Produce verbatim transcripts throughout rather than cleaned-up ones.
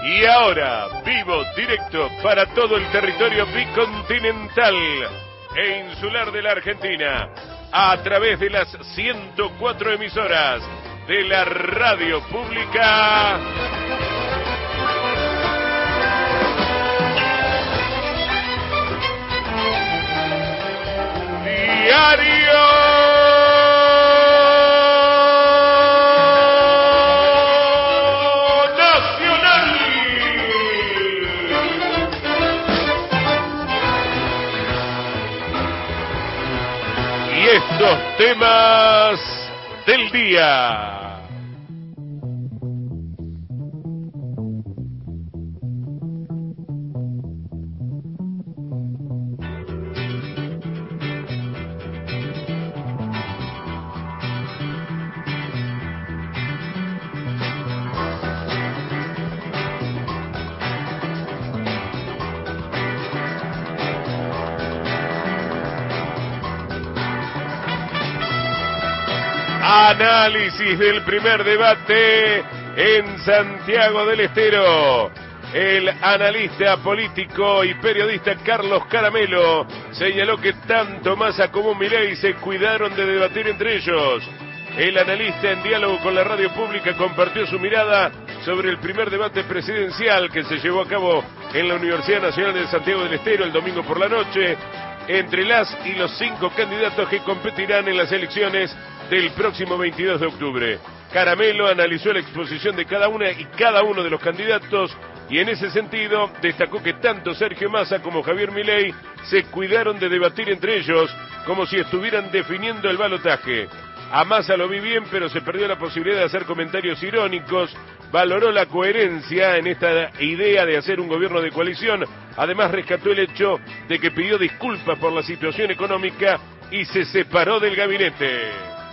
Y ahora, vivo, directo para todo el territorio bicontinental e insular de la Argentina, a través de las ciento cuatro emisoras de la radio pública. Diario estos temas del día. Análisis del primer debate en Santiago del Estero. El analista político y periodista Carlos Caramelo señaló que tanto Massa como Milei se cuidaron de debatir entre ellos. El analista, en diálogo con la radio pública, compartió su mirada sobre el primer debate presidencial que se llevó a cabo en la Universidad Nacional de Santiago del Estero el domingo por la noche, entre las y los cinco candidatos que competirán en las elecciones del próximo veintidós de octubre. Caramelo analizó la exposición de cada una y cada uno de los candidatos y en ese sentido destacó que tanto Sergio Massa como Javier Milei se cuidaron de debatir entre ellos como si estuvieran definiendo el balotaje. A Massa lo vi bien, pero se perdió la posibilidad de hacer comentarios irónicos. Valoró la coherencia en esta idea de hacer un gobierno de coalición. Además rescató el hecho de que pidió disculpas por la situación económica y se separó del gabinete.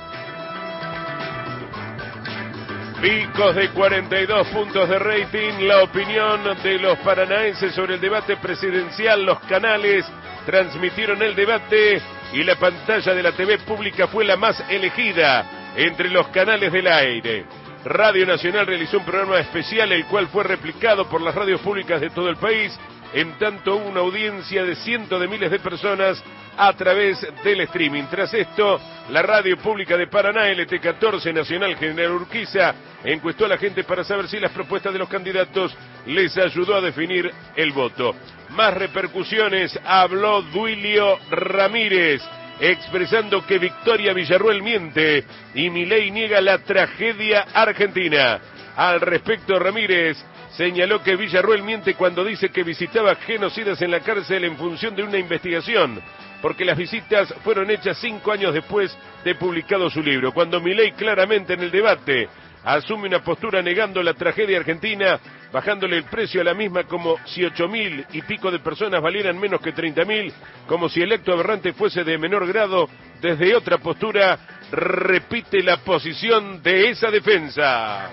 Picos de cuarenta y dos puntos de rating, la opinión de los paranaenses sobre el debate presidencial. Los canales transmitieron el debate y la pantalla de la T V pública fue la más elegida entre los canales del aire. Radio Nacional realizó un programa especial, el cual fue replicado por las radios públicas de todo el país, en tanto hubo una audiencia de cientos de miles de personas a través del streaming. Tras esto, la radio pública de Paraná, L T catorce Nacional General Urquiza, encuestó a la gente para saber si las propuestas de los candidatos les ayudó a definir el voto. Más repercusiones, habló Duilio Ramírez, expresando que Victoria Villarruel miente y Milei niega la tragedia argentina. Al respecto, Ramírez señaló que Villarruel miente cuando dice que visitaba genocidas en la cárcel en función de una investigación, porque las visitas fueron hechas cinco años después de publicado su libro. Cuando Milei claramente en el debate asume una postura negando la tragedia argentina, bajándole el precio a la misma como si ocho mil y pico de personas valieran menos que treinta mil, como si el acto aberrante fuese de menor grado, desde otra postura repite la posición de esa defensa.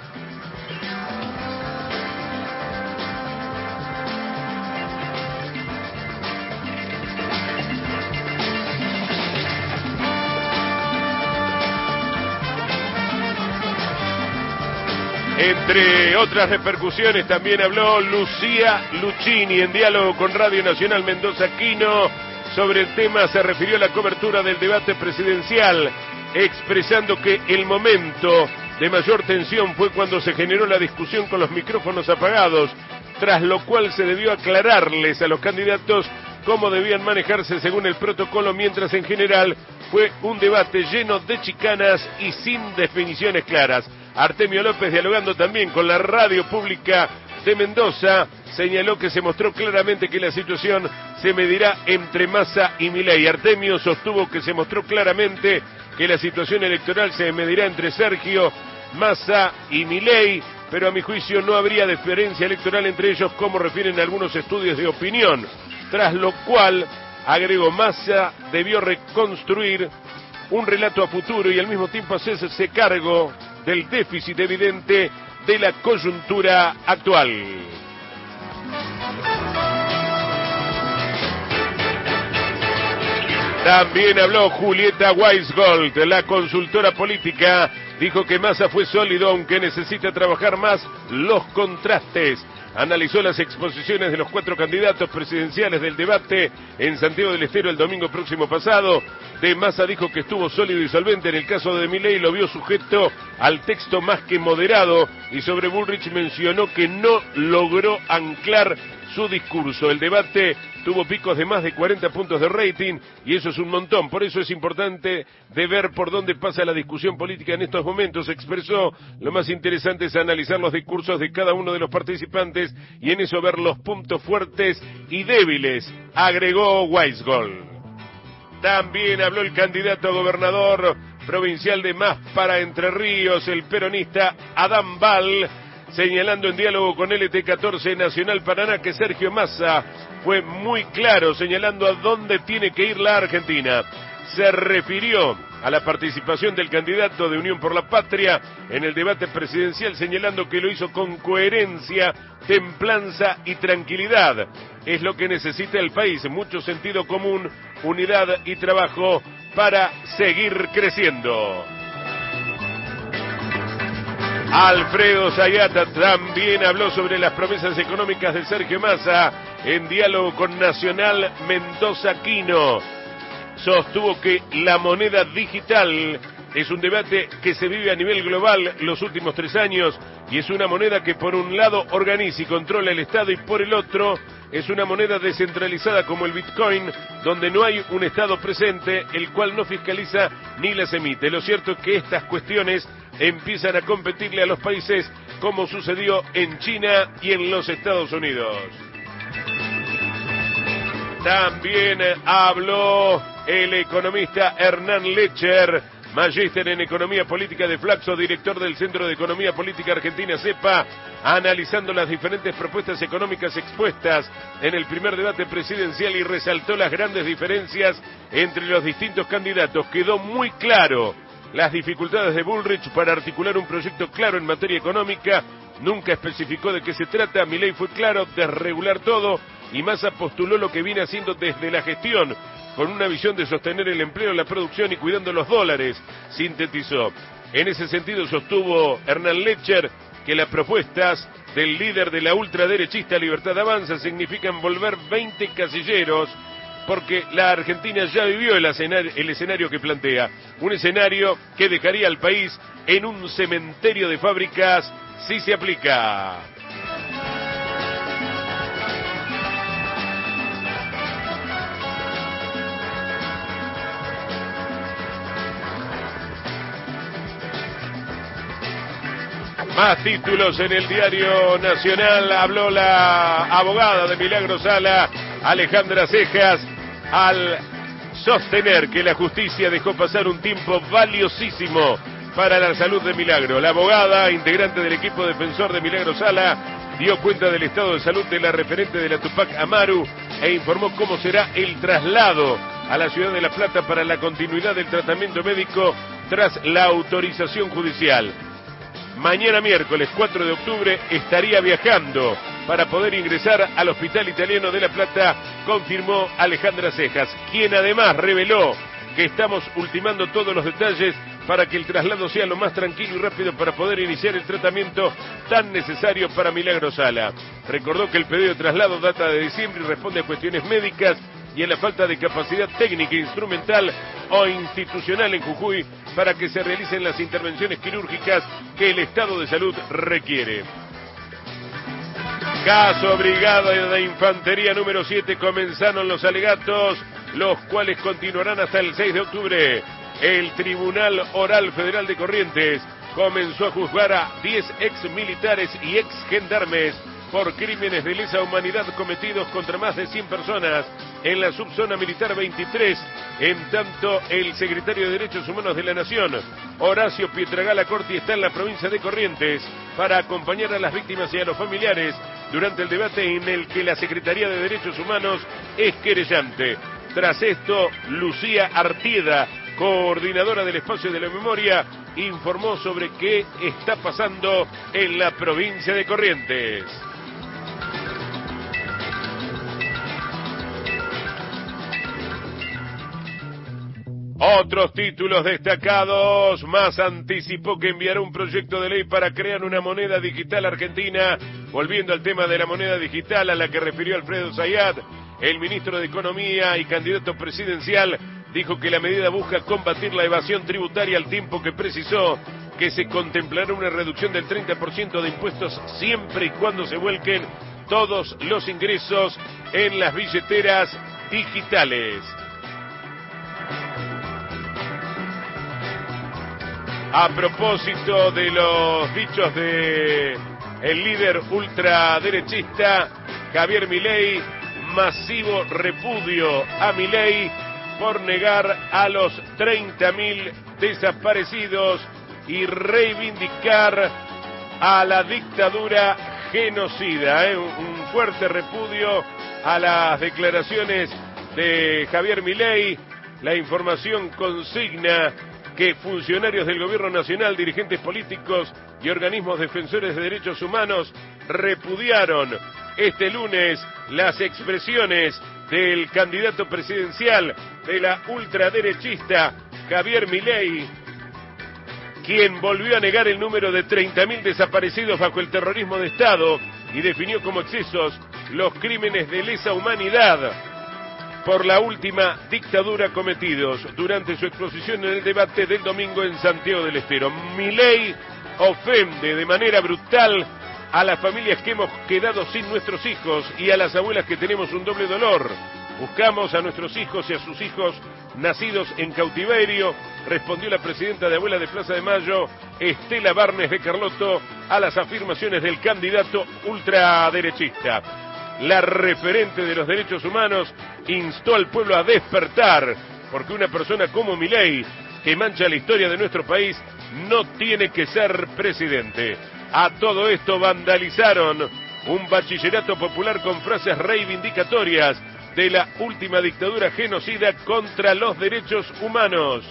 Entre otras repercusiones también habló Lucía Luchini en diálogo con Radio Nacional Mendoza Quino. Sobre el tema se refirió a la cobertura del debate presidencial, expresando que el momento de mayor tensión fue cuando se generó la discusión con los micrófonos apagados, tras lo cual se debió aclararles a los candidatos cómo debían manejarse según el protocolo, mientras en general fue un debate lleno de chicanas y sin definiciones claras. Artemio López, dialogando también con la radio pública de Mendoza, señaló que se mostró claramente que la situación se medirá entre Massa y Milei. Artemio sostuvo que se mostró claramente que la situación electoral se medirá entre Sergio Massa y Milei, pero a mi juicio no habría diferencia electoral entre ellos, como refieren algunos estudios de opinión. Tras lo cual, agregó, Massa debió reconstruir un relato a futuro y al mismo tiempo hacerse cargo del déficit evidente de la coyuntura actual. También habló Julieta Weisgold, la consultora política Dijo que Massa fue sólido, aunque necesita trabajar más los contrastes. Analizó las exposiciones de los cuatro candidatos presidenciales del debate en Santiago del Estero el domingo próximo pasado. De Massa dijo que estuvo sólido y solvente. En el caso de Milei lo vio sujeto al texto más que moderado, y sobre Bullrich mencionó que no logró anclar su discurso. El debate tuvo picos de más de cuarenta puntos de rating y eso es un montón. Por eso es importante de ver por dónde pasa la discusión política en estos momentos. Expresó: lo más interesante es analizar los discursos de cada uno de los participantes y en eso ver los puntos fuertes y débiles, agregó Weisgold. También habló el candidato a gobernador provincial de Más para Entre Ríos, el peronista Adán Bal, señalando en diálogo con L T catorce Nacional Paraná que Sergio Massa fue muy claro señalando a dónde tiene que ir la Argentina. Se refirió a la participación del candidato de Unión por la Patria en el debate presidencial, señalando que lo hizo con coherencia, templanza y tranquilidad. Es lo que necesita el país, mucho sentido común, unidad y trabajo para seguir creciendo. Alfredo Zayata también habló sobre las promesas económicas de Sergio Massa en diálogo con Nacional Mendoza Quino. Sostuvo que la moneda digital es un debate que se vive a nivel global los últimos tres años y es una moneda que por un lado organiza y controla el Estado y por el otro es una moneda descentralizada como el Bitcoin, donde no hay un Estado presente, el cual no fiscaliza ni las emite. Lo cierto es que estas cuestiones empiezan a competirle a los países como sucedió en China y en los Estados Unidos. También habló el economista Hernán Lecher, magíster en Economía Política de Flaxo, director del Centro de Economía Política Argentina, CEPA, analizando las diferentes propuestas económicas expuestas en el primer debate presidencial y resaltó las grandes diferencias entre los distintos candidatos. Quedó muy claro las dificultades de Bullrich para articular un proyecto claro en materia económica. Nunca especificó de qué se trata. Milei fue claro, desregular todo, y Massa postuló lo que viene haciendo desde la gestión, con una visión de sostener el empleo, la producción y cuidando los dólares, sintetizó. En ese sentido sostuvo Hernán Lecher que las propuestas del líder de la ultraderechista Libertad Avanza significan volver veinte casilleros, porque la Argentina ya vivió el escenario, el escenario que plantea, un escenario que dejaría al país en un cementerio de fábricas si se aplica. Más títulos en el Diario Nacional. Habló la abogada de Milagro Sala, Alejandra Cejas, al sostener que la justicia dejó pasar un tiempo valiosísimo para la salud de Milagro. La abogada, integrante del equipo defensor de Milagro Sala, dio cuenta del estado de salud de la referente de la Tupac Amaru e informó cómo será el traslado a la ciudad de La Plata para la continuidad del tratamiento médico tras la autorización judicial. Mañana miércoles cuatro de octubre estaría viajando para poder ingresar al Hospital Italiano de La Plata, confirmó Alejandra Cejas, quien además reveló que estamos ultimando todos los detalles para que el traslado sea lo más tranquilo y rápido para poder iniciar el tratamiento tan necesario para Milagro Sala. Recordó que el pedido de traslado data de diciembre y responde a cuestiones médicas y a la falta de capacidad técnica, instrumental o institucional en Jujuy para que se realicen las intervenciones quirúrgicas que el estado de salud requiere. Caso Brigada de Infantería número siete, comenzaron los alegatos, los cuales continuarán hasta el seis de octubre. El Tribunal Oral Federal de Corrientes comenzó a juzgar a diez ex militares y ex gendarmes por crímenes de lesa humanidad cometidos contra más de cien personas en la subzona militar veintitrés. En tanto, el secretario de Derechos Humanos de la Nación, Horacio Pietragala Corti, está en la provincia de Corrientes para acompañar a las víctimas y a los familiares durante el debate en el que la Secretaría de Derechos Humanos es querellante. Tras esto, Lucía Artieda, coordinadora del Espacio de la Memoria, informó sobre qué está pasando en la provincia de Corrientes. Otros títulos destacados. Massa anticipó que enviará un proyecto de ley para crear una moneda digital argentina. Volviendo al tema de la moneda digital a la que refirió Alfredo Zayat, el ministro de Economía y candidato presidencial dijo que la medida busca combatir la evasión tributaria, al tiempo que precisó que se contemplará una reducción del treinta por ciento de impuestos siempre y cuando se vuelquen todos los ingresos en las billeteras digitales. A propósito de los dichos de el líder ultraderechista Javier Milei, masivo repudio a Milei por negar a los treinta mil desaparecidos y reivindicar a la dictadura genocida. ¿eh? Un fuerte repudio a las declaraciones de Javier Milei. La información consigna que funcionarios del gobierno nacional, dirigentes políticos y organismos defensores de derechos humanos repudiaron este lunes las expresiones del candidato presidencial de la ultraderechista Javier Milei, quien volvió a negar el número de treinta mil desaparecidos bajo el terrorismo de Estado y definió como excesos los crímenes de lesa humanidad por la última dictadura cometidos. Durante su exposición en el debate del domingo en Santiago del Estero, Milei ofende de manera brutal a las familias que hemos quedado sin nuestros hijos y a las abuelas que tenemos un doble dolor. Buscamos a nuestros hijos y a sus hijos nacidos en cautiverio, respondió la presidenta de Abuela de Plaza de Mayo, Estela Barnes de Carlotto, a las afirmaciones del candidato ultraderechista. La referente de los derechos humanos instó al pueblo a despertar, porque una persona como Milei, que mancha la historia de nuestro país, no tiene que ser presidente. A todo esto vandalizaron un bachillerato popular con frases reivindicatorias de la última dictadura genocida contra los derechos humanos.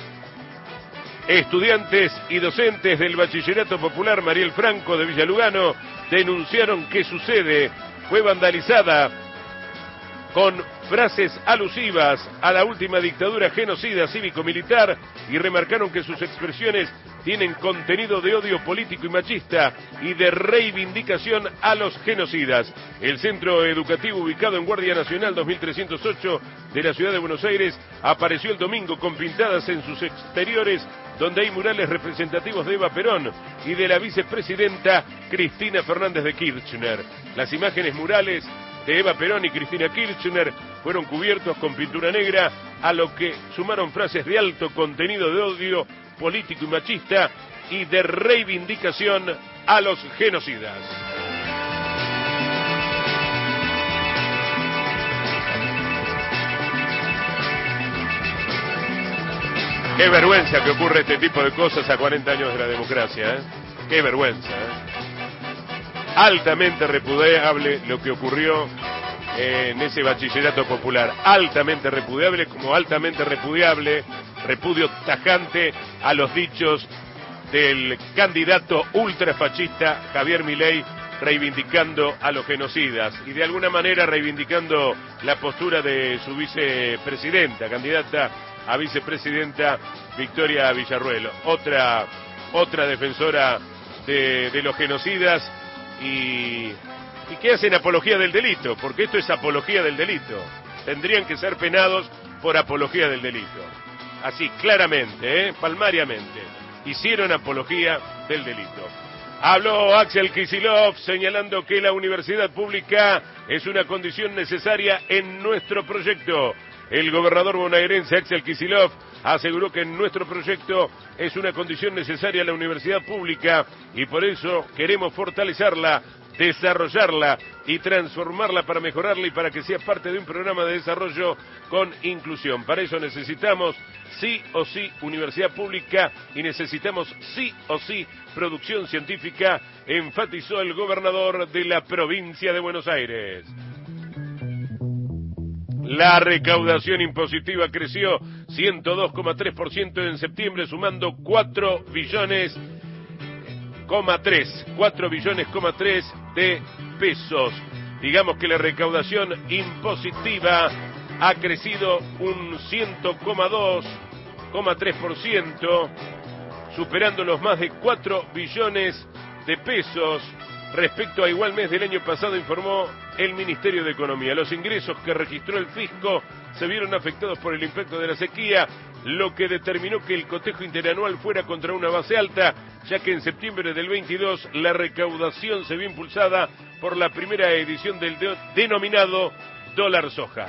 Estudiantes y docentes del bachillerato popular Mariel Franco de Villa Lugano denunciaron que su sede fue vandalizada con frases alusivas a la última dictadura genocida cívico-militar y remarcaron que sus expresiones tienen contenido de odio político y machista y de reivindicación a los genocidas. El centro educativo ubicado en Guardia Nacional dos mil trescientos ocho de la ciudad de Buenos Aires apareció el domingo con pintadas en sus exteriores donde hay murales representativos de Eva Perón y de la vicepresidenta Cristina Fernández de Kirchner. Las imágenes murales de Eva Perón y Cristina Kirchner fueron cubiertos con pintura negra, a lo que sumaron frases de alto contenido de odio político y machista y de reivindicación a los genocidas. Qué vergüenza que ocurre este tipo de cosas a cuarenta años de la democracia, ¿eh? Qué vergüenza, ¿eh? Altamente repudiable lo que ocurrió en ese bachillerato popular. Altamente repudiable, como altamente repudiable, repudio tajante a los dichos del candidato ultrafascista Javier Milei, reivindicando a los genocidas y de alguna manera reivindicando la postura de su vicepresidenta, candidata a vicepresidenta Victoria Villarruel, otra otra defensora de, de los genocidas y, y que hacen apología del delito, porque esto es apología del delito. Tendrían que ser penados por apología del delito. Así, claramente, ¿eh? palmariamente, hicieron apología del delito. Habló Axel Kicillof señalando que la universidad pública es una condición necesaria en nuestro proyecto. El gobernador bonaerense Axel Kicillof aseguró que en nuestro proyecto es una condición necesaria la universidad pública y por eso queremos fortalecerla, desarrollarla y transformarla para mejorarla y para que sea parte de un programa de desarrollo con inclusión. Para eso necesitamos sí o sí universidad pública y necesitamos sí o sí producción científica, enfatizó el gobernador de la provincia de Buenos Aires. La recaudación impositiva creció ciento dos coma tres por ciento en septiembre, sumando cuatro billones coma tres, cuatro billones coma tres de pesos. Digamos que la recaudación impositiva ha crecido un cien coma dos coma tres por ciento, superando los más de cuatro billones de pesos respecto a igual mes del año pasado, informó el Ministerio de Economía. Los ingresos que registró el fisco se vieron afectados por el impacto de la sequía, lo que determinó que el cotejo interanual fuera contra una base alta, ya que en septiembre del veintidós la recaudación se vio impulsada por la primera edición del de- denominado dólar soja.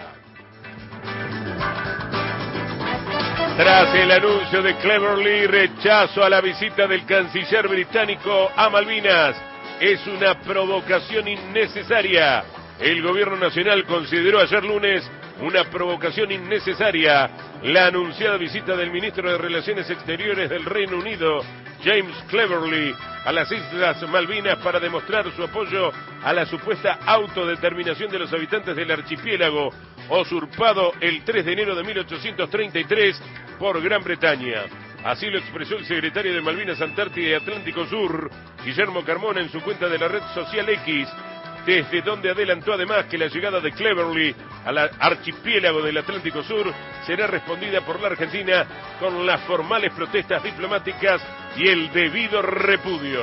Tras el anuncio de Cleverly, rechazo a la visita del canciller británico a Malvinas, es una provocación innecesaria. El gobierno nacional consideró ayer lunes una provocación innecesaria la anunciada visita del ministro de Relaciones Exteriores del Reino Unido, James Cleverly, a las Islas Malvinas para demostrar su apoyo a la supuesta autodeterminación de los habitantes del archipiélago, usurpado el tres de enero de mil ochocientos treinta y tres por Gran Bretaña. Así lo expresó el secretario de Malvinas, Antártida y Atlántico Sur, Guillermo Carmona, en su cuenta de la red social X, desde donde adelantó además que la llegada de Cleverly al archipiélago del Atlántico Sur será respondida por la Argentina con las formales protestas diplomáticas y el debido repudio.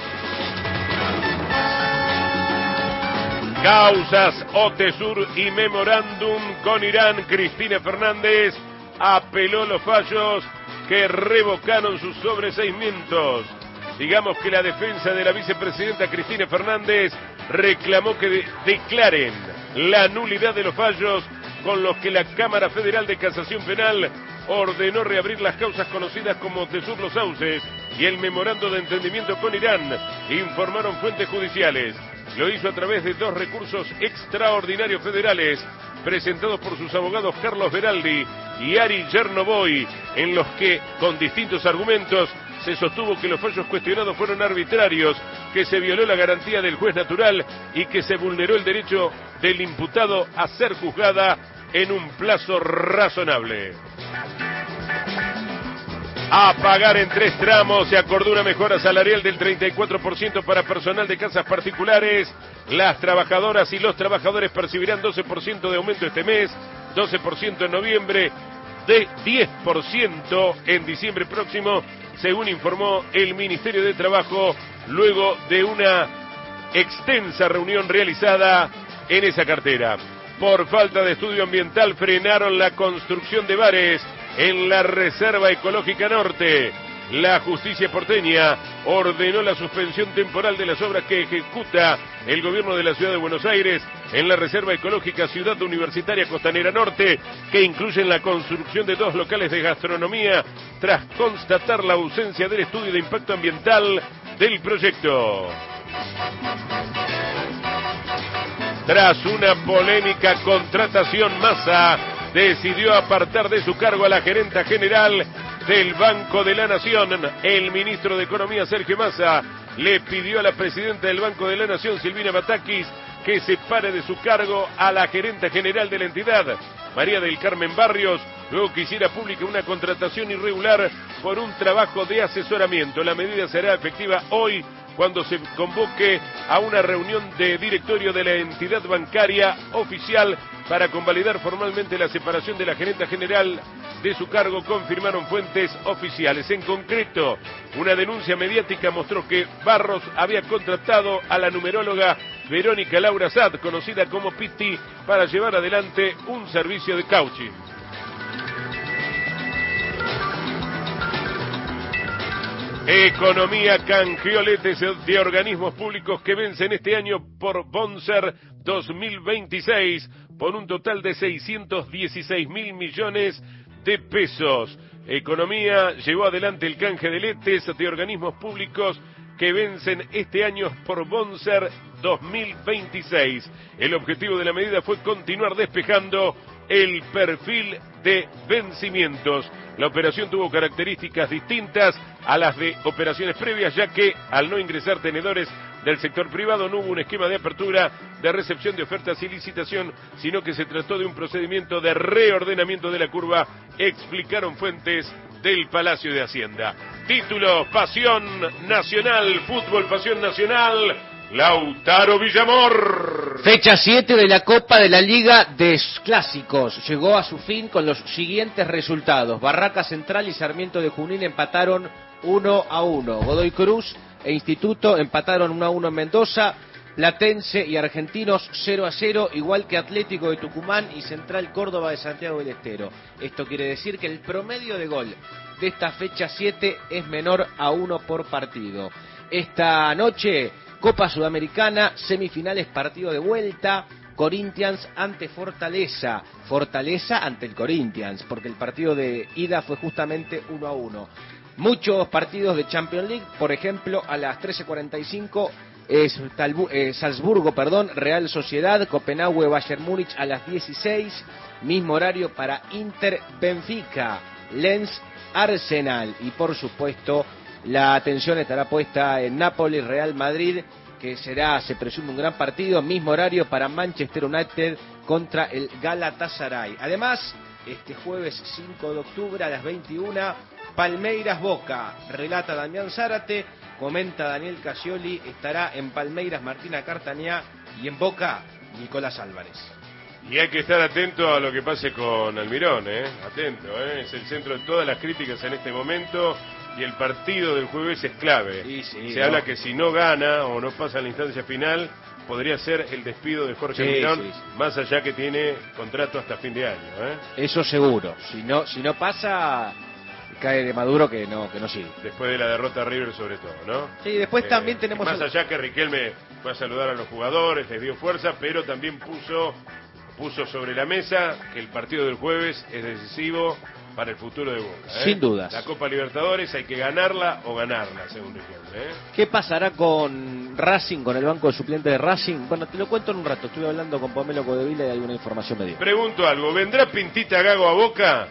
Causas OTESUR y memorándum con Irán. Cristina Fernández apeló los fallos que revocaron sus sobreseimientos. Digamos que la defensa de la vicepresidenta Cristina Fernández reclamó que de- declaren la nulidad de los fallos con los que la Cámara Federal de Casación Penal ordenó reabrir las causas conocidas como OTESUR Los Sauces y el memorando de entendimiento con Irán, informaron fuentes judiciales. Lo hizo a través de dos recursos extraordinarios federales presentados por sus abogados Carlos Beraldi y Ari Chernoboy, en los que, con distintos argumentos, se sostuvo que los fallos cuestionados fueron arbitrarios, que se violó la garantía del juez natural y que se vulneró el derecho del imputado a ser juzgada en un plazo razonable. A pagar en tres tramos, se acordó una mejora salarial del treinta y cuatro por ciento para personal de casas particulares. Las trabajadoras y los trabajadores percibirán doce por ciento de aumento este mes, doce por ciento en noviembre, de diez por ciento en diciembre próximo, según informó el Ministerio de Trabajo luego de una extensa reunión realizada en esa cartera. Por falta de estudio ambiental frenaron la construcción de bares en la Reserva Ecológica Norte. La justicia porteña ordenó la suspensión temporal de las obras que ejecuta el gobierno de la ciudad de Buenos Aires en la Reserva Ecológica Ciudad Universitaria Costanera Norte, que incluyen la construcción de dos locales de gastronomía, tras constatar la ausencia del estudio de impacto ambiental del proyecto. Tras una polémica contratación, Massa decidió apartar de su cargo a la gerenta general del Banco de la Nación. El ministro de Economía, Sergio Massa, le pidió a la presidenta del Banco de la Nación, Silvina Batakis, que separe de su cargo a la gerenta general de la entidad, María del Carmen Barrios, luego que hiciera pública una contratación irregular por un trabajo de asesoramiento. La medida será efectiva hoy, cuando se convoque a una reunión de directorio de la entidad bancaria oficial para convalidar formalmente la separación de la gerenta general de su cargo, confirmaron fuentes oficiales. En concreto, una denuncia mediática mostró que Barros había contratado a la numeróloga Verónica Laura Sad, conocida como Pitti, para llevar adelante un servicio de coaching. Economía canjeó letes de organismos públicos que vencen este año por Bonser dos mil veintiséis por un total de seiscientos dieciséis mil millones de pesos. Economía llevó adelante el canje de letes de organismos públicos que vencen este año por Bonser dos mil veintiséis. El objetivo de la medida fue continuar despejando el perfil de vencimientos. La operación tuvo características distintas a las de operaciones previas, ya que al no ingresar tenedores del sector privado no hubo un esquema de apertura, de recepción de ofertas y licitación, sino que se trató de un procedimiento de reordenamiento de la curva, explicaron fuentes del Palacio de Hacienda. Título: Pasión Nacional, Fútbol Pasión Nacional, Lautaro Villamor. Fecha siete de la Copa de la Liga de Clásicos. Llegó a su fin con los siguientes resultados. Barraca Central y Sarmiento de Junín empataron uno a uno. Godoy Cruz e Instituto empataron uno a uno en Mendoza. Platense y Argentinos cero a cero, igual que Atlético de Tucumán y Central Córdoba de Santiago del Estero. Esto quiere decir que el promedio de gol de esta fecha siete es menor a uno por partido. Esta noche, Copa Sudamericana, semifinales, partido de vuelta, Corinthians ante Fortaleza, Fortaleza ante el Corinthians, porque el partido de ida fue justamente uno a uno. Muchos partidos de Champions League, por ejemplo, a las trece cuarenta y cinco, es Talbu- eh, Salzburgo, perdón, Real Sociedad, Copenhague, Bayern Múnich a las dieciséis, mismo horario para Inter, Benfica, Lens, Arsenal, y por supuesto la atención estará puesta en Nápoles, Real Madrid, que será, se presume, un gran partido, mismo horario para Manchester United contra el Galatasaray. Además, este jueves cinco de octubre a las veintiuna, Palmeiras Boca, relata Damián Zárate, comenta Daniel Casioli, estará en Palmeiras Martina Cartañá y en Boca Nicolás Álvarez. Y hay que estar atento a lo que pase con Almirón, ¿eh? Atento, ¿eh? Es el centro de todas las críticas en este momento y el partido del jueves es clave. Sí, sí, Se no. habla que si no gana o no pasa a la instancia final, podría ser el despido de Jorge Sí, Almirón, sí, sí. más allá que tiene contrato hasta fin de año, ¿eh? Eso seguro. Si no, si no pasa, cae de Maduro que no, que no sigue. Después de la derrota a River sobre todo, ¿no? Sí, después Eh, también tenemos... Más el- allá que Riquelme fue a saludar a los jugadores, les dio fuerza, pero también puso, puso sobre la mesa que el partido del jueves es decisivo para el futuro de Boca, ¿eh? Sin dudas. La Copa Libertadores hay que ganarla o ganarla, según Riquelme, ¿eh? ¿Qué pasará con Racing, con el banco de suplentes de Racing? Bueno, te lo cuento en un rato. Estuve hablando con Pomelo Codevila y alguna información me dio. Pregunto algo, ¿vendrá Pintita Gago a Boca?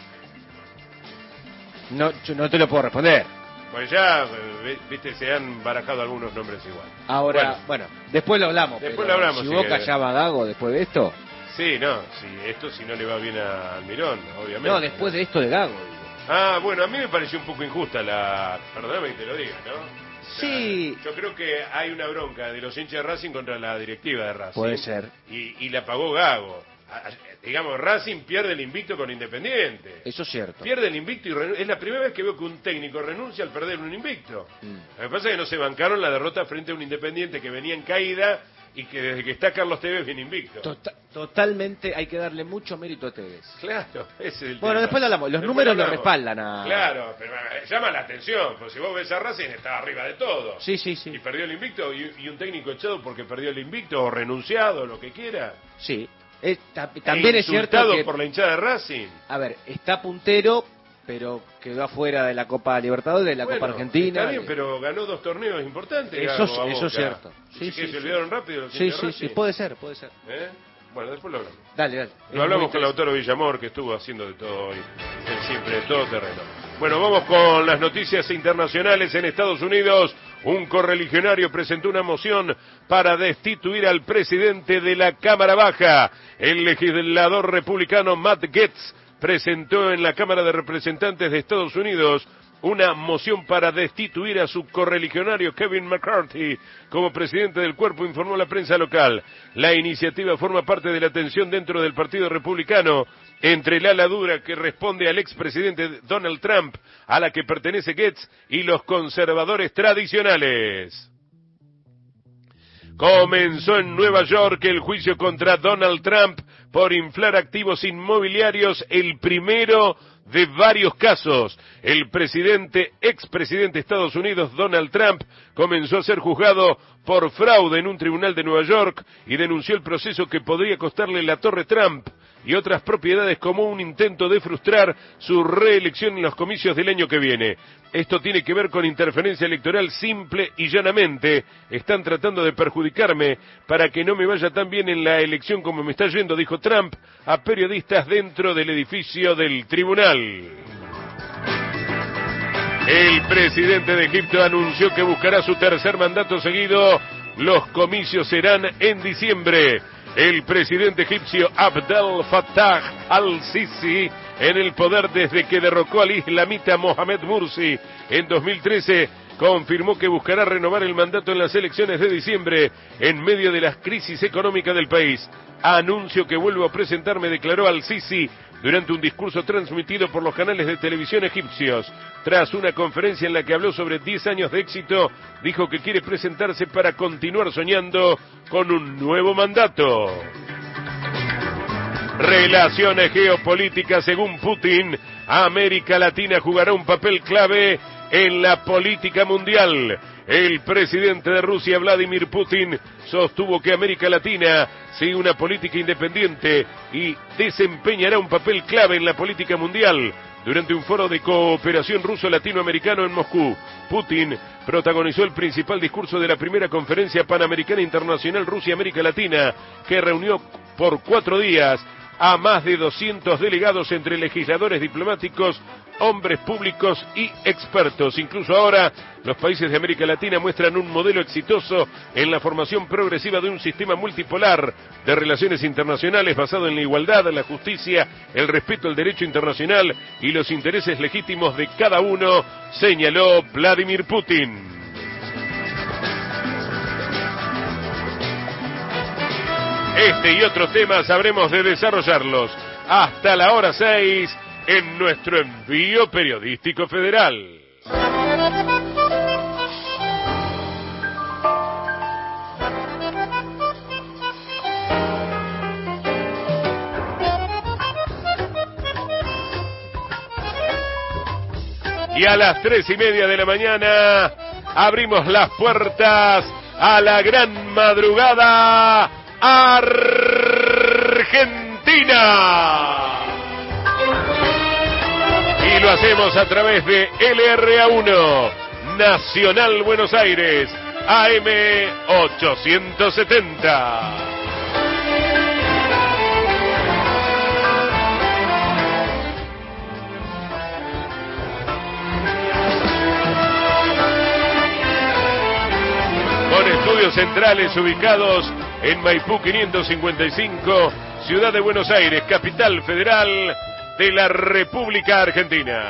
No, yo no te lo puedo responder. Pues ya, eh, viste, se han barajado algunos nombres igual. Ahora, bueno, después lo hablamos. Después pero lo hablamos, Si si Boca querés. ya va a Gago después de esto. Sí, no, si esto si no le va bien a Almirón, obviamente. No, después de esto de Gago. digo. Ah, bueno, a mí me pareció un poco injusta la... Perdóname que te lo diga, ¿no? O sea, Sí. yo creo que hay una bronca de los hinchas de Racing contra la directiva de Racing. Puede ser. Y, y la pagó Gago. A- a- digamos, Racing pierde el invicto con Independiente. Eso es cierto. Pierde el invicto y renu- es la primera vez que veo que un técnico renuncia al perder un invicto. Mm. Lo que pasa es que no se bancaron la derrota frente a un Independiente que venía en caída y que desde que está Carlos Tevez viene invicto. Tota- totalmente hay que darle mucho mérito a Tevez. Claro, ese es el Bueno, tema. después lo hablamos. Los Después números lo hablamos. respaldan a... Claro, pero eh, llama la atención, porque si vos ves a Racing está arriba de todo. Sí, sí, Y sí. perdió el invicto, y, y un técnico echado porque perdió el invicto, o renunciado, lo que quiera. Sí. Eh, ta- también E es cierto insultado que... por la hinchada de Racing. A ver, está puntero, pero quedó afuera de la Copa Libertadores, de la Bueno, Copa Argentina. Está bien, eh, pero ganó dos torneos importantes. Eso, Gago, a eso es Boca. cierto. Sí, Así que sí, se sí. olvidaron rápido los Sí, hinchas de sí, sí, Racing. puede ser, puede ser. ¿Eh? Bueno, después lo hablamos. Dale, dale. Es Lo hablamos muy con Lautaro Villamor, que estuvo haciendo de todo hoy, él siempre de todo terreno. Bueno, vamos con las noticias internacionales. En Estados Unidos, un correligionario presentó una moción para destituir al presidente de la Cámara Baja. El legislador republicano Matt Gaetz presentó en la Cámara de Representantes de Estados Unidos una moción para destituir a su correligionario Kevin McCarthy como presidente del cuerpo, informó la prensa local. La iniciativa forma parte de la tensión dentro del Partido Republicano entre el ala dura que responde al expresidente Donald Trump, a la que pertenece Gaetz, y los conservadores tradicionales. Comenzó en Nueva York el juicio contra Donald Trump por inflar activos inmobiliarios, el primero de varios casos. El presidente, expresidente de Estados Unidos, Donald Trump, comenzó a ser juzgado por fraude en un tribunal de Nueva York y denunció el proceso que podría costarle la Torre Trump y otras propiedades como un intento de frustrar su reelección en los comicios del año que viene. Esto tiene que ver con interferencia electoral simple y llanamente. Están tratando de perjudicarme para que no me vaya tan bien en la elección como me está yendo, dijo Trump a periodistas dentro del edificio del tribunal. El presidente de Egipto anunció que buscará su tercer mandato seguido. Los comicios serán en diciembre. El presidente egipcio Abdel Fattah al-Sisi, en el poder desde que derrocó al islamita Mohamed Mursi en dos mil trece, confirmó que buscará renovar el mandato en las elecciones de diciembre en medio de la crisis económica del país. Anuncio que vuelvo a presentarme, declaró Al-Sisi durante un discurso transmitido por los canales de televisión egipcios. Tras una conferencia en la que habló sobre diez años de éxito, dijo que quiere presentarse para continuar soñando con un nuevo mandato. Relaciones geopolíticas. Según Putin, América Latina jugará un papel clave en la política mundial. El presidente de Rusia, Vladimir Putin, sostuvo que América Latina sigue una política independiente y desempeñará un papel clave en la política mundial. Durante un foro de cooperación ruso-latinoamericano en Moscú, Putin protagonizó el principal discurso de la primera conferencia panamericana internacional Rusia-América Latina, que reunió por cuatro días a más de doscientos delegados entre legisladores, diplomáticos, hombres públicos y expertos. Incluso ahora, los países de América Latina muestran un modelo exitoso en la formación progresiva de un sistema multipolar de relaciones internacionales basado en la igualdad, la justicia, el respeto al derecho internacional y los intereses legítimos de cada uno, señaló Vladimir Putin. Este y otros temas habremos de desarrollarlos hasta la hora seis en nuestro envío periodístico federal. Y a las tres y media de la mañana abrimos las puertas a la gran madrugada Argentina. Y lo hacemos a través de L R A uno, Nacional Buenos Aires, A M ochocientos setenta. Con estudios centrales ubicados en Maipú quinientos cincuenta y cinco, Ciudad de Buenos Aires, capital federal de la República Argentina.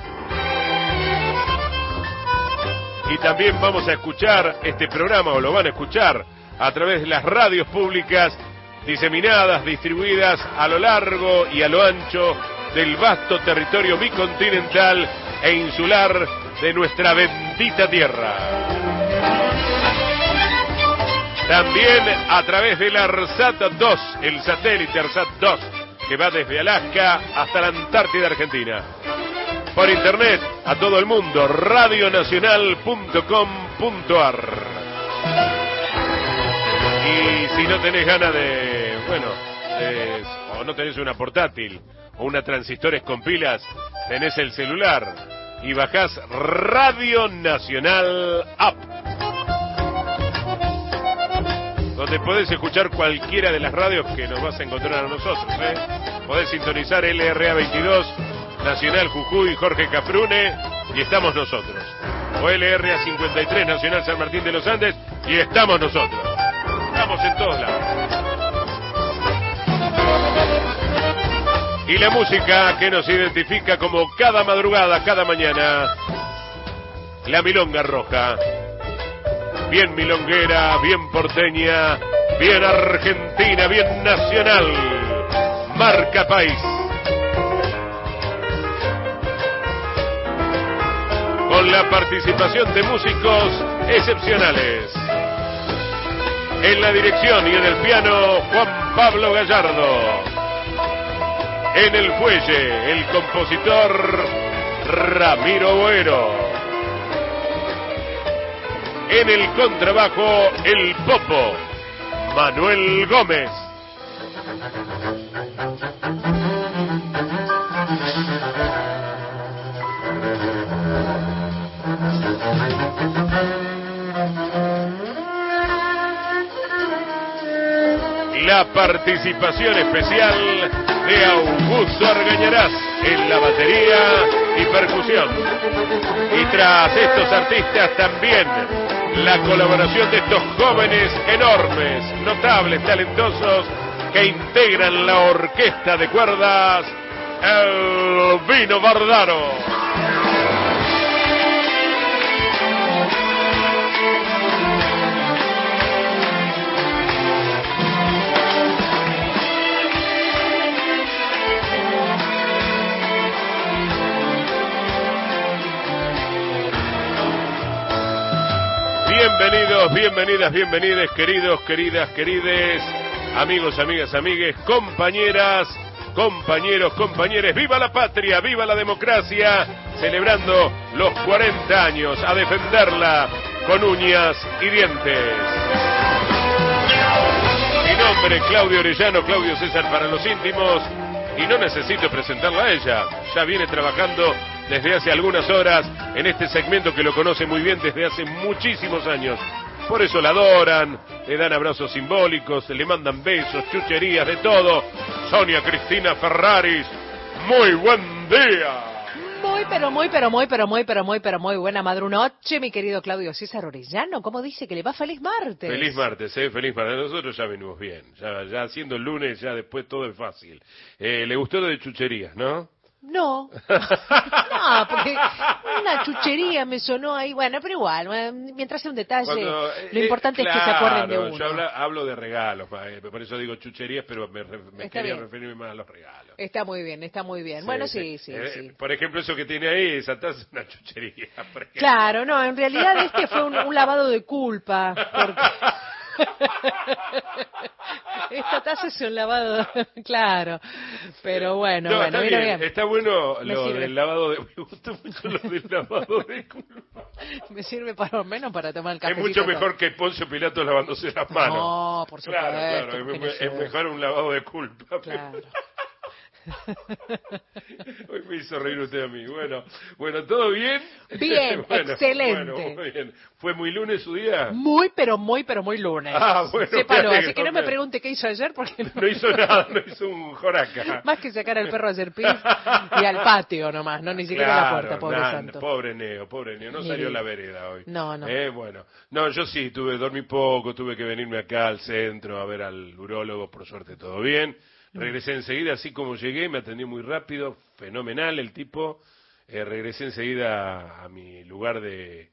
Y también vamos a escuchar este programa, o lo van a escuchar, a través de las radios públicas diseminadas, distribuidas a lo largo y a lo ancho del vasto territorio bicontinental e insular de nuestra bendita tierra. También a través del ARSAT dos, el satélite ARSAT dos, que va desde Alaska hasta la Antártida Argentina. Por internet, a todo el mundo, radionacional punto com punto a r. Y si no tenés ganas de, bueno, de, o no tenés una portátil o una transistores con pilas, tenés el celular y bajás Radio Nacional App, donde podés escuchar cualquiera de las radios que nos vas a encontrar a nosotros, ¿eh? Podés sintonizar L R A veintidós, Nacional Jujuy, Jorge Cafrune, y estamos nosotros. O L R A cincuenta y tres, Nacional San Martín de los Andes, y estamos nosotros. Estamos en todos lados. Y la música que nos identifica como cada madrugada, cada mañana, la milonga roja. Bien milonguera, bien porteña, bien argentina, bien nacional. Marca País. Con la participación de músicos excepcionales. En la dirección y en el piano, Juan Pablo Gallardo. En el fuelle, el compositor Ramiro Boero. En el contrabajo, el popo, Manuel Gómez. La participación especial de Augusto Argañarás en la batería y percusión. Y tras estos artistas también la colaboración de estos jóvenes enormes, notables, talentosos, que integran la orquesta de cuerdas El Vino Bardaro. Bienvenidos, bienvenidas, bienvenides, queridos, queridas, querides, amigos, amigas, amigues, compañeras, compañeros, compañeres. ¡Viva la patria! ¡Viva la democracia! Celebrando los cuarenta años, a defenderla con uñas y dientes. Mi nombre es Claudio Orellano, Claudio César para los íntimos, y no necesito presentarla a ella. Ya viene trabajando desde hace algunas horas en este segmento que lo conoce muy bien desde hace muchísimos años. Por eso la adoran, le dan abrazos simbólicos, le mandan besos, chucherías, de todo. Sonia Cristina Ferraris, muy buen día. Muy, pero muy, pero muy, pero muy, pero muy, pero muy buena madrunoche, mi querido Claudio César Orellano. ¿Cómo dice que le va? Feliz martes. Feliz martes, eh, feliz martes. Nosotros ya venimos bien, ya, ya haciendo el lunes, ya después todo es fácil. Eh, ¿Le gustó lo de chucherías, no? No, no, porque una chuchería me sonó ahí, bueno, pero igual, mientras sea un detalle, Cuando, lo eh, importante claro, es que se acuerden de uno. Yo hablo, hablo de regalos, por eso digo chucherías, pero me, me quería bien. referirme más a los regalos. Está muy bien, está muy bien. Sí, bueno, sí, sí, eh, sí. Por ejemplo, eso que tiene ahí, esa taza es una chuchería. Claro, no, en realidad este fue un, un lavado de culpa, porque... Esta taza es un lavado, claro, pero bueno, no, bueno, está vino bien, bien. está bueno Me lo sirve. del lavado de... Me gusta mucho lo del lavado de culpa. Me sirve para lo menos para tomar el cafecito. Es mucho mejor que Poncio Pilato lavándose las manos. No, por supuesto. Claro, claro, es, me- es mejor un lavado de culpa. Claro. Hoy me hizo reír usted a mí. Bueno, bueno, ¿todo bien? Bien, Bueno, excelente. Bueno, muy bien. ¿Fue muy lunes su día? Muy, pero muy, pero muy lunes. Ah, bueno, Sépalo, me así que no me alegro. pregunte qué hizo ayer porque no, No hizo nada, no hizo un joraca. más que sacar al perro a hacer pis y al patio nomás, no ni siquiera a la puerta, pobre nah, santo. Pobre Neo, pobre Neo, no Ni salió a vi. la vereda hoy. No, no. Eh, bueno, no, yo sí, tuve, dormí poco, tuve que venirme acá al centro a ver al urólogo, por suerte todo bien. Regresé enseguida, así como llegué, me atendió muy rápido, fenomenal el tipo. Eh, regresé enseguida a, a mi lugar de,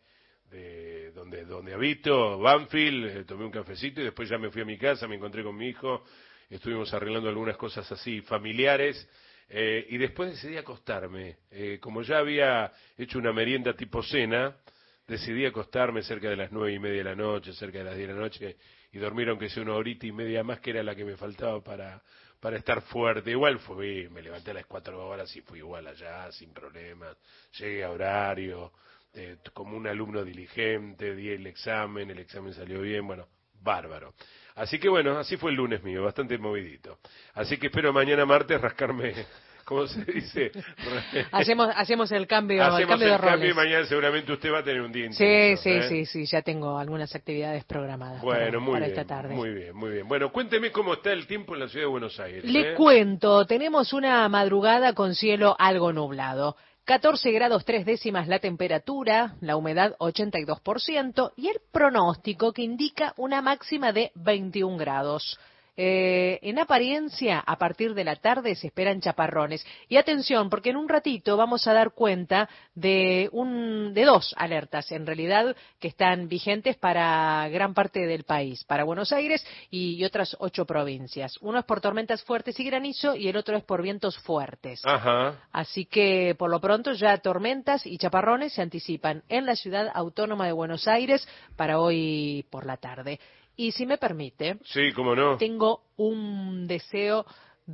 de donde, donde habito, Banfield, eh, tomé un cafecito y después ya me fui a mi casa, me encontré con mi hijo, estuvimos arreglando algunas cosas así familiares. Eh, y después decidí acostarme. Eh, como ya había hecho una merienda tipo cena, decidí acostarme cerca de las nueve y media de la noche, cerca de las diez de la noche, y dormir aunque sea una horita y media más, que era la que me faltaba para, para estar fuerte. Igual fui, me levanté a las cuatro horas y fui igual allá, sin problemas. Llegué a horario, eh, como un alumno diligente, di el examen, el examen salió bien, bueno, bárbaro. Así que bueno, así fue el lunes mío, bastante movidito. Así que espero mañana martes rascarme, ¿cómo se dice? Hacemos hacemos el cambio, Hacemos el cambio el de cambio roles. y mañana seguramente usted va a tener un día Sí, intenso, sí, ¿eh? sí, sí, ya tengo algunas actividades programadas Bueno, para, muy para bien, esta tarde. muy bien, muy bien. Bueno, cuénteme cómo está el tiempo en la ciudad de Buenos Aires. Le ¿eh? cuento, tenemos una madrugada con cielo algo nublado. catorce grados tres décimas la temperatura, la humedad ochenta y dos por ciento y el pronóstico que indica una máxima de veintiún grados. Eh, en apariencia, a partir de la tarde se esperan chaparrones. Y atención, porque en un ratito vamos a dar cuenta de un, de dos alertas, en realidad, que están vigentes para gran parte del país, para Buenos Aires y, y otras ocho provincias. Uno es por tormentas fuertes y granizo y el otro es por vientos fuertes. Ajá. Así que, por lo pronto, ya tormentas y chaparrones se anticipan en la ciudad autónoma de Buenos Aires para hoy por la tarde. Y si me permite, Sí, cómo no. tengo un deseo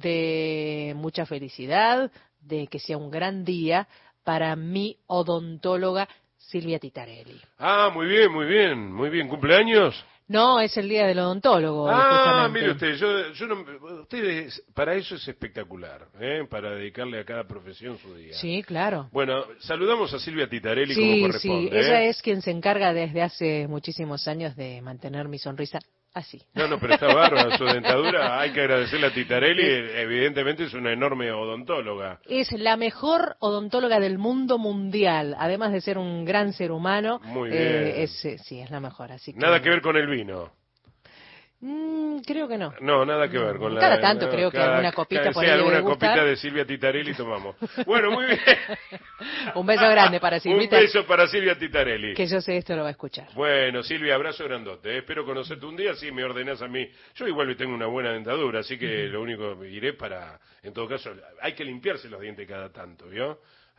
de mucha felicidad, de que sea un gran día para mi odontóloga Silvia Titarelli. Ah, muy bien, muy bien, muy bien. ¿Cumpleaños? No, es el día del odontólogo. Ah, justamente. mire usted, yo, yo no, usted es- para eso es espectacular, ¿eh? Para dedicarle a cada profesión su día. Sí, claro. Bueno, saludamos a Silvia Titarelli como Sí, corresponde. sí, ella ¿eh? es quien se encarga desde hace muchísimos años de mantener mi sonrisa así. No, no, pero está bárbara su dentadura. Hay que agradecerle a Titarelli. Evidentemente es una enorme odontóloga. Es la mejor odontóloga del mundo mundial, además de ser un gran ser humano. Muy eh, bien. es, eh, sí, es la mejor. Así que... Nada que ver con el vino. Mm, creo que no. No, nada que ver con la... Cada tanto no, creo que cada- alguna copita cada- por sí, ahí debe alguna gustar. copita de Silvia Titarelli tomamos. Bueno, muy bien. Un beso grande para Un Silvita, beso para Silvia Titarelli. que yo sé esto lo va a escuchar. Bueno, Silvia, abrazo grandote. Espero conocerte un día, si me ordenás a mí. Yo igual tengo una buena dentadura, así que lo único que iré para... En todo caso, hay que limpiarse los dientes cada tanto, ¿vio?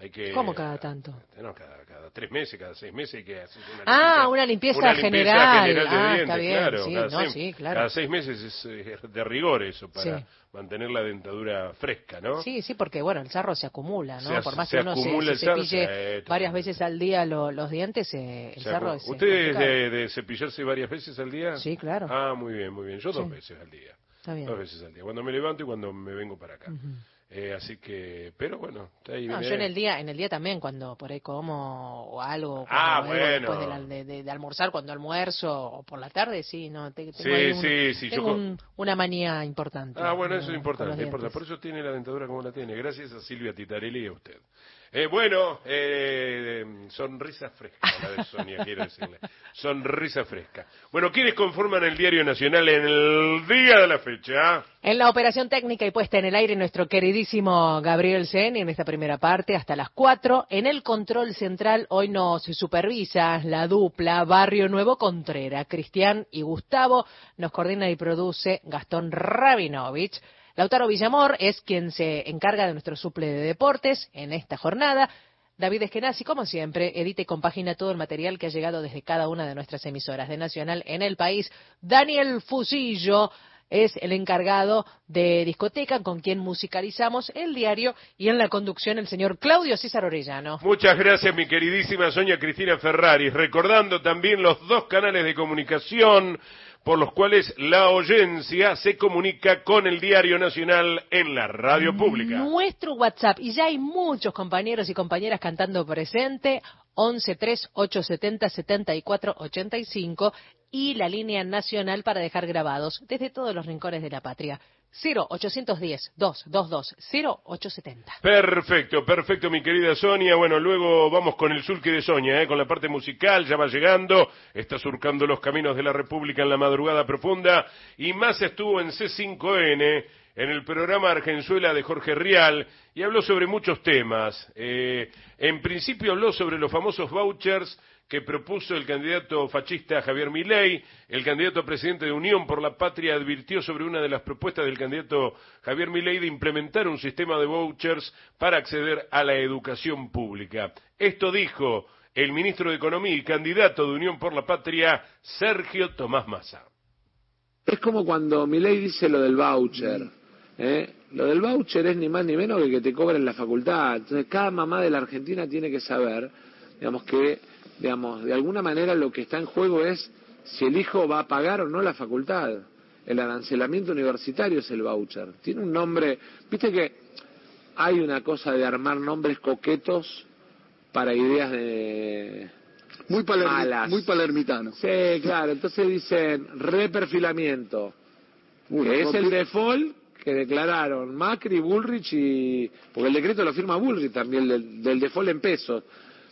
Hay que, ¿Cómo cada tanto? No, cada, cada tres meses, cada seis meses hay que hacer una Ah, limpieza, una limpieza, una limpieza general. general de Ah, dientes, está bien, claro. sí, cada, no, seis, sí, claro. cada seis meses es eh, de rigor eso, para Sí. mantener la dentadura fresca, ¿no? Sí, sí, porque bueno, el sarro se acumula, ¿no? Se, Por más se que uno se, acumula se el sarro, cepille sí, varias totalmente. veces al día lo- los dientes, eh, el Se sarro acu- es ¿Usted es complicado. de, de cepillarse varias veces al día? Sí, claro. Ah, muy bien, muy bien. Yo dos Sí. veces al día. Está bien. Dos veces al día. Cuando me levanto y cuando me vengo para acá. Ujú. Eh, así que, pero bueno, está ahí. No, viene yo en ahí. el día, en el día también cuando por ahí como o algo, Ah, cuando vuelvo bueno. después de, la- de- de- de almorzar, cuando almuerzo o por la tarde, sí, no, te- tengo Sí, ahí un- sí, sí, yo tengo co- un- una manía importante. Ah, bueno, eh, eso es con importante, los importa. dientes. Por eso tiene la dentadura como la tiene. Gracias a Silvia Titarelli y a usted. Eh, bueno, eh, sonrisa fresca, la de Sonia, quiero decirle. Sonrisa fresca. Bueno, ¿quiénes conforman el Diario Nacional en el día de la fecha? En la operación técnica y puesta en el aire, nuestro queridísimo Gabriel Sen, en esta primera parte, hasta las cuatro. En el control central, hoy nos supervisa la dupla Barrio Nuevo Contrera. Cristian y Gustavo, nos coordina y produce Gastón Rabinovich. Lautaro Villamor es quien se encarga de nuestro suple de deportes en esta jornada. David Eskenazi, como siempre, edita y compagina todo el material que ha llegado desde cada una de nuestras emisoras de Nacional en el país. Daniel Fusillo es el encargado de discoteca con quien musicalizamos el diario, y en la conducción el señor Claudio César Orellano. Muchas gracias, mi queridísima Sonia Cristina Ferrari. Recordando también los dos canales de comunicación por los cuales la oyencia se comunica con el Diario Nacional en la radio pública. Nuestro WhatsApp, y ya hay muchos compañeros y compañeras cantando presente, once tres ocho setenta setenta y cuatro ochenta y cinco, y la línea nacional para dejar grabados desde todos los rincones de la patria, cero ochocientos diez, doscientos veintidós, cero ochocientos setenta. Perfecto, perfecto, mi querida Sonia. Bueno, luego vamos con el sulky de Sonia, ¿eh? Con la parte musical, ya va llegando, está surcando los caminos de la República en la madrugada profunda, y más estuvo en C cinco N, en el programa Argenzuela de Jorge Rial, y habló sobre muchos temas. Eh, en principio habló sobre los famosos vouchers que propuso el candidato fascista Javier Milei. El candidato a presidente de Unión por la Patria advirtió sobre una de las propuestas del candidato Javier Milei de implementar un sistema de vouchers para acceder a la educación pública. Esto dijo el ministro de Economía y candidato de Unión por la Patria, Sergio Tomás Massa. Es como cuando Milei dice lo del voucher, ¿eh? Lo del voucher es ni más ni menos que que te cobren la facultad. Entonces cada mamá de la Argentina tiene que saber, digamos, que digamos, de alguna manera lo que está en juego es si el hijo va a pagar o no la facultad. El arancelamiento universitario es el voucher. Tiene un nombre, viste que hay una cosa de armar nombres coquetos para ideas de Muy, palermi- malas. muy palermitano. Sí, claro, entonces dicen reperfilamiento, Uy, que es compli- el default que declararon Macri, Bullrich y... porque el decreto lo firma Bullrich también, del, del default en pesos.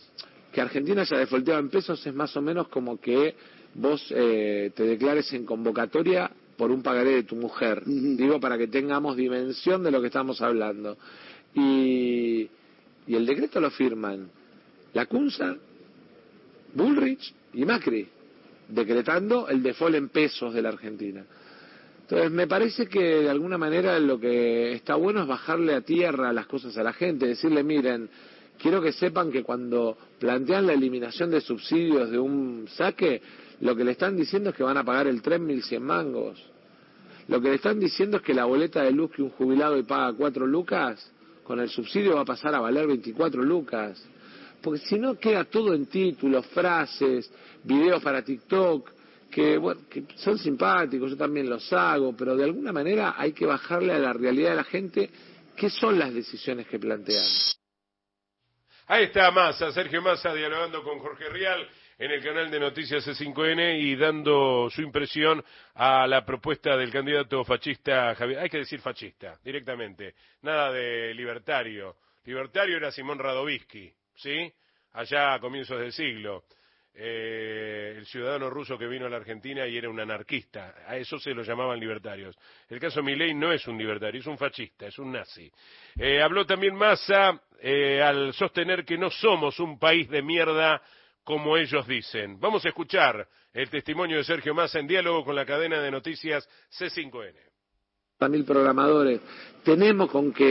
Que Argentina haya defaulteado en pesos es más o menos como que vos eh, te declares en convocatoria por un pagaré de tu mujer. Ujú. Digo, para que tengamos dimensión de lo que estamos hablando. Y, y el decreto lo firman Lacunza, Bullrich y Macri, decretando el default en pesos de la Argentina. Entonces, me parece que de alguna manera lo que está bueno es bajarle a tierra las cosas a la gente, decirle, miren, quiero que sepan que cuando plantean la eliminación de subsidios de un saque, lo que le están diciendo es que van a pagar el tren mil cien mangos. Lo que le están diciendo es que la boleta de luz que un jubilado y paga cuatro lucas, con el subsidio va a pasar a valer veinticuatro lucas. Porque si no queda todo en títulos, frases, videos para TikTok, que, bueno, que son simpáticos, yo también los hago, pero de alguna manera hay que bajarle a la realidad de la gente qué son las decisiones que plantean. Ahí está Massa, Sergio Massa, dialogando con Jorge Rial en el canal de Noticias C cinco N y dando su impresión a la propuesta del candidato fascista Javier. Hay que decir fascista, directamente. Nada de libertario. Libertario era Simón Radovisky, ¿sí? Allá a comienzos del siglo. Eh, el ciudadano ruso que vino a la Argentina y era un anarquista. A eso se lo llamaban libertarios. El caso Milei no es un libertario, es un fascista, es un nazi. Eh, habló también Massa eh, al sostener que no somos un país de mierda como ellos dicen. Vamos a escuchar el testimonio de Sergio Massa en diálogo con la cadena de noticias C cinco N. Mil programadores, tenemos con qué.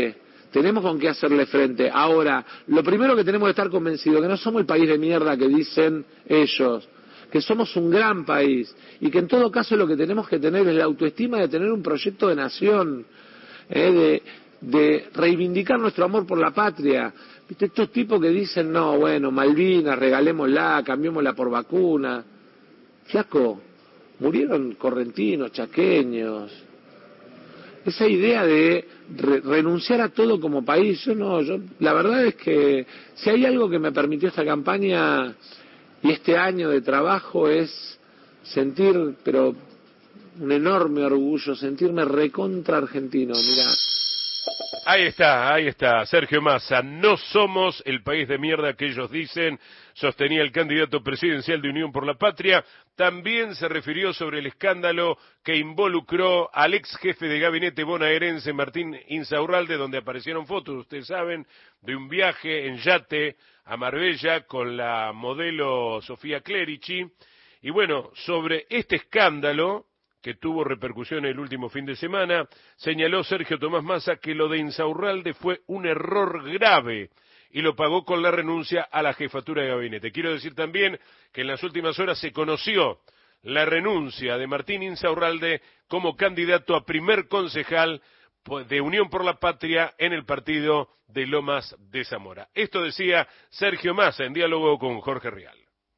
tenemos con qué hacerle frente. Ahora, lo primero que tenemos que estar convencidos, que no somos el país de mierda que dicen ellos, que somos un gran país, y que en todo caso lo que tenemos que tener es la autoestima de tener un proyecto de nación, ¿eh? de, de reivindicar nuestro amor por la patria. ¿Viste? Estos tipos que dicen, no, bueno, Malvinas, regalémosla, cambiémosla por vacuna. Flaco, murieron correntinos, chaqueños. Esa idea de re renunciar a todo como país, yo no, yo, la verdad es que si hay algo que me permitió esta campaña y este año de trabajo es sentir, pero un enorme orgullo, sentirme recontra argentino, mirá. Ahí está, ahí está, Sergio Massa. No somos el país de mierda que ellos dicen, sostenía el candidato presidencial de Unión por la Patria. También se refirió sobre el escándalo que involucró al ex jefe de gabinete bonaerense Martín Insaurralde, donde aparecieron fotos, ustedes saben, de un viaje en yate a Marbella con la modelo Sofía Clerici. Y bueno, sobre este escándalo, que tuvo repercusión el último fin de semana, señaló Sergio Tomás Massa que lo de Insaurralde fue un error grave y lo pagó con la renuncia a la jefatura de gabinete. Quiero decir también que en las últimas horas se conoció la renuncia de Martín Insaurralde como candidato a primer concejal de Unión por la Patria en el partido de Lomas de Zamora. Esto decía Sergio Massa en diálogo con Jorge Rial.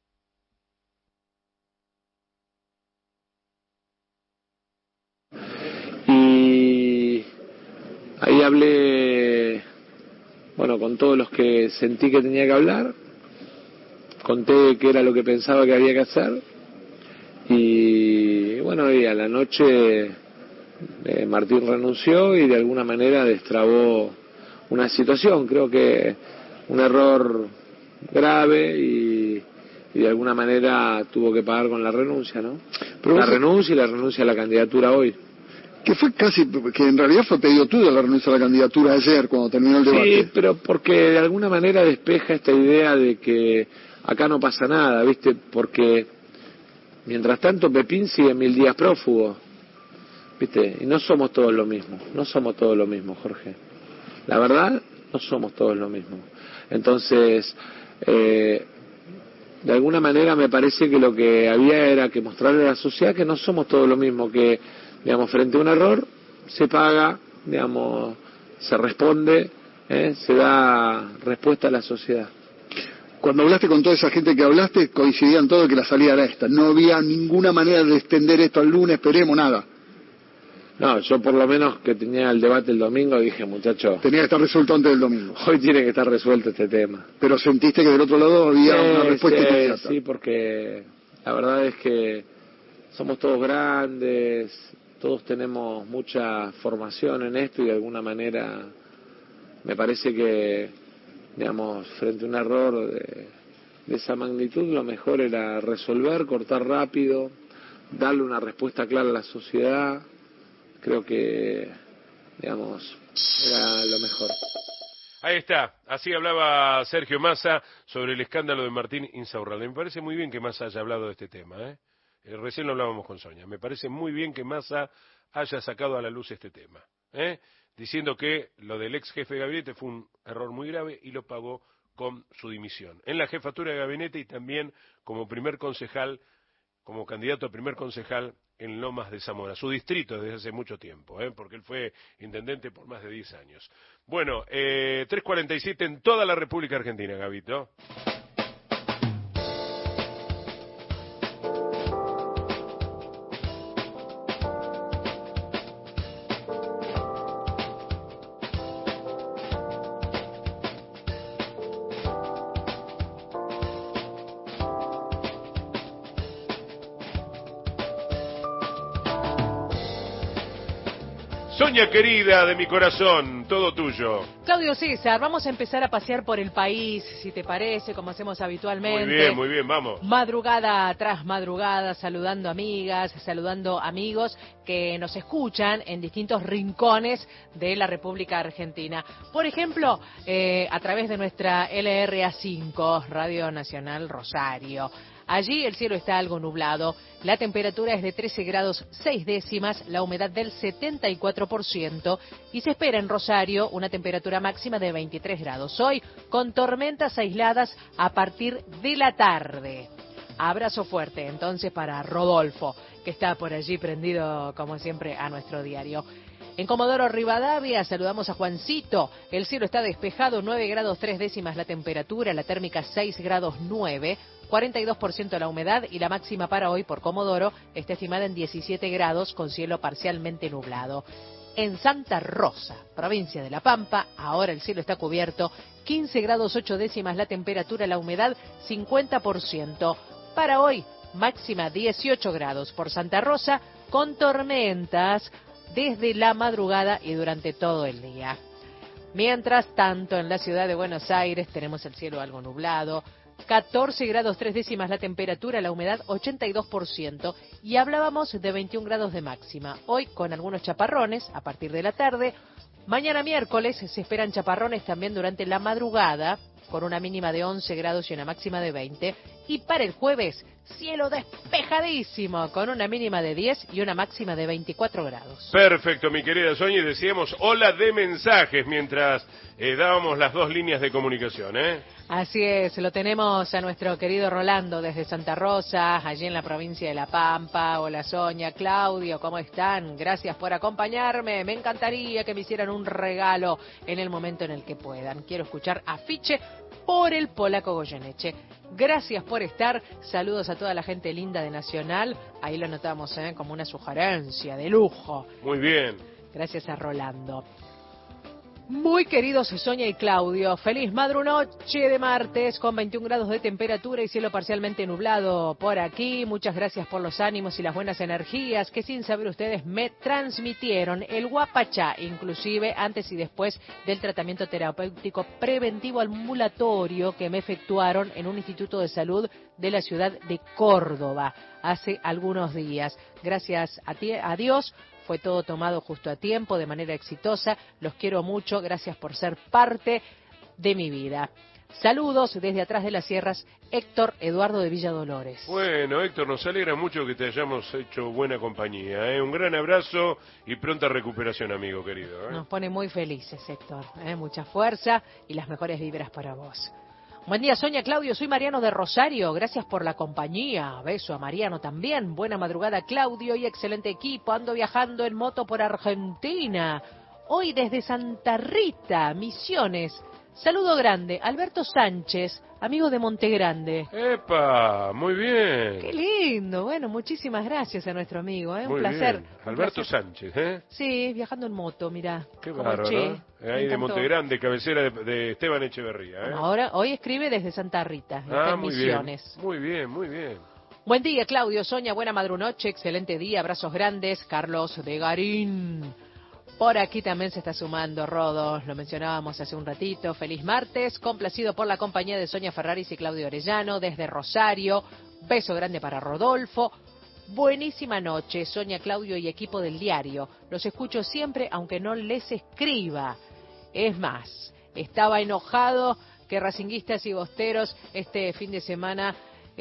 Y ahí hablé, bueno, con todos los que sentí que tenía que hablar, conté qué era lo que pensaba que había que hacer, y bueno, y a la noche eh, Martín renunció y de alguna manera destrabó una situación, creo que un error grave y, y de alguna manera tuvo que pagar con la renuncia, ¿no? Pero la renuncia y la renuncia a la candidatura hoy. Que fue casi, que en realidad fue pedido tuyo la renuncia a la candidatura ayer cuando terminó el debate. Sí, pero porque de alguna manera despeja esta idea de que acá no pasa nada, ¿viste? Porque mientras tanto Pepín sigue mil días prófugo, ¿viste? Y no somos todos lo mismo, no somos todos lo mismo, Jorge. La verdad, no somos todos lo mismo. Entonces, eh, de alguna manera me parece que lo que había era que mostrarle a la sociedad que no somos todos lo mismo, que digamos, frente a un error, se paga, digamos, se responde, ¿eh? Se da respuesta a la sociedad. Cuando hablaste con toda esa gente que hablaste, coincidían todos que la salida era esta. No había ninguna manera de extender esto al lunes, esperemos, nada. No, yo por lo menos que tenía el debate el domingo dije, muchachos, tenía que estar resuelto antes del domingo. Hoy tiene que estar resuelto este tema. Pero sentiste que del otro lado había sí, una respuesta sí, inmediata. Sí, porque la verdad es que somos todos grandes, todos tenemos mucha formación en esto y de alguna manera me parece que, digamos, frente a un error de, de esa magnitud, lo mejor era resolver, cortar rápido, darle una respuesta clara a la sociedad. Creo que, digamos, era lo mejor. Ahí está, así hablaba Sergio Massa sobre el escándalo de Martín Insaurralde. Me parece muy bien que Massa haya hablado de este tema, ¿eh? Eh, recién lo hablábamos con Sonia. Me parece muy bien que Massa haya sacado a la luz este tema, ¿eh? Diciendo que lo del ex jefe de gabinete fue un error muy grave y lo pagó con su dimisión en la jefatura de gabinete y también como primer concejal, como candidato a primer concejal en Lomas de Zamora, su distrito desde hace mucho tiempo, ¿eh? Porque él fue intendente por más de diez años. Bueno, eh, tres cuarenta y siete en toda la República Argentina, Gabito. Sonia querida de mi corazón, todo tuyo. Claudio César, vamos a empezar a pasear por el país, si te parece, como hacemos habitualmente. Muy bien, muy bien, vamos. Madrugada tras madrugada, saludando amigas, saludando amigos que nos escuchan en distintos rincones de la República Argentina. Por ejemplo, eh, a través de nuestra L R A cinco, Radio Nacional Rosario. Allí el cielo está algo nublado. La temperatura es de trece grados seis décimas, la humedad del setenta y cuatro por ciento y se espera en Rosario una temperatura máxima de veintitrés grados. Hoy con tormentas aisladas a partir de la tarde. Abrazo fuerte entonces para Rodolfo, que está por allí prendido como siempre a nuestro diario. En Comodoro Rivadavia saludamos a Juancito. El cielo está despejado, nueve grados tres décimas la temperatura, la térmica seis grados nueve, cuarenta y dos por ciento la humedad y la máxima para hoy por Comodoro está estimada en diecisiete grados con cielo parcialmente nublado. En Santa Rosa, provincia de La Pampa, ahora el cielo está cubierto, quince grados ocho décimas la temperatura, la humedad cincuenta por ciento. Para hoy, máxima dieciocho grados por Santa Rosa, con tormentas desde la madrugada y durante todo el día. Mientras tanto, en la ciudad de Buenos Aires tenemos el cielo algo nublado, catorce grados tres décimas la temperatura, la humedad ochenta y dos por ciento y hablábamos de veintiún grados de máxima. Hoy con algunos chaparrones a partir de la tarde. Mañana miércoles se esperan chaparrones también durante la madrugada, con una mínima de once grados y una máxima de veinte. Y para el jueves, cielo despejadísimo, con una mínima de diez y una máxima de veinticuatro grados. Perfecto, mi querida Sonia, y decíamos hola de mensajes mientras eh, dábamos las dos líneas de comunicación, ¿eh? Así es, lo tenemos a nuestro querido Rolando desde Santa Rosa, allí en la provincia de La Pampa. Hola Sonia, Claudio, ¿cómo están? Gracias por acompañarme. Me encantaría que me hicieran un regalo en el momento en el que puedan. Quiero escuchar Afiche por el polaco Goyeneche. Gracias por estar. Saludos a toda la gente linda de Nacional. Ahí lo notamos, ¿eh? Como una sugerencia de lujo. Muy bien. Gracias a Rolando. Muy queridos Sonia y Claudio, feliz madrunoche de martes con veintiún grados de temperatura y cielo parcialmente nublado por aquí. Muchas gracias por los ánimos y las buenas energías que sin saber ustedes me transmitieron. El Guapachá, inclusive antes y después del tratamiento terapéutico preventivo ambulatorio que me efectuaron en un instituto de salud de la ciudad de Córdoba hace algunos días. Gracias a, ti, a Dios. Fue todo tomado justo a tiempo, de manera exitosa. Los quiero mucho. Gracias por ser parte de mi vida. Saludos desde atrás de las sierras, Héctor Eduardo de Villa Dolores. Bueno, Héctor, nos alegra mucho que te hayamos hecho buena compañía, ¿eh? Un gran abrazo y pronta recuperación, amigo querido, ¿eh? Nos pone muy felices, Héctor, ¿eh? Mucha fuerza y las mejores vibras para vos. Buen día, Sonia, Claudio, soy Mariano de Rosario, gracias por la compañía, beso a Mariano también, buena madrugada, Claudio, y excelente equipo, ando viajando en moto por Argentina, hoy desde Santa Rita, Misiones, saludo grande, Alberto Sánchez, amigo de Montegrande. ¡Epa! Muy bien. ¡Qué lindo! Bueno, muchísimas gracias a nuestro amigo, ¿eh? Un Muy placer. bien. Un Alberto placer. Sánchez, ¿eh? Sí, viajando en moto, mirá. Qué como bárbaro, che, ¿no? me Ahí de encantó. Montegrande, cabecera de, de Esteban Echeverría, ¿eh? Bueno, ahora, hoy escribe desde Santa Rita, está Ah, en muy Misiones. bien. Muy bien, muy bien. Buen día, Claudio, Sonia, buena madrunoche, excelente día, abrazos grandes, Carlos de Garín. Por aquí también se está sumando Rodo, lo mencionábamos hace un ratito. Feliz martes, complacido por la compañía de Sonia Ferraris y Claudio Orellano desde Rosario. Beso grande para Rodolfo. Buenísima noche, Sonia, Claudio y equipo del diario. Los escucho siempre, aunque no les escriba. Es más, estaba enojado que racinguistas y bosteros este fin de semana,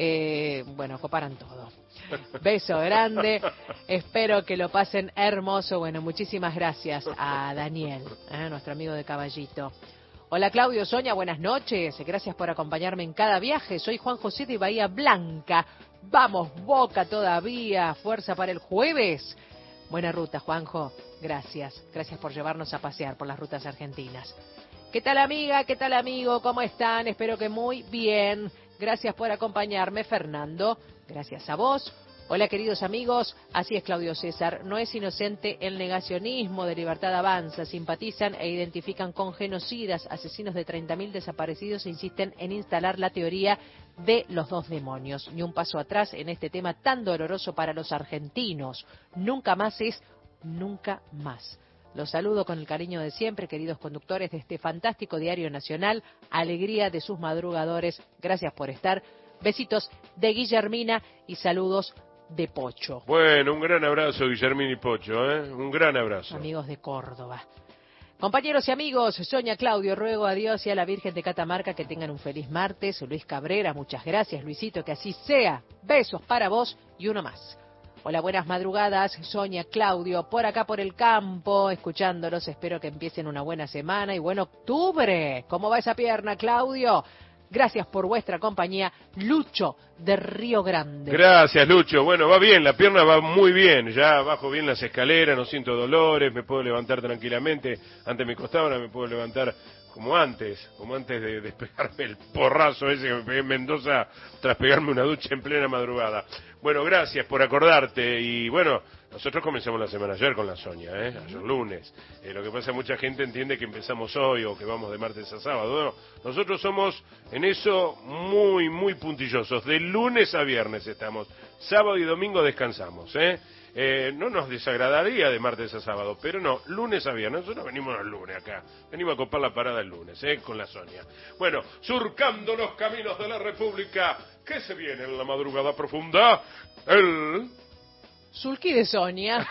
eh, bueno, coparan todo. Beso grande, espero que lo pasen hermoso. Bueno, muchísimas gracias a Daniel, ¿eh? Nuestro amigo de Caballito. Hola Claudio, Sonia, buenas noches, gracias por acompañarme en cada viaje. Soy Juan José de Bahía Blanca. Vamos, Boca todavía, fuerza para el jueves. Buena ruta, Juanjo, gracias, gracias por llevarnos a pasear por las rutas argentinas. ¿Qué tal amiga? ¿Qué tal amigo? ¿Cómo están? Espero que muy bien. Gracias por acompañarme, Fernando. Gracias a vos. Hola, queridos amigos. Así es, Claudio César. No es inocente el negacionismo de Libertad Avanza. Simpatizan e identifican con genocidas, asesinos de treinta mil desaparecidos e insisten en instalar la teoría de los dos demonios. Ni un paso atrás en este tema tan doloroso para los argentinos. Nunca más es nunca más. Los saludo con el cariño de siempre, queridos conductores de este fantástico diario nacional. Alegría de sus madrugadores. Gracias por estar. Besitos de Guillermina y saludos de Pocho. Bueno, un gran abrazo, Guillermina y Pocho, ¿eh? Un gran abrazo. Amigos de Córdoba. Compañeros y amigos, Sonia, Claudio, ruego a Dios y a la Virgen de Catamarca que tengan un feliz martes. Luis Cabrera, muchas gracias, Luisito, que así sea. Besos para vos y uno más. Hola, buenas madrugadas, Sonia, Claudio, por acá por el campo, escuchándolos, espero que empiecen una buena semana y buen octubre. ¿Cómo va esa pierna, Claudio? Gracias por vuestra compañía, Lucho de Río Grande. Gracias, Lucho. Bueno, va bien, la pierna va muy bien. Ya bajo bien las escaleras, no siento dolores, me puedo levantar tranquilamente. Antes me costaba, ahora me puedo levantar como antes, como antes de despegarme el porrazo ese que me pegué en Mendoza tras pegarme una ducha en plena madrugada. Bueno, gracias por acordarte y bueno, nosotros comenzamos la semana ayer con la Sonia, ¿eh? Ayer lunes. Eh, lo que pasa es que mucha gente entiende que empezamos hoy o que vamos de martes a sábado. No, nosotros somos en eso muy, muy puntillosos. De lunes a viernes estamos. Sábado y domingo descansamos, ¿eh? Eh, no nos desagradaría de martes a sábado, pero no, lunes a viernes. Nosotros venimos el lunes acá. Venimos a copar la parada el lunes, ¿eh? Con la Sonia. Bueno, surcando los caminos de la República, ¿qué se viene en la madrugada profunda? El... Sulky de Sonia.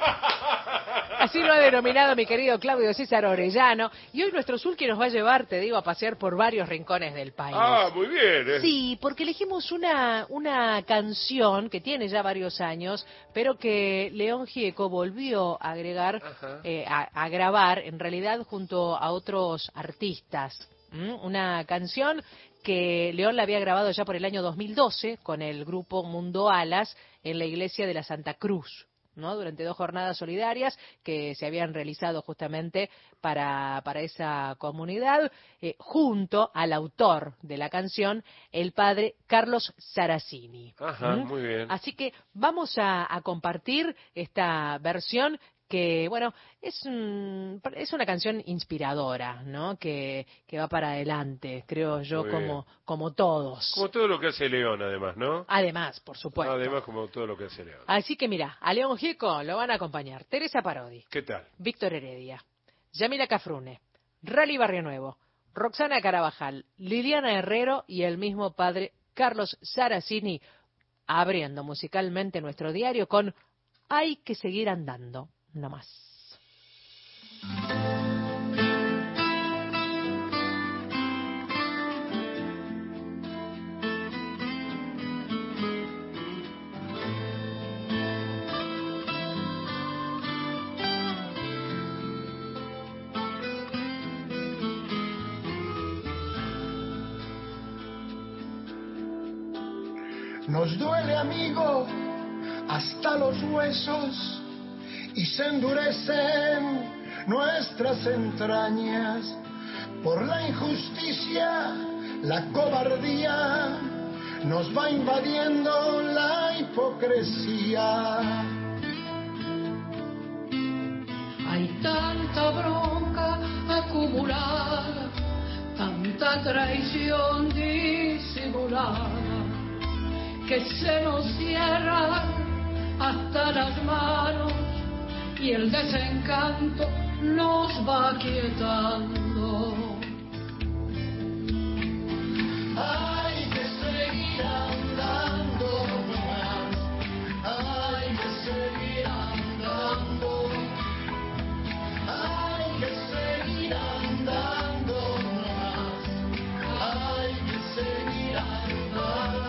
Así lo ha denominado mi querido Claudio César Orellano. Y hoy nuestro Sulky nos va a llevar, te digo, a pasear por varios rincones del país. Ah, muy bien. ¿eh? Sí, porque elegimos una, una canción que tiene ya varios años, pero que León Gieco volvió a agregar, eh, a, a grabar, en realidad, junto a otros artistas. ¿Mm? Una canción que León la había grabado ya por el año dos mil doce con el grupo Mundo Alas en la iglesia de la Santa Cruz, ¿no? Durante dos jornadas solidarias que se habían realizado justamente para, para esa comunidad, eh, junto al autor de la canción, el padre Carlos Saracini. Ajá, ¿Mm? muy bien. Así que vamos a, a compartir esta versión que, bueno, es, un, es una canción inspiradora, ¿no? Que, que va para adelante, creo yo, como, como todos. Como todo lo que hace León, además, ¿no? Además, por supuesto. Además, como todo lo que hace León. Así que mira, a León Gieco lo van a acompañar Teresa Parodi. ¿Qué tal? Víctor Heredia, Yamila Cafrune, Rally Barrio Nuevo, Roxana Carabajal, Liliana Herrero y el mismo padre Carlos Saracini, abriendo musicalmente nuestro diario con Hay que seguir andando. No más. Nos duele, amigo, hasta los huesos, y se endurecen nuestras entrañas por la injusticia, la cobardía, nos va invadiendo la hipocresía. Hay tanta bronca acumulada, tanta traición disimulada, que se nos cierran hasta las manos y el desencanto nos va quietando. Hay que seguir andando más, hay que seguir andando, hay que seguir andando más, hay que seguir andando.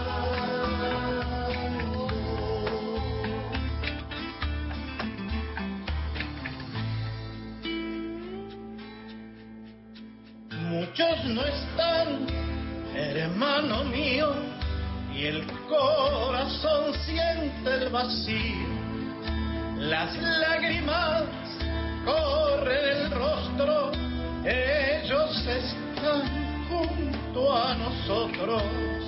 Muchos no están, hermano mío, y el corazón siente el vacío. Las lágrimas corren el rostro, ellos están junto a nosotros.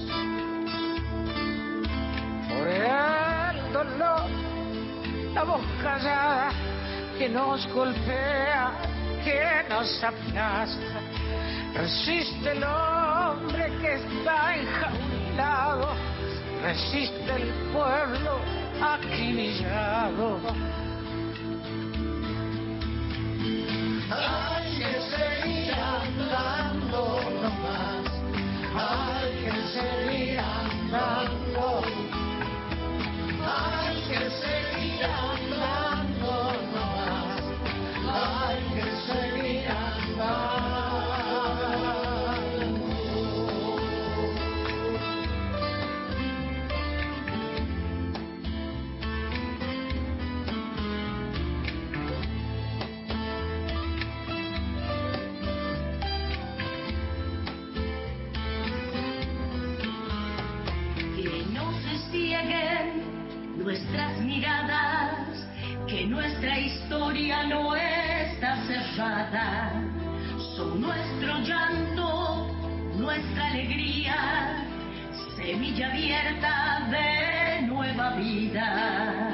Por el dolor, la voz callada que nos golpea, que nos aplasta. Resiste el hombre que está enjaulado, resiste el pueblo acribillado. Hay que seguir andando nomás, hay que seguir andando, hay que seguir andando nomás, hay que seguir andando. arrullada, son nuestro llanto, nuestra alegría, semilla abierta de nueva vida.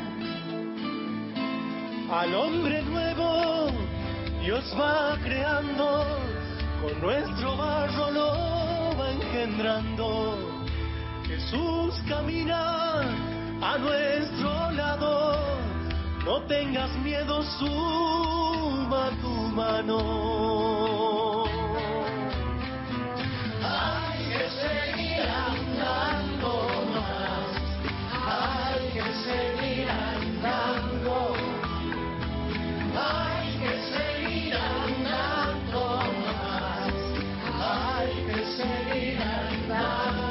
Al hombre nuevo Dios va creando, con nuestro barro lo va engendrando. Jesús camina a nuestro lado, no tengas miedo, suma tu mano. Hay que seguir andando más, hay que seguir andando, hay que seguir andando más, hay que seguir andando.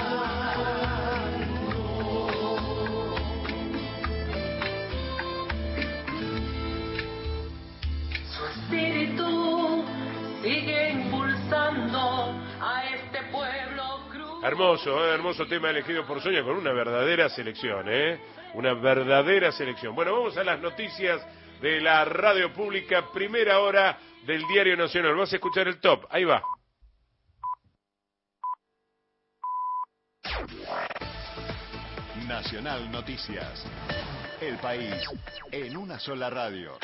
Espíritu sigue impulsando a este pueblo cruz. Hermoso, ¿eh? Hermoso tema elegido por Sonia con una verdadera selección, ¿eh? Una verdadera selección. Bueno, vamos a las noticias de la radio pública, primera hora del Diario Nacional. Vamos a escuchar el top, ahí va. Nacional Noticias. El país en una sola radio.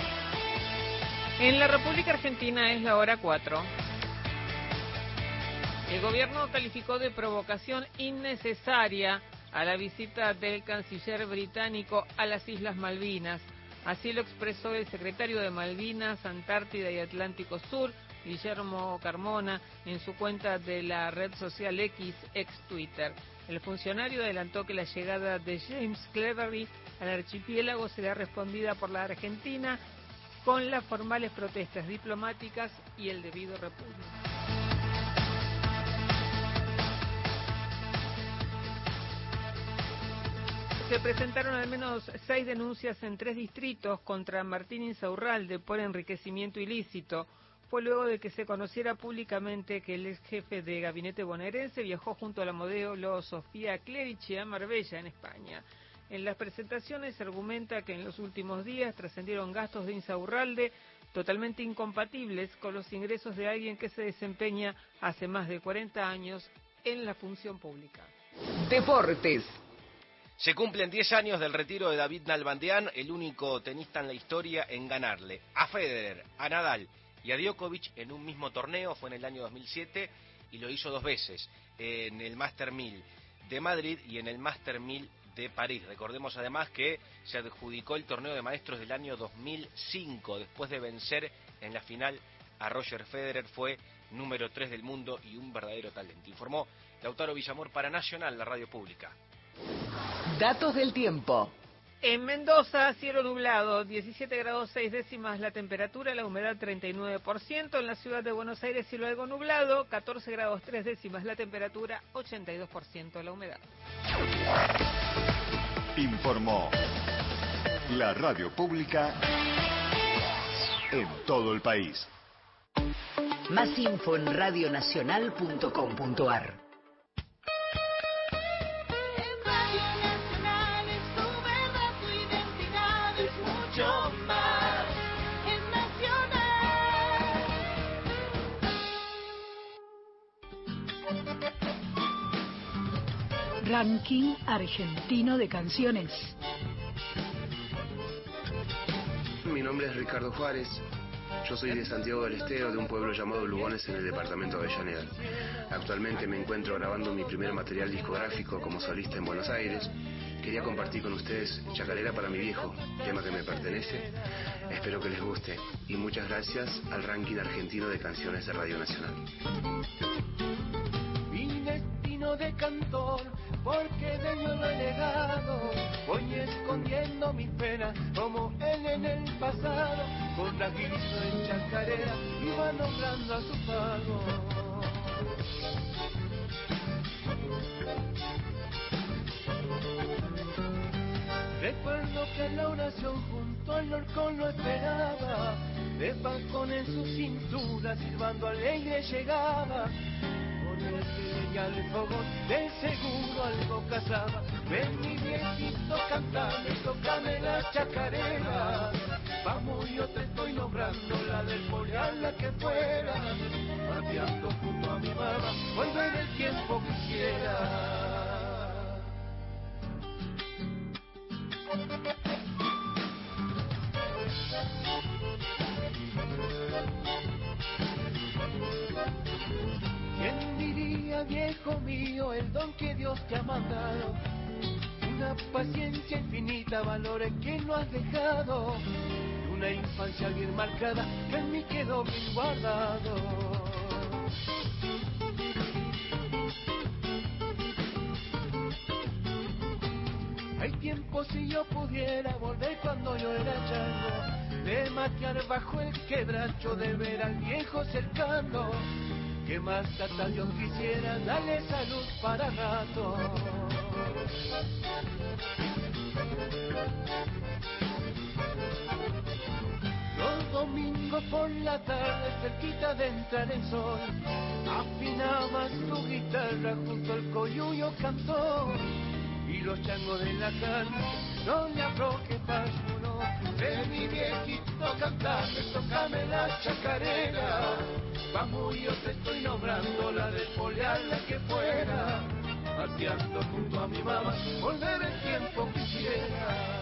En la República Argentina es la hora cuatro. El gobierno calificó de provocación innecesaria a la visita del canciller británico a las Islas Malvinas. Así lo expresó el secretario de Malvinas, Antártida y Atlántico Sur, Guillermo Carmona, en su cuenta de la red social X, ex Twitter. El funcionario adelantó que la llegada de James Cleverly al archipiélago será respondida por la Argentina con las formales protestas diplomáticas y el debido repudio. Se presentaron al menos seis denuncias en tres distritos contra Martín Insaurralde por enriquecimiento ilícito. Fue luego de que se conociera públicamente que el ex jefe de gabinete bonaerense viajó junto a la modelo Sofía Clerici a Marbella, en España. En las presentaciones se argumenta que en los últimos días trascendieron gastos de Insaurralde totalmente incompatibles con los ingresos de alguien que se desempeña hace más de cuarenta años en la función pública. Deportes. Se cumplen diez años del retiro de David Nalbandián, el único tenista en la historia en ganarle a Federer, a Nadal y a Djokovic en un mismo torneo. Fue en el año dos mil siete y lo hizo dos veces, en el Master mil de Madrid y en el Master mil de París. Recordemos además que se adjudicó el torneo de maestros del año dos mil cinco, después de vencer en la final a Roger Federer. Fue número tres del mundo y un verdadero talento. Informó Lautaro Villamor para Nacional, la radio pública. Datos del tiempo. En Mendoza, cielo nublado, diecisiete grados seis décimas la temperatura, la humedad treinta y nueve por ciento. En la ciudad de Buenos Aires, cielo algo nublado, catorce grados tres décimas la temperatura, ochenta y dos por ciento la humedad. Informó la radio pública en todo el país. Más info en radionacional punto com punto ar. Ranking argentino de canciones. Mi nombre es Ricardo Juárez. Yo soy de Santiago del Estero, de un pueblo llamado Lugones en el departamento de Avellaneda. Actualmente me encuentro grabando mi primer material discográfico como solista en Buenos Aires. Quería compartir con ustedes Chacarera para mi viejo, tema que me pertenece. Espero que les guste y muchas gracias al ranking argentino de canciones de Radio Nacional. Mi destino de cantor, porque de Dios lo he negado, voy escondiendo mis penas como él en el pasado, con la guisa en chacarera iba nombrando a su pago. Recuerdo que la oración junto al horcón lo esperaba, de balcón en su cintura silbando alegre llegaba. El que leña al fogón, de seguro algo cazaba. Ven mi viejito cantame, tócame la chacarera. Vamos, yo te estoy nombrando la que fuera, pateando junto a mi mamá, volver el tiempo quisiera. ¿Quién diría, viejo mío, el don que Dios te ha mandado? Una paciencia infinita, valores que no has dejado, una infancia bien marcada que en mí quedó bien guardado. Hay tiempo si yo pudiera volver cuando yo era chango, de matear bajo el quebracho, de ver al viejo cercano, que más tata Dios quisiera darle salud para rato. Los domingos por la tarde, cerquita de entrar el sol, afinabas tu guitarra junto al coyuyo cantó, y los changos de la carne no le afloje paz uno. De mi viejito cantarme, tócame la chacarera, vamos, yo te estoy nombrando la de polear la que fuera, pateando junto a mi mamá, volver el tiempo quisiera.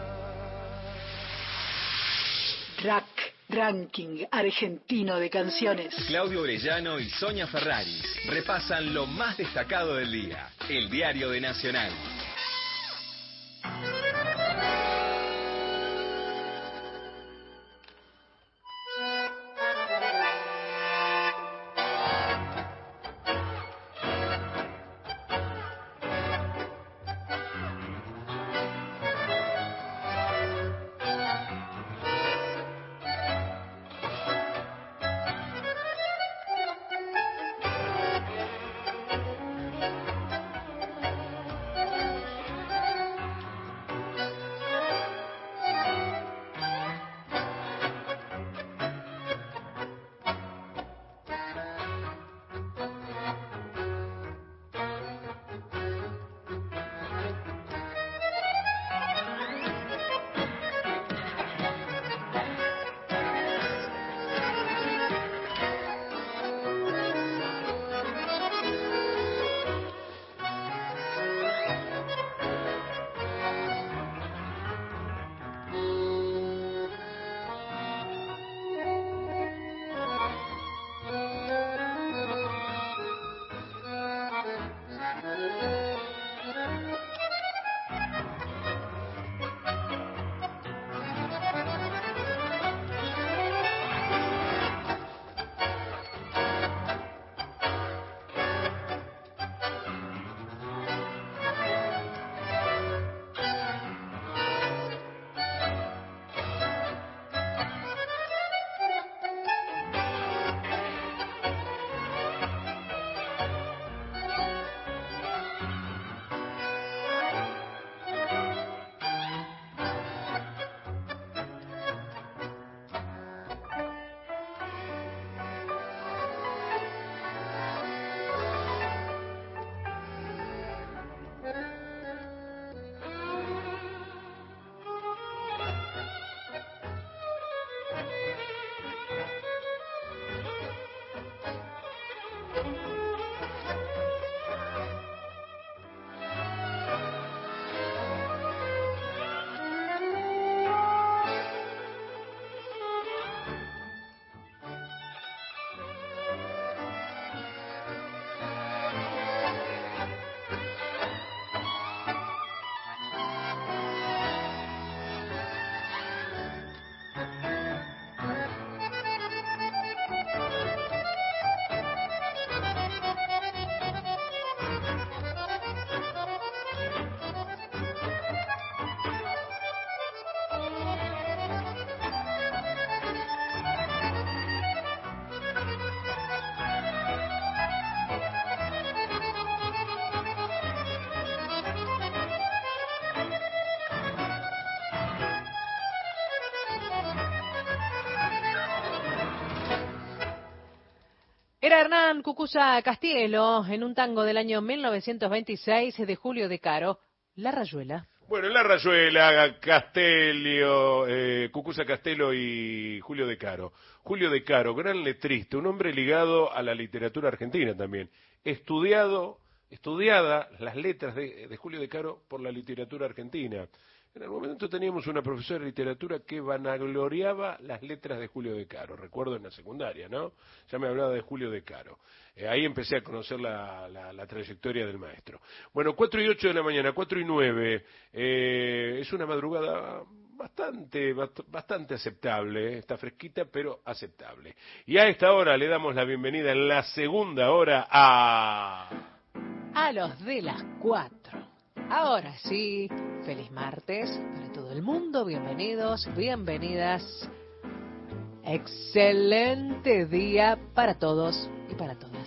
Rack, Ranking Argentino de Canciones. Claudio Orellano y Sonia Ferraris repasan lo más destacado del día. El diario de Nacional. Era Hernán Cucuza Castielo en un tango del año mil novecientos veintiséis de Julio De Caro, La Rayuela. Bueno, en la Rayuela, Castelio, eh, Cucuza Castelo y Julio De Caro. Julio De Caro, gran letrista, un hombre ligado a la literatura argentina también. Estudiado, estudiada las letras de, de Julio De Caro por la literatura argentina. En algún momento teníamos una profesora de literatura que vanagloriaba las letras de Julio De Caro, recuerdo en la secundaria, ¿no? Ya me hablaba de Julio De Caro. Eh, ahí empecé a conocer la, la, la trayectoria del maestro. Bueno, cuatro y ocho de la mañana, cuatro y nueve, eh, es una madrugada bastante, bastante aceptable, eh, está fresquita, pero aceptable. Y a esta hora le damos la bienvenida en la segunda hora a... A los de las cuatro. Ahora sí, feliz martes para todo el mundo, bienvenidos, bienvenidas. Excelente día para todos y para todas.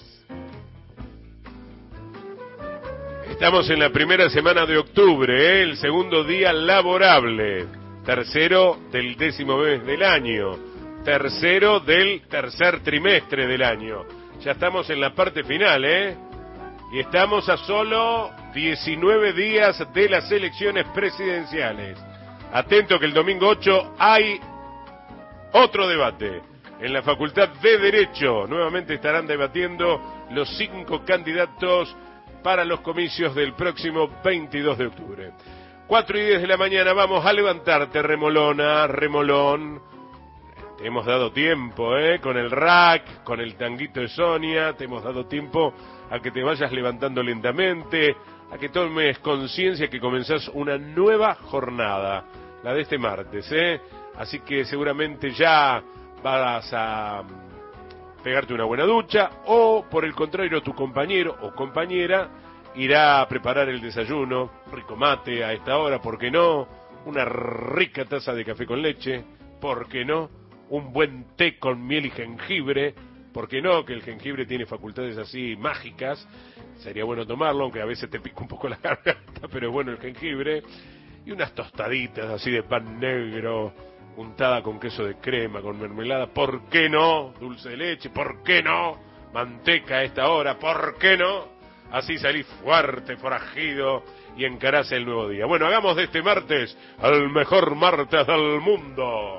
Estamos en la primera semana de octubre, ¿eh? El segundo día laborable, tercero del décimo mes del año, tercero del tercer trimestre del año. Ya estamos en la parte final, ¿eh? Y estamos a solo diecinueve días de las elecciones presidenciales. Atento que el domingo ocho hay otro debate. En la Facultad de Derecho nuevamente estarán debatiendo los cinco candidatos para los comicios del próximo veintidós de octubre. cuatro y diez de la mañana, vamos a levantarte, remolona, remolón. Te hemos dado tiempo, ¿eh? Con el rack, con el tanguito de Sonia, te hemos dado tiempo a que te vayas levantando lentamente, a que tomes conciencia que comenzás una nueva jornada, la de este martes, ¿eh? Así que seguramente ya vas a pegarte una buena ducha, o por el contrario tu compañero o compañera irá a preparar el desayuno, rico mate a esta hora, ¿por qué no? Una rica taza de café con leche, ¿por qué no? Un buen té con miel y jengibre, ¿por qué no? Que el jengibre tiene facultades así mágicas, sería bueno tomarlo, aunque a veces te pica un poco la garganta, pero es bueno el jengibre. Y unas tostaditas así de pan negro, untada con queso de crema, con mermelada, ¿por qué no? Dulce de leche, ¿por qué no? Manteca a esta hora, ¿por qué no? Así salís fuerte, forajido y encarás el nuevo día. Bueno, hagamos de este martes el mejor martes del mundo.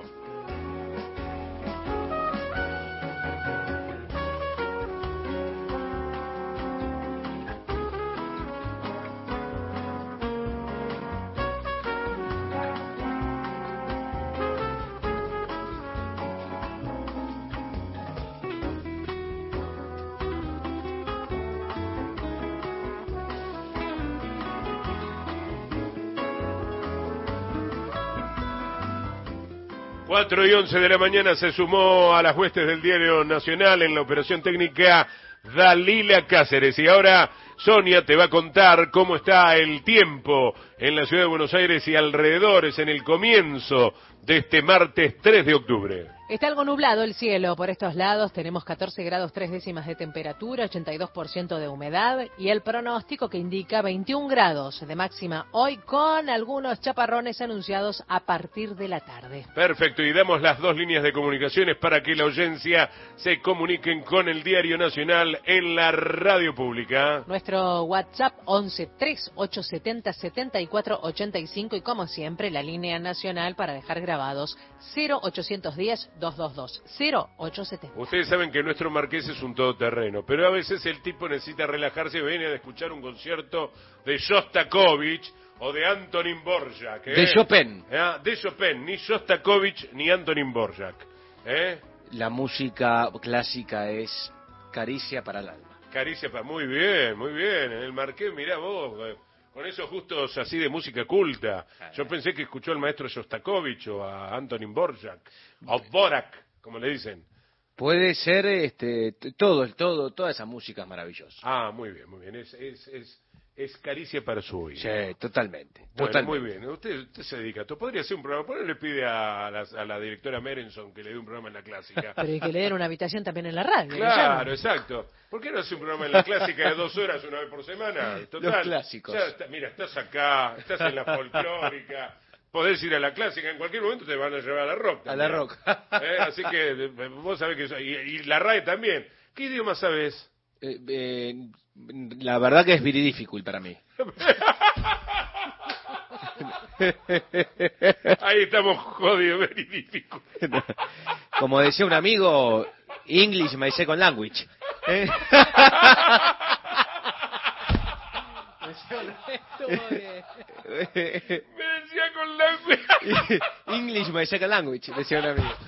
cuatro y once de la mañana se sumó a las huestes del Diario Nacional en la operación técnica Dalila Cáceres. Y ahora Sonia te va a contar cómo está el tiempo en la ciudad de Buenos Aires y alrededores en el comienzo de este martes tres de octubre. Está algo nublado el cielo por estos lados, tenemos catorce grados tres décimas de temperatura, ochenta y dos por ciento de humedad y el pronóstico que indica veintiún grados de máxima hoy con algunos chaparrones anunciados a partir de la tarde. Perfecto, y damos las dos líneas de comunicaciones para que la audiencia se comuniquen con el Diario Nacional en la radio pública. Nuestro WhatsApp once tres ocho setenta setenta y cuatro ochenta y cinco y como siempre la línea nacional para dejar grabados cero ochocientos diez doscientos veintidós, cero ochocientos setenta. Ustedes saben que nuestro Marqués es un todoterreno, pero a veces el tipo necesita relajarse y viene a escuchar un concierto de Shostakovich o de Antonín Dvořák. ¿eh? De Chopin. ¿Eh? De Chopin, ni Shostakovich ni Antonín Dvořák. ¿Eh? La música clásica es caricia para el alma. Caricia para... Muy bien, muy bien. En el Marqués, mirá vos... Eh. Con esos gustos así de música culta. Yo pensé que escuchó al maestro Shostakovich o a Antonín Dvořák, o Dvořák, como le dicen. Puede ser este todo, todo, toda esa música es maravillosa. Ah, muy bien, muy bien. Es, es, es, es caricia para su oído. Sí, totalmente. Bueno, totalmente. muy bien. Usted, usted se dedica a todo. Podría hacer un programa. ¿Por qué no le pide a la, a la directora Merenson que le dé un programa en la clásica? Pero hay que leer una habitación también en la radio. Claro, exacto. ¿Por qué no hace un programa en la clásica de dos horas una vez por semana? Total, los clásicos. Ya está, mira, estás acá, estás en la folclórica, podés ir a la clásica, en cualquier momento te van a llevar a la rock también. A la rock. ¿Eh? Así que vos sabés que... Y, y la R A E también. ¿Qué idioma sabés? Eh, eh, la verdad que es very difficult para mí. Ahí estamos jodidos, very difficult. Como decía un amigo, English my second language. ¿Eh? Me decía con language. English my second language, decía un amigo.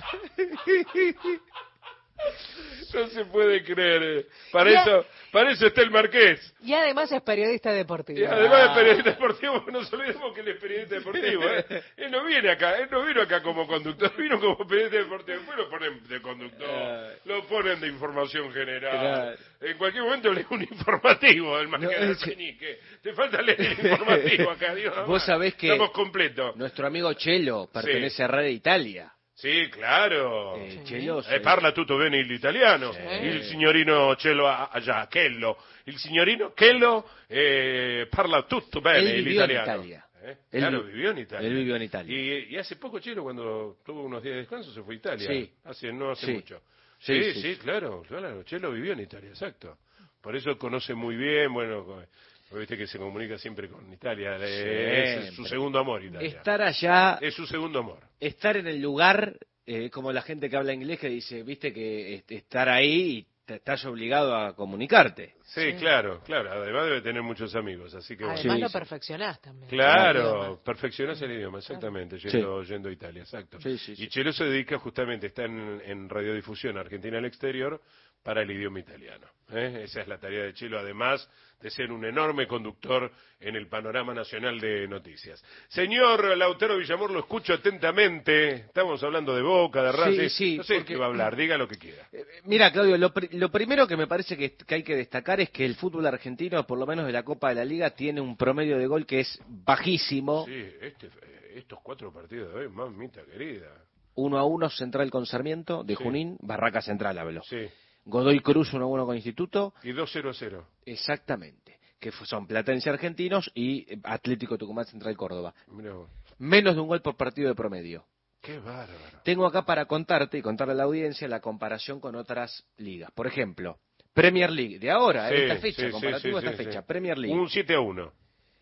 No se puede creer. Para Ya. eso, para eso está el Marqués. Y además es periodista deportivo. Y además de periodista deportivo, no nos olvidemos que él es periodista deportivo. ¿eh? Él no viene acá, él no vino acá como conductor, vino como periodista deportivo. Después lo ponen de conductor, lo ponen de información general. En cualquier momento lee un informativo del Marqués del Penique. Te falta leer el informativo acá, Dios. Vos sabés que estamos completos. Nuestro amigo Chelo pertenece Sí. a Radio Italia. Sì, claro. Eh, Cello, Eh, parla tutto bene l'italiano. Sì. Il signorino Cello ah, già, Chello. Il signorino Chello eh, parla tutto bene Él vivió en l'italiano. Italia. Eh, Él claro, vi- vivió en Italia. él vivió en Italia. Y, y hace poco Cello, cuando tuvo unos días de descanso, se fue a Italia. Sí. Hace, no hace Sí. mucho. Sí, Sí, sí, sí, sí. claro, claro. Cello vivió en Italia, exacto. Por eso conoce muy bien, bueno, co- viste que se comunica siempre con Italia. eh, es su Siempre. segundo amor, Italia. Estar allá, Es su segundo amor. estar en el lugar, eh, como la gente que habla inglés que dice, viste que est- estar ahí y te- estás obligado a comunicarte. Sí, claro, claro. Además debe tener muchos amigos, así que bueno. Además lo perfeccionás también. Claro, perfeccionás el idioma, exactamente, yendo, yendo a Italia, exacto. Sí, sí, sí. Y Chelo se dedica justamente, está en, en radiodifusión Argentina al exterior para el idioma italiano. ¿eh? Esa es la tarea de Chelo, además de ser un enorme conductor en el panorama nacional de noticias. Señor Lautaro Villamor, lo escucho atentamente. Estamos hablando de Boca, de Racing. Sí, sí, no sé de porque- qué va a hablar, diga lo que quiera. Mira, Claudio, lo, pri- lo primero que me parece que, que hay que destacar es que el fútbol argentino, por lo menos de la Copa de la Liga, tiene un promedio de gol que es bajísimo. Sí, este, estos cuatro partidos de hoy, mamita querida. uno a uno Central con Sarmiento, de Sí. Junín, Barraca Central, hablo. Sí. Godoy Cruz uno a uno con Instituto. Y dos cero a cero. Exactamente. Que fu- son platense argentinos y eh, Atlético Tucumán Central Córdoba. Mirá vos. Menos de un gol por partido de promedio. Qué bárbaro. Tengo acá para contarte y contarle a la audiencia la comparación con otras ligas. Por ejemplo, Premier League, de ahora, Sí, de esta fecha, sí, comparativo sí, de esta sí, fecha, sí. Premier League. Un siete a uno.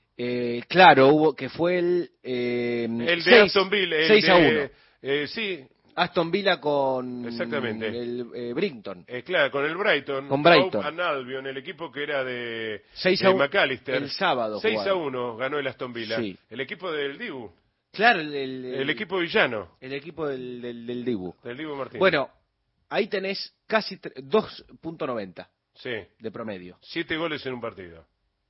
Eh, claro, hubo que fue el... Eh, El de seis- Aston Villa. El seis a de- uno. Eh, sí, Aston Villa con Exactamente. el eh, Brighton. eh, claro, con el Brighton. Con Brighton. Hope and Albion, el equipo que era de, seis de a uno McAllister. el sábado seis a jugaron. uno ganó el Aston Villa. Sí. El equipo del Dibu. Claro, el, el, El equipo villano. el equipo del, del, del Dibu. Del Dibu Martínez. Bueno, ahí tenés casi tre- dos punto noventa Sí. de promedio. Siete goles en un partido.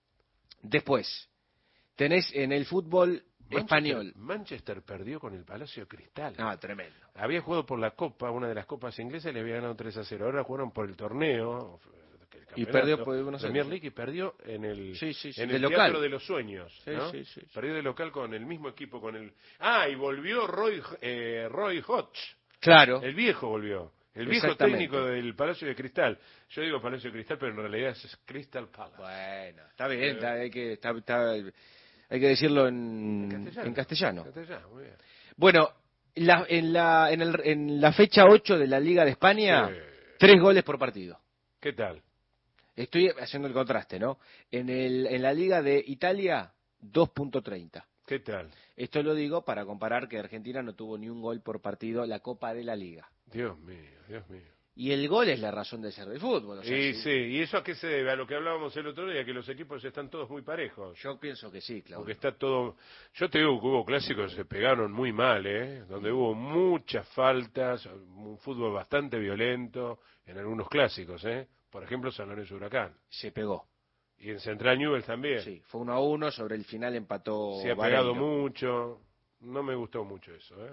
Después, tenés en el fútbol Manchester- español. Manchester perdió con el Palacio de Cristal. Ah, tremendo. Había jugado por la Copa, una de las copas inglesas, y le había ganado tres a cero. Ahora jugaron por el torneo. el Y campeonato, perdió por Buenos Premier Aires. League y perdió en el, Sí, sí, sí, en de el local. Teatro de los Sueños. Sí, ¿no? sí, sí, sí. Perdió de local con el mismo equipo. con el Ah, y volvió Roy, eh, Roy Hodge. Claro. El viejo volvió. El viejo Exactamente. técnico del Palacio de Cristal. Yo digo Palacio de Cristal, pero en realidad es Crystal Palace. Bueno, está bien, está- hay, que, está- está- hay que decirlo en, en castellano. Castellano, muy bien. Bueno, la- en, la, en, el- en la fecha ocho de la Liga de España, Sí. tres goles por partido. ¿Qué tal? Estoy haciendo el contraste, ¿no? En, el, en la Liga de Italia, dos punto treinta. ¿Qué tal? Esto lo digo para comparar que Argentina no tuvo ni un gol por partido la Copa de la Liga. Dios mío, Dios mío. Y el gol es la razón de ser del fútbol. O sea, Y si- sí, ¿y eso a qué se debe? A lo que hablábamos el otro día, que los equipos están todos muy parejos. Yo pienso que sí, Claudio. Porque está todo... Yo te digo que hubo clásicos que se pegaron muy mal, ¿eh? Donde hubo muchas faltas, un fútbol bastante violento, en algunos clásicos, ¿eh? Por ejemplo, San Lorenzo Huracán. Se pegó. Y en Central Newell's también. Sí, fue uno a uno, sobre el final empató Se ha pegado Vareiro. mucho. No me gustó mucho eso, ¿eh?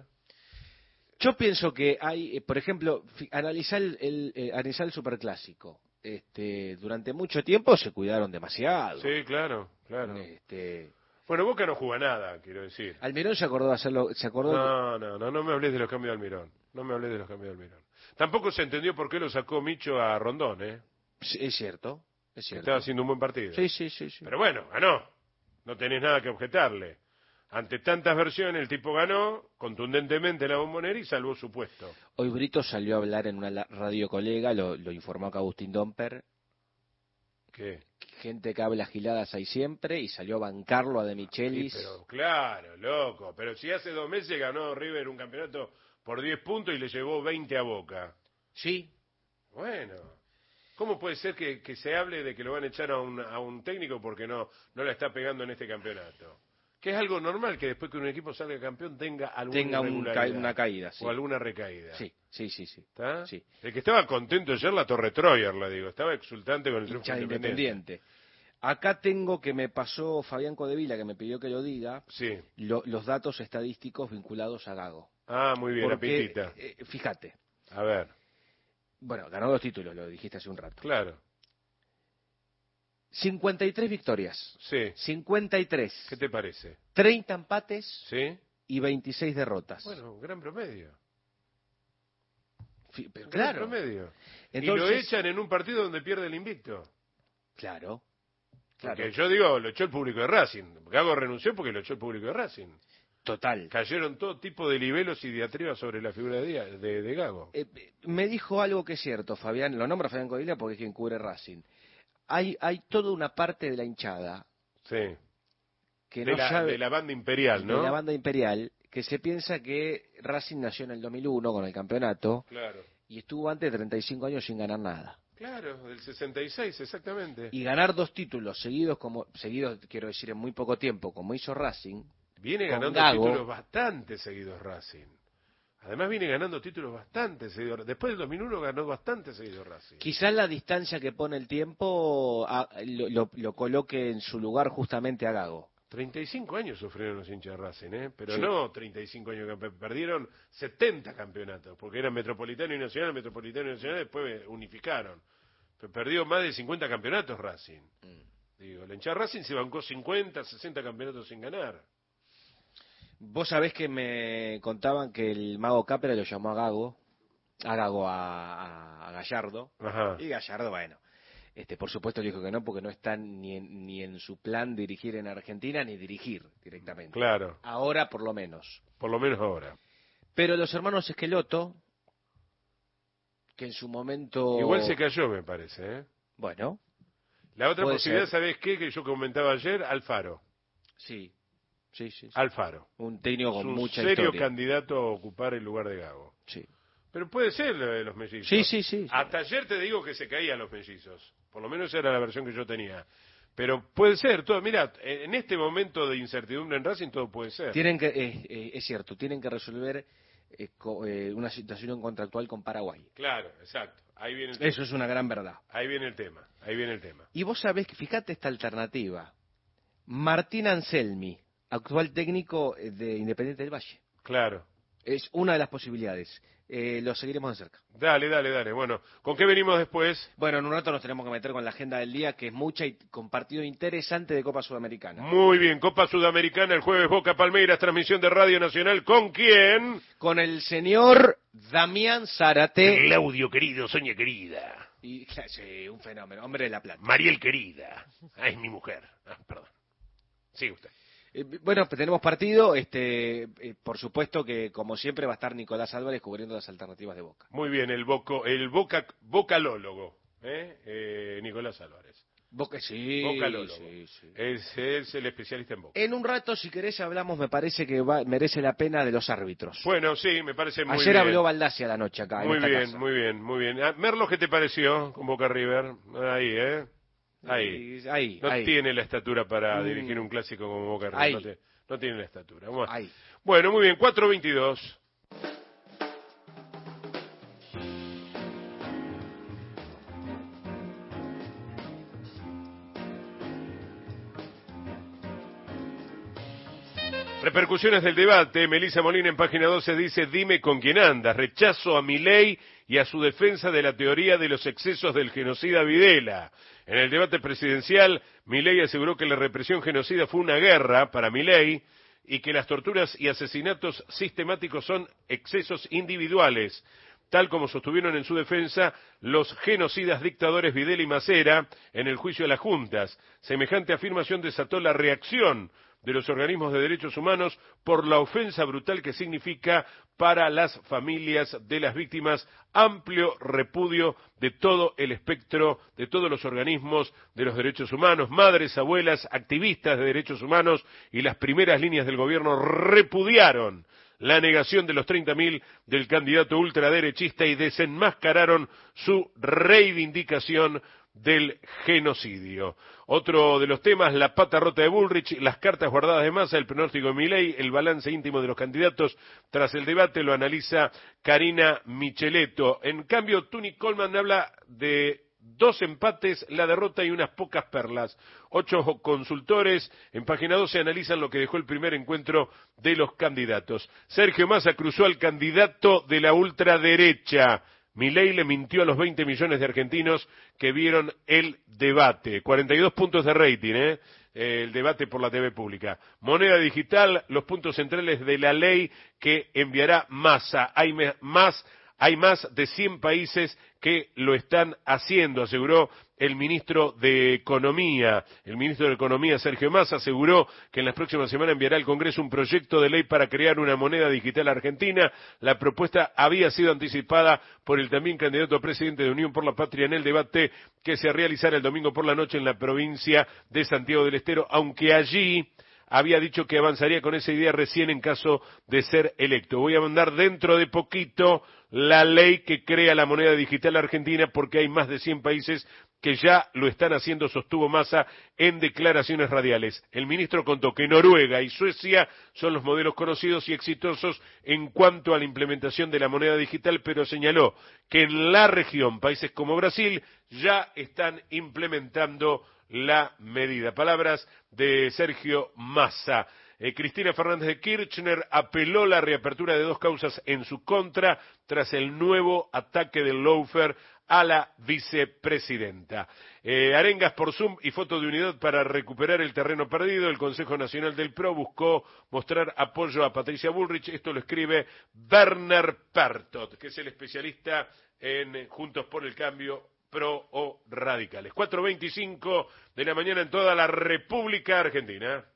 Yo pienso que hay, eh, por ejemplo, fi- analizar el, el, eh, analizar el superclásico. Este, durante mucho tiempo se cuidaron demasiado. Sí, claro, claro. Este, Bueno, Boca no juega nada, quiero decir. Almirón se acordó de hacerlo, se acordó de- No, no, no, no me hables de los cambios de Almirón. No me hables de los cambios de Almirón. Tampoco se entendió por qué lo sacó Micho a Rondón, ¿eh? Sí, es cierto, es Que cierto. estaba haciendo un buen partido. Sí, sí, sí, sí. Pero bueno, ganó. No tenés nada que objetarle. Ante tantas versiones, el tipo ganó contundentemente en la Bombonera y salvó su puesto. Hoy Brito salió a hablar en una la- radio colega, lo, lo informó acá Agustín Domper, ¿Qué? gente que habla giladas hay siempre y salió a bancarlo a De Michelis. Sí, pero claro, loco. Pero si hace dos meses ganó River un campeonato por diez puntos y le llevó veinte a Boca. Sí. Bueno. ¿Cómo puede ser que, que se hable de que lo van a echar a un, a un técnico porque no, no la está pegando en este campeonato? Que es algo normal que después que un equipo salga campeón tenga alguna tenga un ca una caída, sí. O alguna recaída. Sí, sí, sí, sí. ¿Está? Sí. El que estaba contento ayer, la Torre Troyer, la digo, estaba exultante con el triunfo Hincha de Independiente. Independiente. Acá tengo que me pasó Fabián Codevila, que me pidió que lo diga, sí. lo, los datos estadísticos vinculados a Gago. Ah, muy bien, Porque, la pintita. Eh, fíjate. A ver. Bueno, ganó dos títulos, lo dijiste hace un rato. Claro. cincuenta y tres victorias. Sí. cincuenta y tres. ¿Qué te parece? treinta empates. Sí. Y veintiséis derrotas. Bueno, un gran promedio. F pero un claro. gran promedio. Entonces, y lo echan en un partido donde pierde el invicto. Claro. Porque claro. yo digo, lo echó el público de Racing. Gago renunció porque lo echó el público de Racing. Total. Cayeron todo tipo de libelos y diatribas sobre la figura de, de, de Gago. Eh, me dijo algo que es cierto, Fabián, lo nombra Fabián Codevila porque es quien cubre Racing. Hay, hay toda una parte de la hinchada sí. que de, no la, sabe, de la banda imperial, ¿no? De la banda imperial, que se piensa que Racing nació en el dos mil uno con el campeonato claro. y estuvo antes de treinta y cinco años sin ganar nada. Claro, del sesenta y seis, exactamente. Y ganar dos títulos seguidos, como seguidos quiero decir en muy poco tiempo, como hizo Racing. Viene ganando Gago, títulos bastante seguidos Racing. Además viene ganando títulos bastante seguidos. Después del dos mil uno ganó bastante seguidos Racing. Quizás la distancia que pone el tiempo a, lo, lo, lo coloque en su lugar justamente a Gago. treinta y cinco años sufrieron los hinchas de Racing, ¿eh? Pero sí. no treinta y cinco años, que perdieron setenta campeonatos, porque eran Metropolitano y Nacional, Metropolitano y Nacional, después unificaron. Pero perdió más de cincuenta campeonatos Racing. Mm. Digo, la hinchada de Racing se bancó cincuenta, sesenta campeonatos sin ganar. Vos sabés que me contaban que el mago Capra lo llamó a Gago, a Gago, a, a, a Gallardo, Ajá. y Gallardo, bueno, este, por supuesto le dijo que no, porque no está ni en, ni en su plan dirigir en Argentina, ni dirigir directamente. Claro. Ahora por lo menos. Por lo menos ahora. Pero los hermanos Esqueloto, que en su momento... Igual se cayó, me parece, ¿eh? Bueno. La otra posibilidad, ser. ¿sabés qué? Que yo comentaba ayer, Alfaro. Sí. Sí, sí, sí. Alfaro. Un técnico con un mucha serio historia. candidato a ocupar el lugar de Gago. Sí. Pero puede ser lo de los mellizos. Sí, sí, sí. Hasta ayer te digo que se caían los mellizos. Por lo menos esa era la versión que yo tenía. Pero puede ser, todo. Mira, en este momento de incertidumbre en Racing todo puede ser. Tienen que, eh, eh, es cierto, tienen que resolver eh, co, eh, una situación contractual con Paraguay. Claro, exacto. Ahí viene el Eso tema. es una gran verdad. Ahí viene el tema. Ahí viene el tema. Y vos sabés que, fíjate esta alternativa. Martín Anselmi, actual técnico de Independiente del Valle. Claro. Es una de las posibilidades. Eh, lo seguiremos de cerca. Dale, dale, dale. Bueno, ¿con qué venimos después? Bueno, en un rato nos tenemos que meter con la agenda del día, que es mucha y con partido interesante de Copa Sudamericana. Muy bien, Copa Sudamericana el jueves, Boca Palmeiras, transmisión de Radio Nacional. ¿Con quién? Con el señor Damián Zárate. Claudio querido, Sonia querida. Y, sí, un fenómeno, hombre de la plata. Mariel querida. Ah, es mi mujer. Ah, perdón. Sigue usted. Eh, bueno, tenemos partido, este, eh, por supuesto que como siempre va a estar Nicolás Álvarez cubriendo las alternativas de Boca. Muy bien, el boco, el boca, vocalólogo, ¿eh? Eh, Nicolás Álvarez. Boca, sí, vocalólogo. sí, sí. Es, es el especialista en Boca. En un rato, si querés, hablamos, me parece que va, merece la pena de los árbitros. Bueno, sí, me parece muy Ayer bien. habló Baldassi a la noche acá. Muy en esta bien, casa. muy bien, muy bien. Ah, Merlo, ¿qué te pareció con Boca River? Ahí, ¿eh? Ahí. Sí, ahí, no ahí. tiene la estatura para Mm. dirigir un clásico como Boca River. Ahí. No, te- no tiene la estatura. Bueno, Ahí. bueno, muy bien, cuatro veintidós. Repercusiones del debate. Melissa Molina en página doce dice: dime con quién andas. Rechazo a Milei y a su defensa de la teoría de los excesos del genocida Videla. En el debate presidencial, Milei aseguró que la represión genocida fue una guerra para Milei y que las torturas y asesinatos sistemáticos son excesos individuales, tal como sostuvieron en su defensa los genocidas dictadores Videla y Macera en el juicio de las juntas. Semejante afirmación desató la reacción de los organismos de derechos humanos por la ofensa brutal que significa para las familias de las víctimas. Amplio repudio de todo el espectro, de todos los organismos de los derechos humanos, madres, abuelas, activistas de derechos humanos y las primeras líneas del gobierno repudiaron la negación de los treinta mil del candidato ultraderechista y desenmascararon su reivindicación del genocidio. Otro de los temas, la pata rota de Bullrich, las cartas guardadas de Massa, el pronóstico de Milei, el balance íntimo de los candidatos tras el debate, lo analiza Karina Micheletto. En cambio, Tuni Coleman habla de dos empates, la derrota y unas pocas perlas. Ocho consultores en página doce analizan lo que dejó el primer encuentro de los candidatos. Sergio Massa cruzó al candidato de la ultraderecha. Milei le mintió a los veinte millones de argentinos que vieron el debate. cuarenta y dos puntos de rating, ¿eh? El debate por la T V pública. Moneda digital, los puntos centrales de la ley que enviará Massa. Hay más, hay más de cien países que lo están haciendo, aseguró el ministro de Economía. El ministro de Economía, Sergio Massa, aseguró que en las próximas semanas enviará al Congreso un proyecto de ley para crear una moneda digital argentina. La propuesta había sido anticipada por el también candidato a presidente de Unión por la Patria en el debate que se realizará el domingo por la noche en la provincia de Santiago del Estero, aunque allí había dicho que avanzaría con esa idea recién en caso de ser electo. Voy a mandar dentro de poquito la ley que crea la moneda digital argentina porque hay más de cien países que ya lo están haciendo, sostuvo Massa en declaraciones radiales. El ministro contó que Noruega y Suecia son los modelos conocidos y exitosos en cuanto a la implementación de la moneda digital, pero señaló que en la región, países como Brasil, ya están implementando la medida. Palabras de Sergio Massa. Eh, Cristina Fernández de Kirchner apeló la reapertura de dos causas en su contra tras el nuevo ataque del lawfare a la vicepresidenta. Eh, arengas por Zoom y foto de unidad para recuperar el terreno perdido. El Consejo Nacional del P R O buscó mostrar apoyo a Patricia Bullrich. Esto lo escribe Werner Pertot, que es el especialista en Juntos por el Cambio, Pro o Radicales. cuatro veinticinco de la mañana en toda la República Argentina.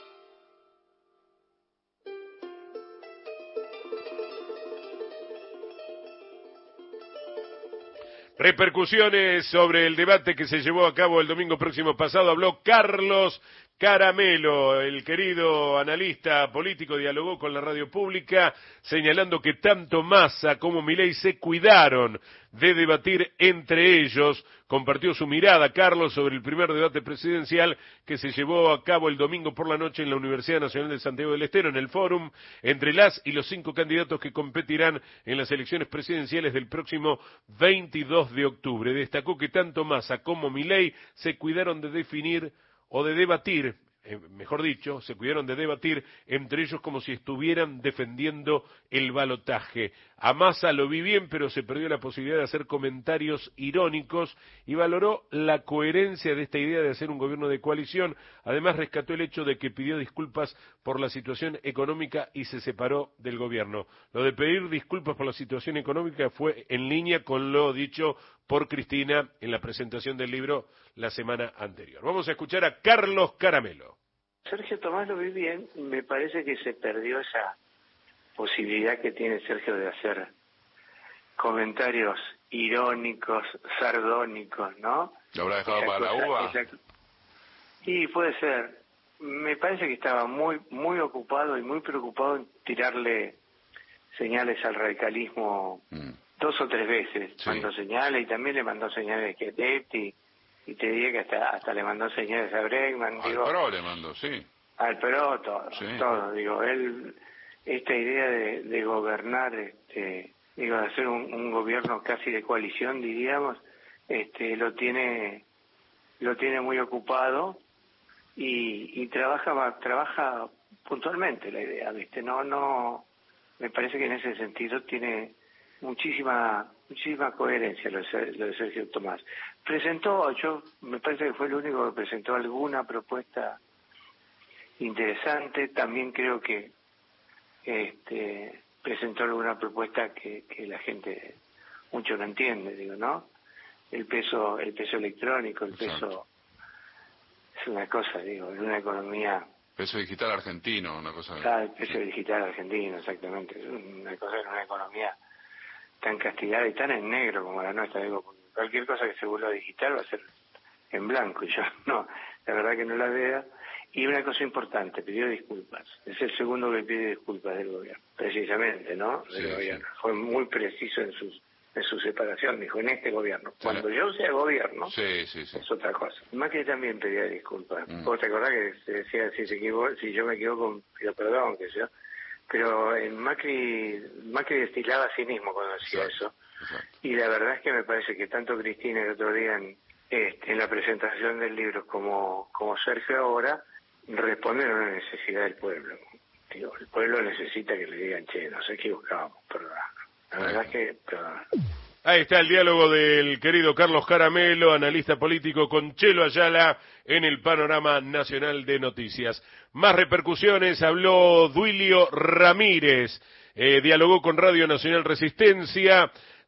Repercusiones sobre el debate que se llevó a cabo el domingo próximo pasado. Habló Carlos Caramelo, el querido analista político, dialogó con la radio pública señalando que tanto Massa como Milei se cuidaron de debatir entre ellos. Compartió su mirada, Carlos, sobre el primer debate presidencial que se llevó a cabo el domingo por la noche en la Universidad Nacional de Santiago del Estero, en el Fórum, entre las y los cinco candidatos que competirán en las elecciones presidenciales del próximo veintidós de octubre. Destacó que tanto Massa como Milei se cuidaron de definir o de debatir, eh, mejor dicho, se cuidaron de debatir entre ellos como si estuvieran defendiendo el balotaje. A Massa lo vi bien, pero se perdió la posibilidad de hacer comentarios irónicos y valoró la coherencia de esta idea de hacer un gobierno de coalición. Además, rescató el hecho de que pidió disculpas por la situación económica y se separó del gobierno. Lo de pedir disculpas por la situación económica fue en línea con lo dicho por Cristina en la presentación del libro la semana anterior. Vamos a escuchar a Carlos Caramelo. Sergio Tomás lo vi bien, me parece que se perdió esa posibilidad que tiene Sergio de hacer comentarios irónicos, sardónicos, ¿no? ¿Lo habrá dejado esa para cosa, la uva? Esa... Y puede ser. Me parece que estaba muy muy ocupado y muy preocupado en tirarle señales al radicalismo mm. dos o tres veces. Sí. Mandó señales y también le mandó señales a Chiaretti y te diría que hasta hasta le mandó señales a Bregman. Al digo, Pro le mandó, sí. Al Pro, todo, sí. todo. Digo, él, esta idea de, de gobernar, este, digo, de hacer un, un gobierno casi de coalición, diríamos, este, lo tiene, lo tiene muy ocupado y, y trabaja, trabaja puntualmente la idea, ¿viste? No, no, me parece que en ese sentido tiene muchísima muchísima coherencia lo de, lo de Sergio Tomás. Presentó, yo me parece que fue el único que presentó alguna propuesta interesante. También creo que este presentó alguna propuesta que, que la gente mucho no entiende, digo, ¿no? El peso, el peso electrónico, el peso es una cosa, digo, en una economía Peso digital argentino, una cosa... Claro, el peso digital argentino, exactamente. Es una cosa en una economía tan castigada y tan en negro como la nuestra. Digo, cualquier cosa que se vuelva digital va a ser en blanco, y yo no, la verdad que no la veo. Y una cosa importante, pidió disculpas. Es el segundo que pide disculpas del gobierno, precisamente, ¿no? Del Sí, gobierno. sí. Fue muy preciso en sus en su separación, dijo, en este gobierno. Cuando yo sea gobierno, sí, sí, sí. es otra cosa. Macri también pedía disculpas. Mm. ¿Vos te acordás que se decía, si se equivoco, si yo me equivoco, pido perdón, que yo? Pero en Macri, Macri destilaba a sí mismo cuando decía Exacto, eso. exacto. Y la verdad es que me parece que tanto Cristina el otro día en, este, en la presentación del libro como, como Sergio ahora, responden a una necesidad del pueblo. Digo, el pueblo necesita que le digan, che, nos equivocamos, perdón. La verdad es que, perdón. Ahí está el diálogo del querido Carlos Jaramillo, analista político, con Chelo Ayala en el panorama nacional de noticias. Más repercusiones, habló Duilio Ramírez, eh, dialogó con Radio Nacional Resistencia,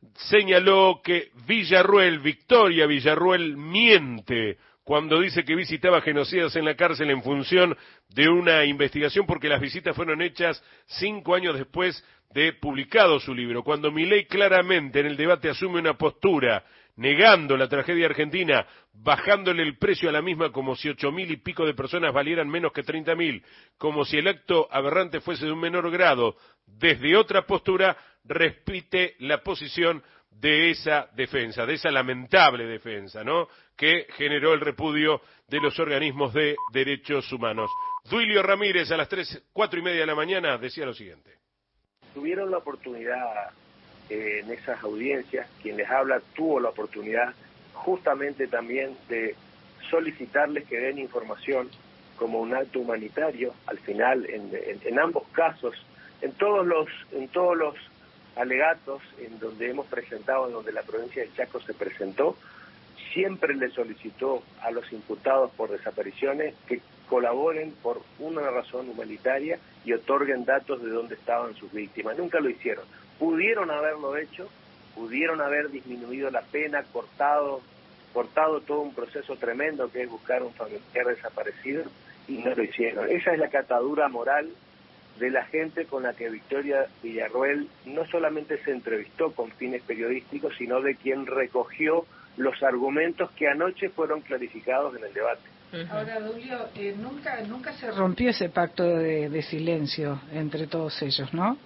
señaló que Villarruel, Victoria Villarruel, miente cuando dice que visitaba genocidas en la cárcel en función de una investigación, porque las visitas fueron hechas cinco años después de publicado su libro. Cuando Milei claramente en el debate asume una postura negando la tragedia argentina, bajándole el precio a la misma como si ocho mil y pico de personas valieran menos que treinta mil, como si el acto aberrante fuese de un menor grado, desde otra postura repite la posición de esa defensa, de esa lamentable defensa, ¿no?, que generó el repudio de los organismos de derechos humanos. Duilio Ramírez a las tres, cuatro y media de la mañana decía lo siguiente. Tuvieron la oportunidad eh, en esas audiencias, quien les habla tuvo la oportunidad justamente también de solicitarles que den información como un acto humanitario. Al final, en, en, en ambos casos, en todos los en todos los alegatos en donde hemos presentado, en donde la provincia de Chaco se presentó, siempre le solicitó a los imputados por desapariciones que colaboren por una razón humanitaria y otorguen datos de dónde estaban sus víctimas. Nunca lo hicieron. Pudieron haberlo hecho, pudieron haber disminuido la pena, cortado, cortado todo un proceso tremendo que es buscar un familiar desaparecido, y no lo hicieron. Esa es la catadura moral de la gente con la que Victoria Villarruel no solamente se entrevistó con fines periodísticos, sino de quien recogió los argumentos que anoche fueron clarificados en el debate. Ahora, Dulio, eh, nunca nunca se rompió ese pacto de, de silencio entre todos ellos, ¿no?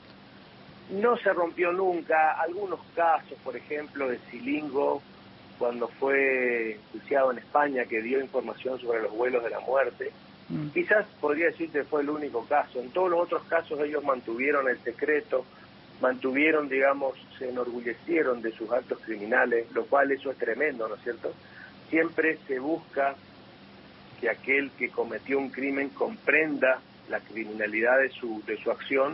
No se rompió nunca. Algunos casos, por ejemplo, de Silingo, cuando fue enjuiciado en España, que dio información sobre los vuelos de la muerte, mm. quizás podría decir que fue el único caso. En todos los otros casos ellos mantuvieron el secreto, mantuvieron, digamos, se enorgullecieron de sus actos criminales, lo cual eso es tremendo, ¿no es cierto? Siempre se busca que aquel que cometió un crimen comprenda la criminalidad de su de su acción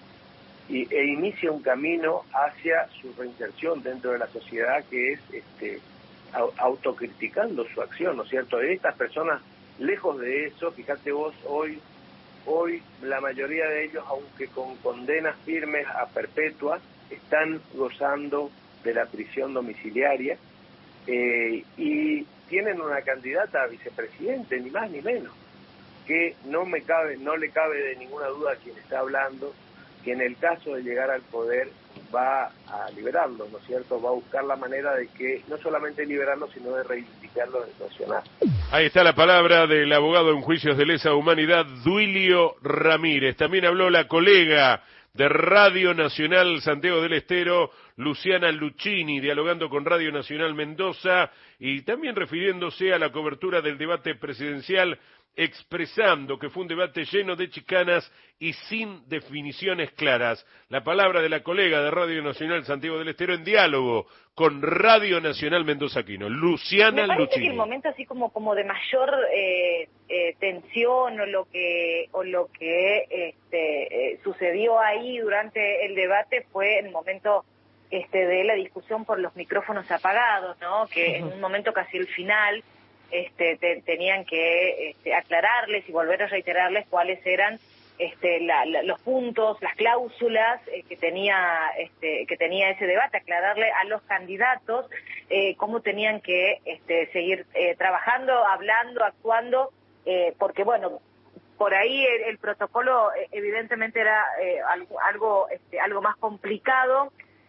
y, e inicia un camino hacia su reinserción dentro de la sociedad, que es este autocriticando su acción, ¿no es cierto? De estas personas, lejos de eso, fíjate vos, hoy hoy la mayoría de ellos, aunque con condenas firmes a perpetua, están gozando de la prisión domiciliaria eh, y tienen una candidata a vicepresidente, ni más ni menos, que no me cabe, no le cabe de ninguna duda a quien está hablando, que en el caso de llegar al poder va a liberarlo, ¿no es cierto? Va a buscar la manera de que no solamente liberarlo, sino de reivindicarlo en el nacional. Ahí está la palabra del abogado en juicios de lesa humanidad, Duilio Ramírez. También habló la colega de Radio Nacional Santiago del Estero, Luciana Luchini, dialogando con Radio Nacional Mendoza y también refiriéndose a la cobertura del debate presidencial, expresando que fue un debate lleno de chicanas y sin definiciones claras. La palabra de la colega de Radio Nacional Santiago del Estero en diálogo con Radio Nacional Mendozaquino, Luciana Me parece Luchini. que el momento así como como de mayor eh, eh, tensión o lo que o lo que este, eh, sucedió ahí durante el debate fue el momento este de la discusión por los micrófonos apagados, ¿no? Que uh-huh. en un momento casi el final este te, tenían que este, aclararles y volver a reiterarles cuáles eran este la, la, los puntos, las cláusulas eh, que tenía este que tenía ese debate, aclararle a los candidatos eh, cómo tenían que este seguir eh, trabajando, hablando, actuando, eh, porque bueno, por ahí el, el protocolo eh, evidentemente era eh, algo algo, este, algo más complicado.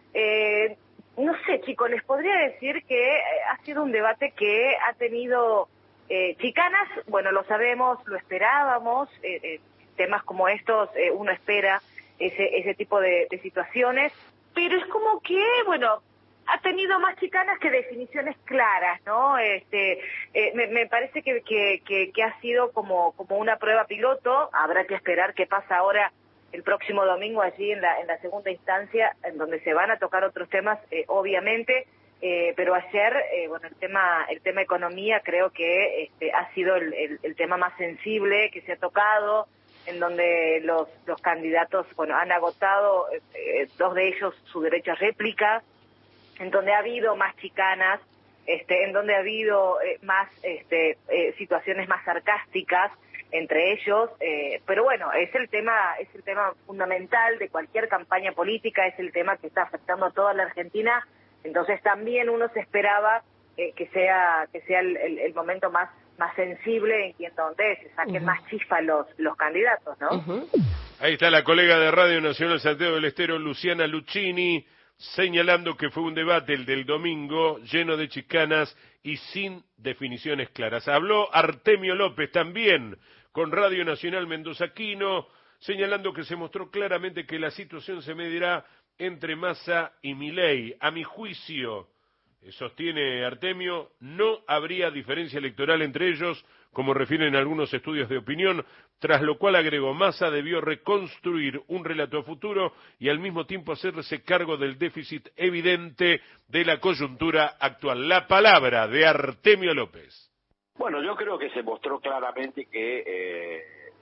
Eh, no sé, chicos, les podría decir que eh, ha sido un debate que ha tenido eh, chicanas, bueno, lo sabemos, lo esperábamos, eh, eh, temas como estos eh, uno espera ese ese tipo de, de situaciones, pero es como que, bueno, ha tenido más chicanas que definiciones claras, ¿no? Este, eh, me, me parece que, que, que, que ha sido como, como una prueba piloto. Habrá que esperar qué pasa ahora el próximo domingo allí en la, en la segunda instancia, en donde se van a tocar otros temas, eh, obviamente. Eh, pero ayer, eh, bueno, el tema, el tema economía creo que este, ha sido el, el, el tema más sensible que se ha tocado, en donde los, los candidatos, bueno, han agotado, eh, dos de ellos su derecho a réplica, en donde ha habido más chicanas, este, en donde ha habido eh, más este, eh, situaciones más sarcásticas entre ellos, eh, pero bueno, es el tema, es el tema fundamental de cualquier campaña política, es el tema que está afectando a toda la Argentina. Entonces también uno se esperaba eh, que sea que sea el, el, el momento más más sensible en donde se saquen uh-huh. más chispa los los candidatos, ¿no? Uh-huh. Ahí está la colega de Radio Nacional Santiago del Estero, Luciana Luchini, señalando que fue un debate, el del domingo, lleno de chicanas y sin definiciones claras. Habló Artemio López también con Radio Nacional Mendozaquino, señalando que se mostró claramente que la situación se medirá entre Massa y Milei. A mi juicio, sostiene Artemio, no habría diferencia electoral entre ellos, como refieren algunos estudios de opinión, tras lo cual agregó, Massa debió reconstruir un relato a futuro y al mismo tiempo hacerse cargo del déficit evidente de la coyuntura actual. La palabra de Artemio López. Bueno, yo creo que se mostró claramente que, eh,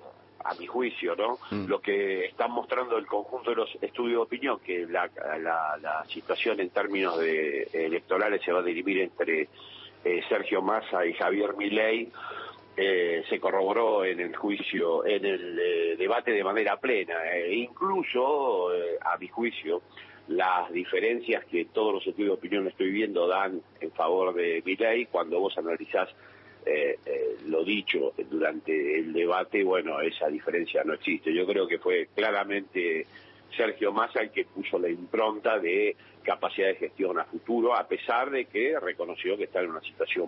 a mi juicio, ¿no? Mm. Lo que están mostrando el conjunto de los estudios de opinión, que la, la, la situación en términos de electorales se va a dirimir entre eh, Sergio Massa y Javier Milei, eh, se corroboró en el juicio, en el eh, debate de manera plena. Eh, incluso, eh, a mi juicio, las diferencias que todos los estudios de opinión estoy viendo dan en favor de Milei. Cuando vos analizás Eh, eh, lo dicho durante el debate, bueno, esa diferencia no existe. Yo creo que fue claramente Sergio Massa el que puso la impronta de capacidad de gestión a futuro, a pesar de que reconoció que está en una situación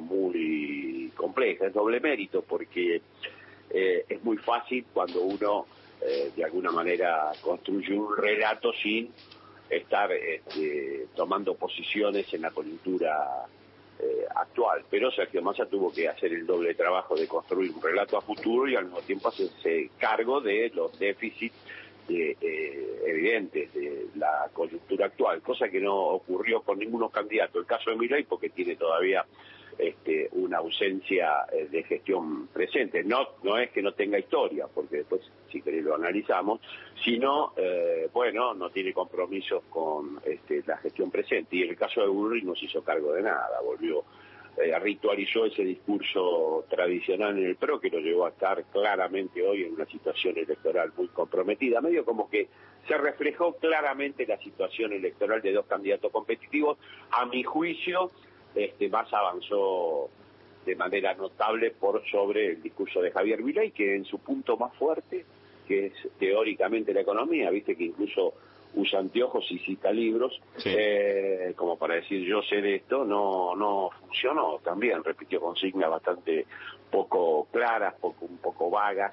muy compleja. Es doble mérito, porque eh, es muy fácil cuando uno eh, de alguna manera construye un relato sin estar este, tomando posiciones en la coyuntura Eh, actual, pero Sergio Massa tuvo que hacer el doble trabajo de construir un relato a futuro y al mismo tiempo hacerse cargo de los déficits de, eh, evidentes de la coyuntura actual, cosa que no ocurrió con ninguno candidato. El caso de Milei, porque tiene todavía este, una ausencia eh, de gestión presente. No, no es que no tenga historia, porque después, si querés, lo analizamos, sino, eh, bueno, no tiene compromisos con este, la gestión presente. Y en el caso de Bullrich no se hizo cargo de nada, volvió, eh, ritualizó ese discurso tradicional en el P R O, que lo llevó a estar claramente hoy en una situación electoral muy comprometida, medio como que se reflejó claramente la situación electoral de dos candidatos competitivos. A mi juicio, Este, Massa avanzó de manera notable por sobre el discurso de Javier Milei, que en su punto más fuerte, que es teóricamente la economía, viste que incluso usa anteojos y cita libros, sí. eh, como para decir yo sé de esto, no no funcionó. También repitió consignas bastante poco claras, poco, un poco vagas.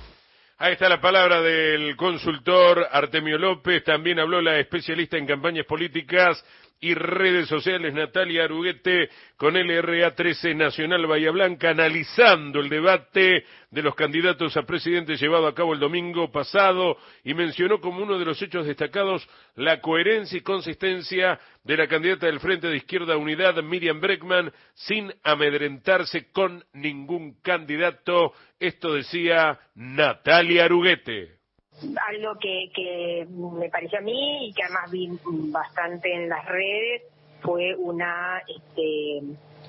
Ahí está la palabra del consultor Artemio López. También habló la especialista en campañas políticas y redes sociales Natalia Aruguete con L R A trece Nacional Bahía Blanca, analizando el debate de los candidatos a presidente llevado a cabo el domingo pasado, y mencionó como uno de los hechos destacados la coherencia y consistencia de la candidata del Frente de Izquierda Unidad, Miriam Bregman, sin amedrentarse con ningún candidato. Esto decía Natalia Aruguete. Algo que, que me pareció a mí y que además vi bastante en las redes fue una este,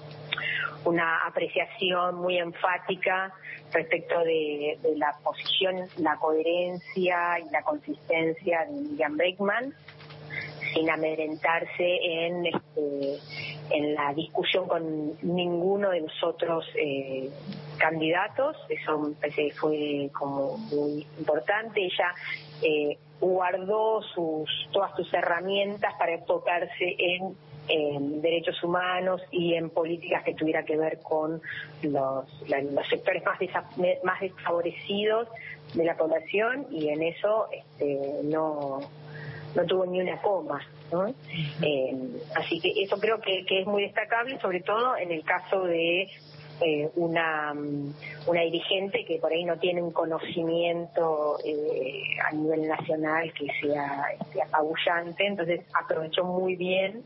una apreciación muy enfática respecto de, de la posición, la coherencia y la consistencia de Miriam Bregman, sin amedrentarse en este, en la discusión con ninguno de los otros eh, candidatos, eso me parece que fue como muy importante. Ella eh, guardó sus todas sus herramientas para enfocarse en, en derechos humanos y en políticas que tuviera que ver con los, la, los sectores más, desa, más desfavorecidos de la población, y en eso este, no, no tuvo ni una coma, ¿no? Uh-huh. Eh, así que eso creo que, que es muy destacable, sobre todo en el caso de eh, una, una dirigente que por ahí no tiene un conocimiento eh, a nivel nacional que sea este, apabullante, entonces aprovechó muy bien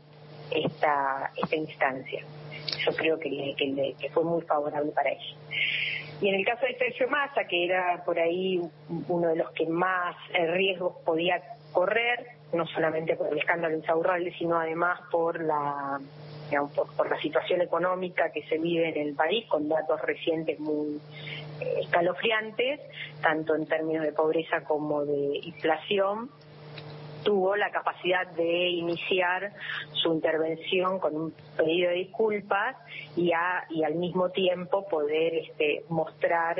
esta, esta instancia. Yo creo que, le, que, le, que fue muy favorable para ella. Y en el caso de Sergio Massa, que era por ahí uno de los que más riesgos podía correr, no solamente por el escándalo Insaurralde, sino además por la, digamos, por, por la situación económica que se vive en el país, con datos recientes muy eh, escalofriantes, tanto en términos de pobreza como de inflación, tuvo la capacidad de iniciar su intervención con un pedido de disculpas y, a, y al mismo tiempo poder este, mostrar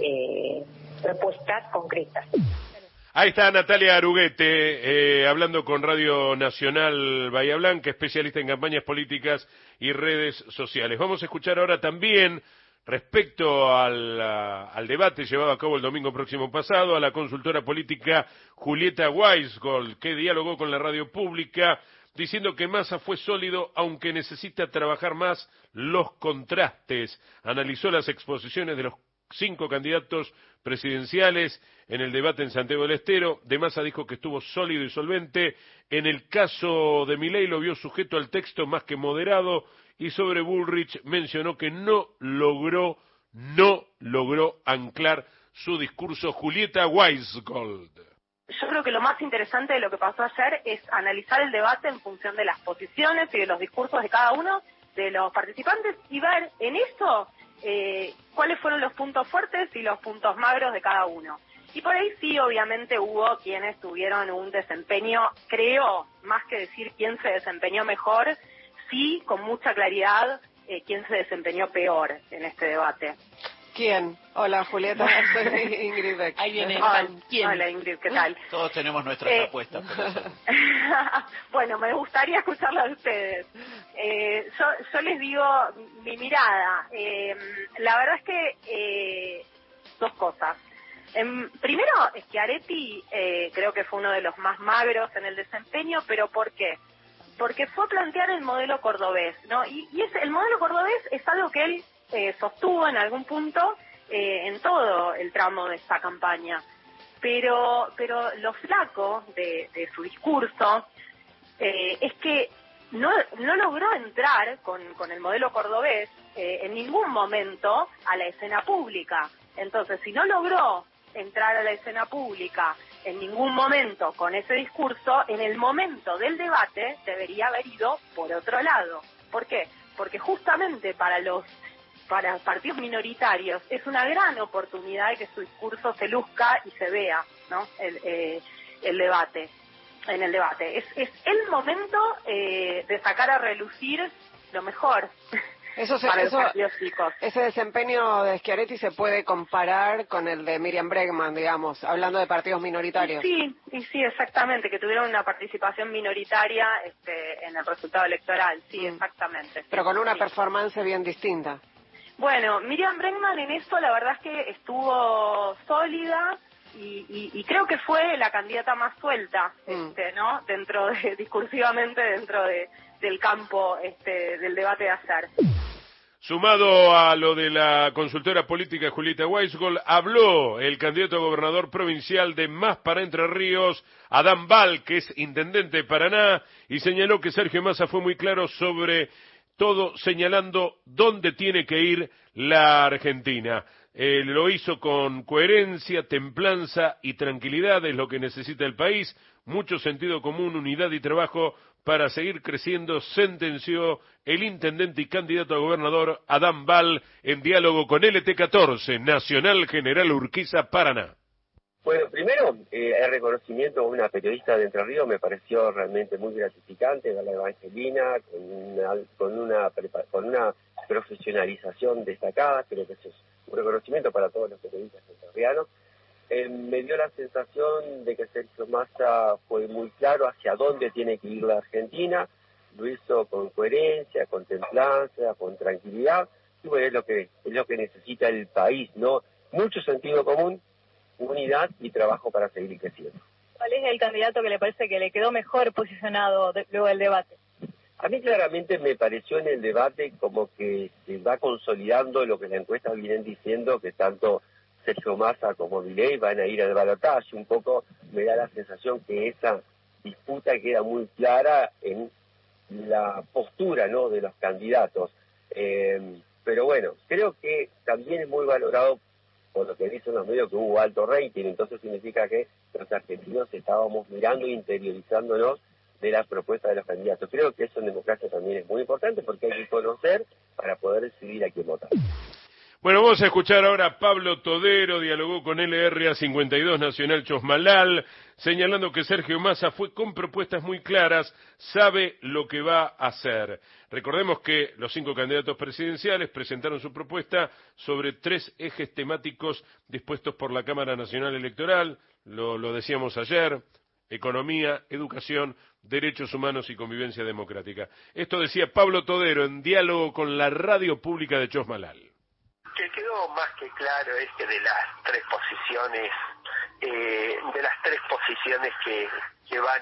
eh, propuestas concretas. Ahí está Natalia Aruguete, eh, hablando con Radio Nacional Bahía Blanca, especialista en campañas políticas y redes sociales. Vamos a escuchar ahora también, respecto al, al debate llevado a cabo el domingo próximo pasado, a la consultora política Julieta Weisgold, que dialogó con la radio pública, diciendo que Massa fue sólido, aunque necesita trabajar más los contrastes. Analizó las exposiciones de los cinco candidatos presidenciales en el debate en Santiago del Estero. De Massa dijo que estuvo sólido y solvente. En el caso de Milei lo vio sujeto al texto más que moderado, y sobre Bullrich mencionó que no logró, no logró anclar su discurso. Julieta Weisgold. Yo creo que lo más interesante de lo que pasó ayer es analizar el debate en función de las posiciones y de los discursos de cada uno de los participantes y ver en eso eh, cuáles fueron los puntos fuertes y los puntos magros de cada uno. Y por ahí sí, obviamente, hubo quienes tuvieron un desempeño, creo, más que decir quién se desempeñó mejor, sí, con mucha claridad, eh, quién se desempeñó peor en este debate. ¿Quién? Hola, Julieta, soy Ingrid Beck. Ahí viene. Hola, ¿quién? Hola, Ingrid, ¿qué tal? Todos tenemos nuestras eh, apuestas. Por eso. Bueno, me gustaría escucharla de ustedes. Eh, yo, yo les digo mi mirada. Eh, la verdad es que eh, dos cosas. Eh, primero, Schiaretti eh, creo que fue uno de los más magros en el desempeño, pero ¿por qué? Porque fue a plantear el modelo cordobés, ¿no? Y, y es, el modelo cordobés es algo que él eh, sostuvo en algún punto eh, en todo el tramo de esta campaña. Pero pero lo flaco de, de su discurso eh, es que no, no logró entrar con, con el modelo cordobés eh, en ningún momento a la escena pública. Entonces, si no logró entrar a la escena pública en ningún momento con ese discurso, en el momento del debate debería haber ido por otro lado. ¿Por qué? Porque justamente para los para partidos minoritarios es una gran oportunidad de que su discurso se luzca y se vea, ¿no? El, eh, el debate, en el debate. Es, es el momento eh, de sacar a relucir lo mejor. Eso se, para eso, los partidos chicos. Ese desempeño de Schiaretti se puede comparar con el de Miriam Bregman, digamos, hablando de partidos minoritarios. Sí, y sí, exactamente, que tuvieron una participación minoritaria este, en el resultado electoral, sí, mm. exactamente. Pero con una sí. performance bien distinta. Bueno, Miriam Bregman en eso la verdad es que estuvo sólida y, y, y creo que fue la candidata más suelta, mm. este, ¿no? Dentro de, discursivamente dentro de, del campo este, del debate de ayer. Sumado a lo de la consultora política Julieta Weisgold, habló el candidato a gobernador provincial de Más para Entre Ríos, Adán Bal, que es intendente de Paraná, y señaló que Sergio Massa fue muy claro sobre todo, señalando dónde tiene que ir la Argentina. Eh, lo hizo con coherencia, templanza y tranquilidad, es lo que necesita el país, mucho sentido común, unidad y trabajo para seguir creciendo, sentenció el intendente y candidato a gobernador Adán Bal en diálogo con L T catorce, Nacional General Urquiza, Paraná. Bueno, primero, eh, el reconocimiento de una periodista de Entre Ríos me pareció realmente muy gratificante, de la Evangelina, con una, con una, con una profesionalización destacada. Creo que eso es un reconocimiento para todos los periodistas entrerrianos. Eh, me dio la sensación de que Sergio Massa fue muy claro hacia dónde tiene que ir la Argentina, lo hizo con coherencia, con templanza, con tranquilidad, y bueno, es lo que, es lo que necesita el país, ¿no? Mucho sentido común, unidad y trabajo para seguir creciendo. ¿Cuál es el candidato que le parece que le quedó mejor posicionado de, luego del debate? A mí claramente me pareció en el debate como que se va consolidando lo que las encuestas vienen diciendo, que tanto Sergio Massa como Milei van a ir al balotaje. Un poco me da la sensación que esa disputa queda muy clara en la postura, ¿no?, de los candidatos. Eh, pero bueno, creo que también es muy valorado por lo que dicen los medios que hubo alto rating, entonces significa que los argentinos estábamos mirando e interiorizándonos de las propuestas de los candidatos. Creo que eso en democracia también es muy importante porque hay que conocer para poder decidir a quién votar. Bueno, vamos a escuchar ahora a Pablo Todero, dialogó con L R A cincuenta y dos Nacional Chosmalal, señalando que Sergio Massa fue con propuestas muy claras, sabe lo que va a hacer. Recordemos que los cinco candidatos presidenciales presentaron su propuesta sobre tres ejes temáticos dispuestos por la Cámara Nacional Electoral, lo, lo decíamos ayer: economía, educación, derechos humanos y convivencia democrática. Esto decía Pablo Todero en diálogo con la radio pública de Chosmalal. Que quedó más que claro es que de las tres posiciones, eh, de las tres posiciones que, que van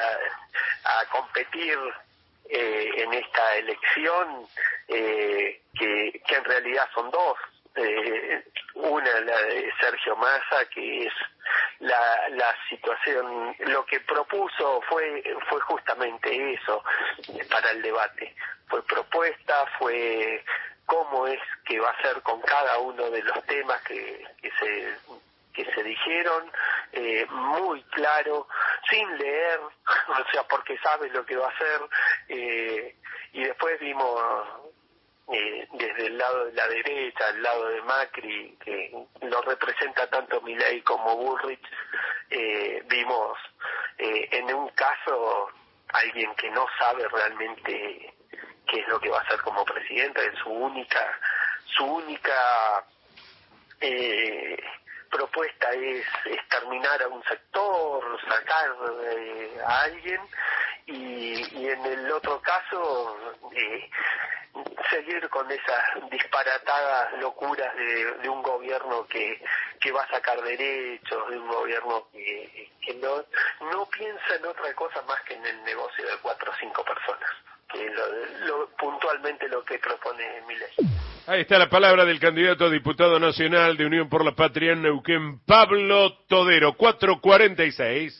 a, a competir eh, en esta elección, eh, que, que en realidad son dos. Eh, una, la de Sergio Massa, que es la, la situación, lo que propuso fue fue justamente eso para el debate. Fue propuesta, fue cómo es que va a ser con cada uno de los temas que, que se que se dijeron, eh, muy claro, sin leer, o sea, porque sabe lo que va a hacer, eh, y después vimos eh, desde el lado de la derecha, el lado de Macri, que lo representa tanto Milei como Bullrich, eh, vimos eh, en un caso alguien que no sabe realmente qué es lo que va a hacer como presidenta, es su única, su única eh, propuesta es exterminar a un sector, sacar eh, a alguien, y, y en el otro caso eh, seguir con esas disparatadas locuras de, de un gobierno que, que va a sacar derechos, de un gobierno que, que no, no piensa en otra cosa más que en el negocio de cuatro o cinco personas, que lo, lo, puntualmente lo que propone Milei. Ahí está la palabra del candidato a diputado nacional de Unión por la Patria en Neuquén, Pablo Todero. cuatro cuarenta y seis.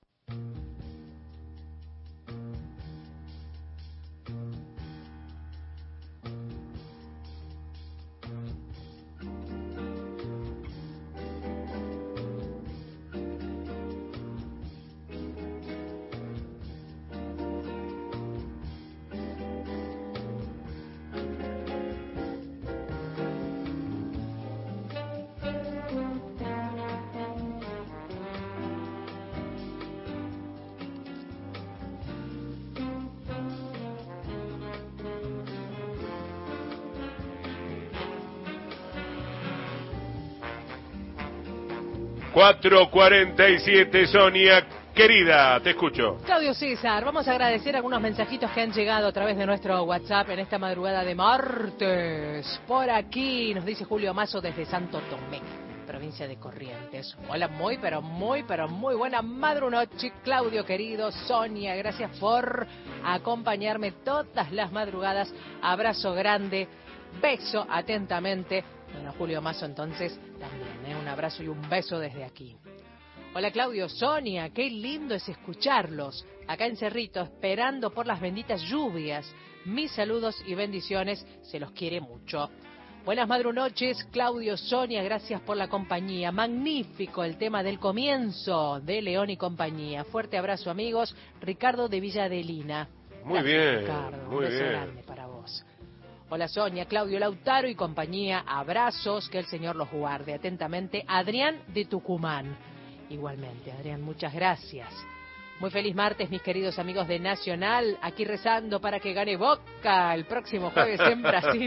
cuatro cuarenta y siete, Sonia, querida, te escucho. Claudio César, vamos a agradecer algunos mensajitos que han llegado a través de nuestro WhatsApp en esta madrugada de martes. Por aquí nos dice Julio Mazo desde Santo Tomé, provincia de Corrientes. Hola, muy, pero muy, pero muy buena madrunoche, Claudio querido, Sonia, gracias por acompañarme todas las madrugadas. Abrazo grande, beso atentamente. Bueno, Julio Mazo entonces también, ¿eh? Un abrazo y un beso desde aquí. Hola Claudio, Sonia, qué lindo es escucharlos. Acá en Cerrito, esperando por las benditas lluvias. Mis saludos y bendiciones, se los quiere mucho. Buenas madrunoches, Claudio, Sonia, gracias por la compañía. Magnífico el tema del comienzo de León y compañía. Fuerte abrazo amigos, Ricardo de Villa Adelina. Muy Gracias, bien, Ricardo, muy un beso bien. grande para vos. Hola Sonia, Claudio Lautaro y compañía, abrazos, que el Señor los guarde. Atentamente, Adrián de Tucumán. Igualmente, Adrián, muchas gracias. Muy feliz martes, mis queridos amigos de Nacional, aquí rezando para que gane Boca el próximo jueves en Brasil.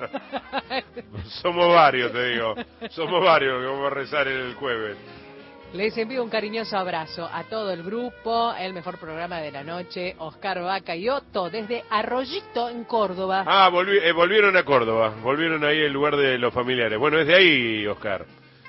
Somos varios, te digo. Somos varios que vamos a rezar el jueves. Les envío un cariñoso abrazo a todo el grupo, el mejor programa de la noche, Oscar Vaca y Otto, desde Arroyito, en Córdoba. Ah, volvi eh, volvieron a Córdoba, volvieron ahí el lugar de los familiares. Bueno, es de ahí, Oscar.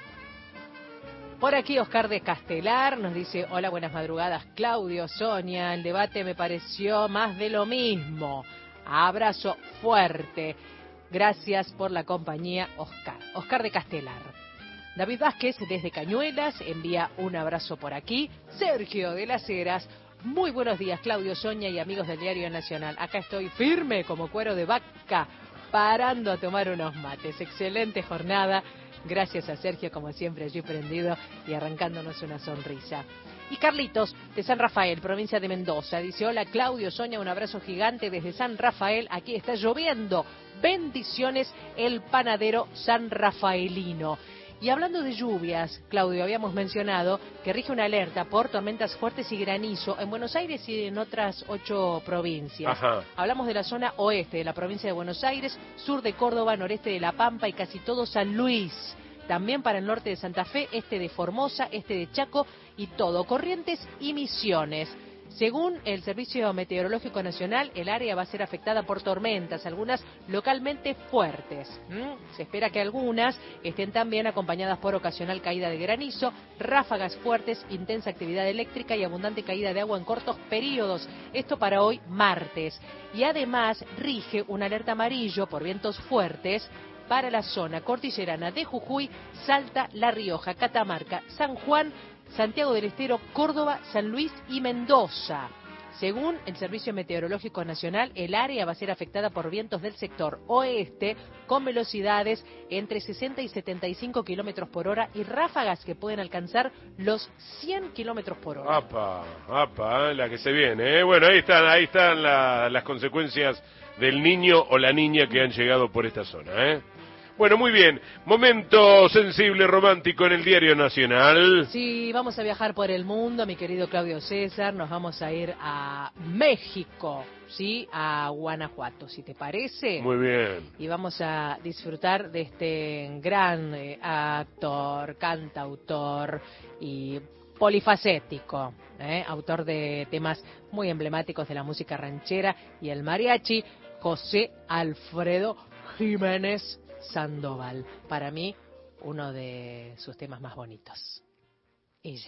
Por aquí Oscar de Castelar nos dice, hola, buenas madrugadas, Claudio, Sonia, el debate me pareció más de lo mismo. Abrazo fuerte. Gracias por la compañía, Oscar. Oscar de Castelar. David Vázquez, desde Cañuelas, envía un abrazo por aquí. Sergio de Las Heras, muy buenos días, Claudio, Sonia y amigos del Diario Nacional. Acá estoy firme como cuero de vaca, parando a tomar unos mates. Excelente jornada. Gracias a Sergio, como siempre, allí prendido y arrancándonos una sonrisa. Y Carlitos, de San Rafael, provincia de Mendoza, dice, hola Claudio, Sonia, un abrazo gigante desde San Rafael, aquí está lloviendo. Bendiciones, el panadero San Rafaelino. Y hablando de lluvias, Claudio, habíamos mencionado que rige una alerta por tormentas fuertes y granizo en Buenos Aires y en otras ocho provincias. Ajá. Hablamos de la zona oeste de la provincia de Buenos Aires, sur de Córdoba, noreste de La Pampa y casi todo San Luis. También para el norte de Santa Fe, este de Formosa, este de Chaco y todo, Corrientes y Misiones. Según el Servicio Meteorológico Nacional, el área va a ser afectada por tormentas, algunas localmente fuertes. ¿Mm? Se espera que algunas estén también acompañadas por ocasional caída de granizo, ráfagas fuertes, intensa actividad eléctrica y abundante caída de agua en cortos periodos. Esto para hoy, martes. Y además rige una alerta amarillo por vientos fuertes para la zona cordillerana de Jujuy, Salta, La Rioja, Catamarca, San Juan, Santiago del Estero, Córdoba, San Luis y Mendoza. Según el Servicio Meteorológico Nacional, el área va a ser afectada por vientos del sector oeste con velocidades entre sesenta y setenta y cinco kilómetros por hora y ráfagas que pueden alcanzar los cien kilómetros por hora. Apa, apa, la que se viene, ¿eh? Bueno, ahí están, ahí están la, las consecuencias del niño o la niña que han llegado por esta zona, ¿eh? Bueno, muy bien. Momento sensible, romántico en el Diario Nacional. Sí, vamos a viajar por el mundo, mi querido Claudio César. Nos vamos a ir a México, ¿sí? A Guanajuato, si te parece. Muy bien. Y vamos a disfrutar de este gran eh, actor, cantautor y polifacético, ¿eh? Autor de temas muy emblemáticos de la música ranchera y el mariachi, José Alfredo Jiménez Sandoval, para mí uno de sus temas más bonitos. Ella.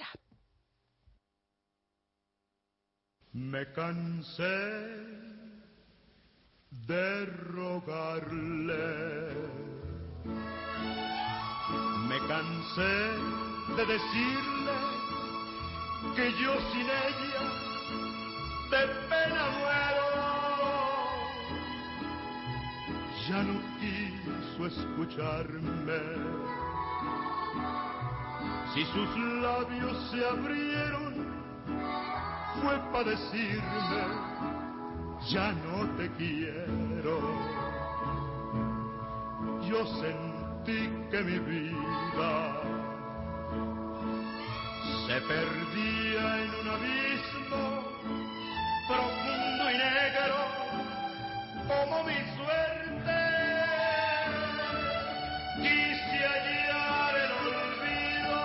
Me cansé de rogarle, me cansé de decirle que yo sin ella de pena muero. Ya no quiso escucharme. Si sus labios se abrieron, fue para decirme, ya no te quiero. Yo sentí que mi vida se perdía en un abismo profundo y negro como mi suerte. Quise hallar el olvido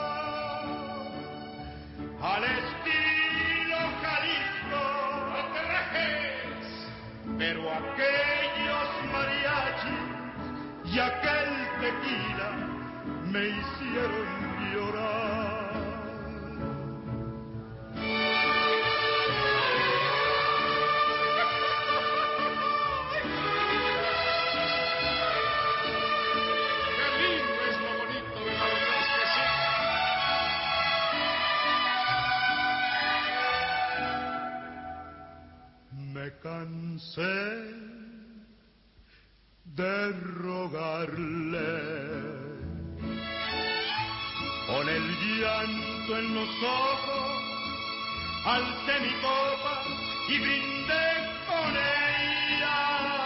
al estilo Jalisco, no te rajes, pero aquellos mariachis y aquel tequila me hicieron llorar. Me cansé de rogarle, con el llanto en los ojos, alcé mi copa y brindé con ella.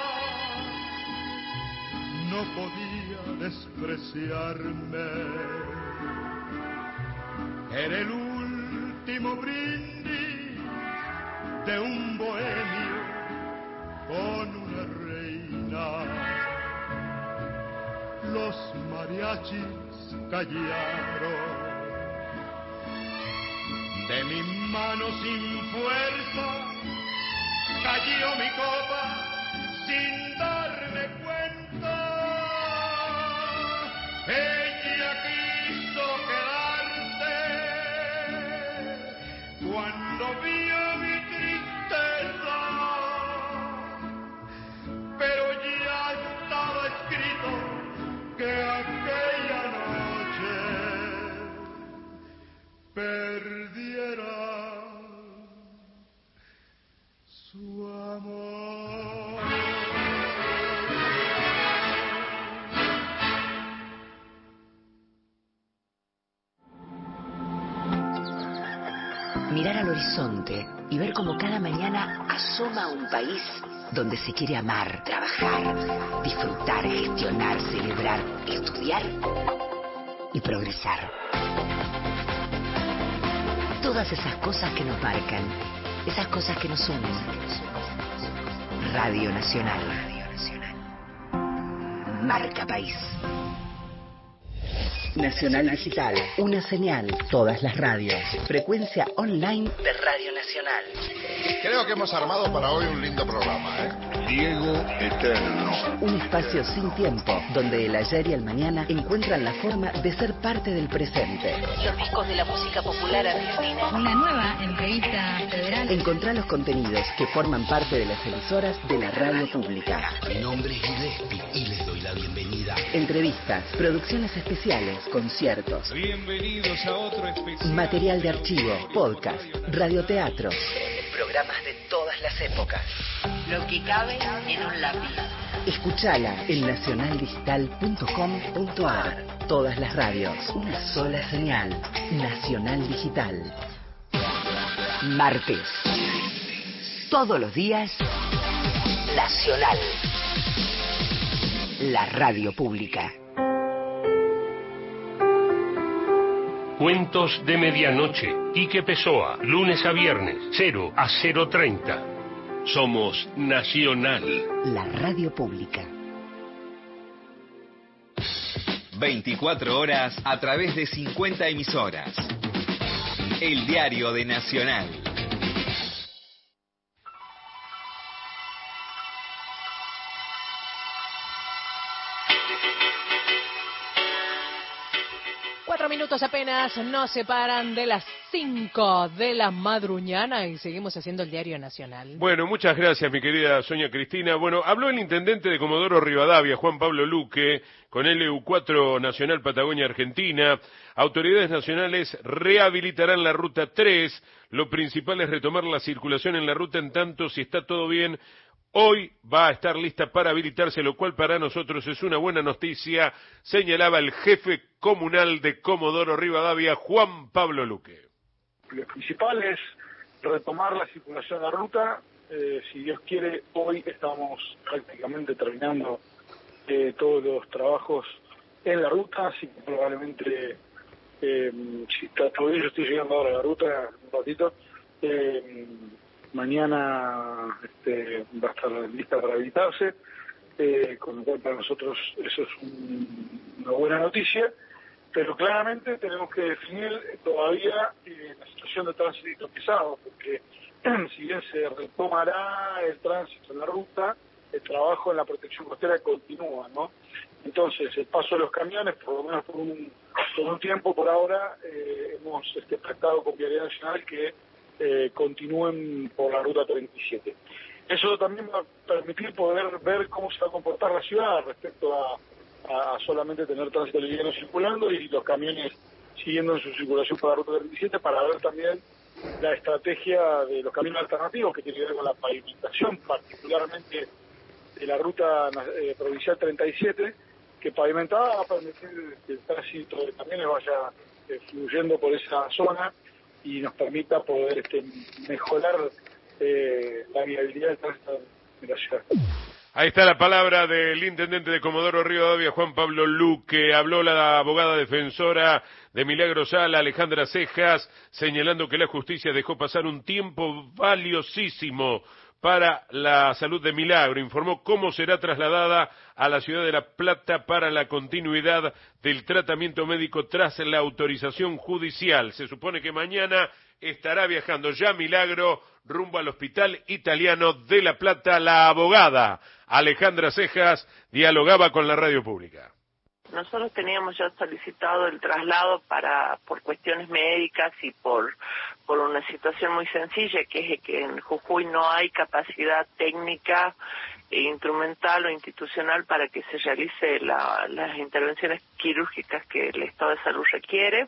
No podía despreciarme, Era el último brindis de un bohemio con una reina. Los mariachis callaron. De mi mano sin fuerza cayó mi copa sin darme cuenta. Ella quiso quedarse cuando vio mi tristeza, pero ya estaba escrito que aquella noche perdiera su amor. Mirar al horizonte y ver cómo cada mañana asoma un país donde se quiere amar, trabajar, disfrutar, gestionar, celebrar, estudiar y progresar. Todas esas cosas que nos marcan, esas cosas que nos unen. Radio Nacional. Marca País. Nacional Digital, una señal, todas las radios. Frecuencia online de Radio Nacional. Creo que hemos armado para hoy un lindo programa, ¿eh? Diego Eterno. Un espacio sin tiempo, donde el ayer y el mañana encuentran la forma de ser parte del presente. Los discos de la música popular argentina. Una nueva entrevista federal. Encontrá los contenidos que forman parte de las emisoras de la radio pública. Mi nombre es Gillespie y les doy la bienvenida. Entrevistas, producciones especiales, conciertos. Bienvenidos a otro especial. Material de archivo, podcast, radioteatro. Programas de todas las épocas. Lo que cabe en un lápiz. Escuchala en nacional digital punto com punto a r. Todas las radios, una sola señal. Nacional Digital. Martes. Todos los días. Nacional. La radio pública. Cuentos de medianoche. Quique Pessoa, lunes a viernes, cero a cero treinta. Somos Nacional. La radio pública. veinticuatro horas a través de cincuenta emisoras. El diario de Nacional. Cuatro minutos apenas nos separan de las cinco de la madruñana y seguimos haciendo el diario nacional. Bueno, muchas gracias, mi querida Sonia Cristina. Bueno, habló el intendente de Comodoro Rivadavia, Juan Pablo Luque, con L U cuatro Nacional Patagonia Argentina. Autoridades nacionales rehabilitarán la ruta tres. Lo principal es retomar la circulación en la ruta, en tanto, si está todo bien, hoy va a estar lista para habilitarse, lo cual para nosotros es una buena noticia, señalaba el jefe comunal de Comodoro Rivadavia, Juan Pablo Luque. Lo principal es retomar la circulación de la ruta. Eh, si Dios quiere, hoy estamos prácticamente terminando eh, todos los trabajos en la ruta, así que probablemente, eh, si está todo bien, yo estoy llegando ahora a la ruta un ratito, eh, mañana este, va a estar lista para habilitarse, eh, con lo cual para nosotros eso es un, una buena noticia, pero claramente tenemos que definir todavía eh, la situación de tránsito pesado, porque si bien se retomará el tránsito en la ruta, el trabajo en la protección costera continúa, ¿no? Entonces, el paso de los camiones, por lo menos por un, por un tiempo, por ahora, eh, hemos este, pactado con Vialidad Nacional que eh, continúen por la ruta treinta y siete. Eso también va a permitir poder ver cómo se va a comportar la ciudad respecto a, a solamente tener tránsito liviano circulando y los camiones siguiendo en su circulación por la ruta treinta y siete, para ver también la estrategia de los caminos alternativos que tiene que ver con la pavimentación, particularmente de la ruta eh, provincial treinta y siete, que pavimentada va a permitir que el tránsito de camiones vaya eh, fluyendo por esa zona y nos permita poder este, mejorar eh, la viabilidad del tránsito de la ciudad. Ahí está la palabra del intendente de Comodoro Rivadavia, Juan Pablo Luque. Habló la abogada defensora de Milagro Sala, Alejandra Cejas, señalando que la justicia dejó pasar un tiempo valiosísimo para la salud de Milagro. Informó cómo será trasladada a la ciudad de La Plata para la continuidad del tratamiento médico tras la autorización judicial. Se supone que mañana estará viajando ya Milagro rumbo al Hospital Italiano de La Plata. La abogada Alejandra Cejas dialogaba con la radio pública. Nosotros teníamos ya solicitado el traslado para por cuestiones médicas y por por una situación muy sencilla, que es que en Jujuy no hay capacidad técnica, e instrumental o institucional para que se realice la, las intervenciones quirúrgicas que el estado de salud requiere.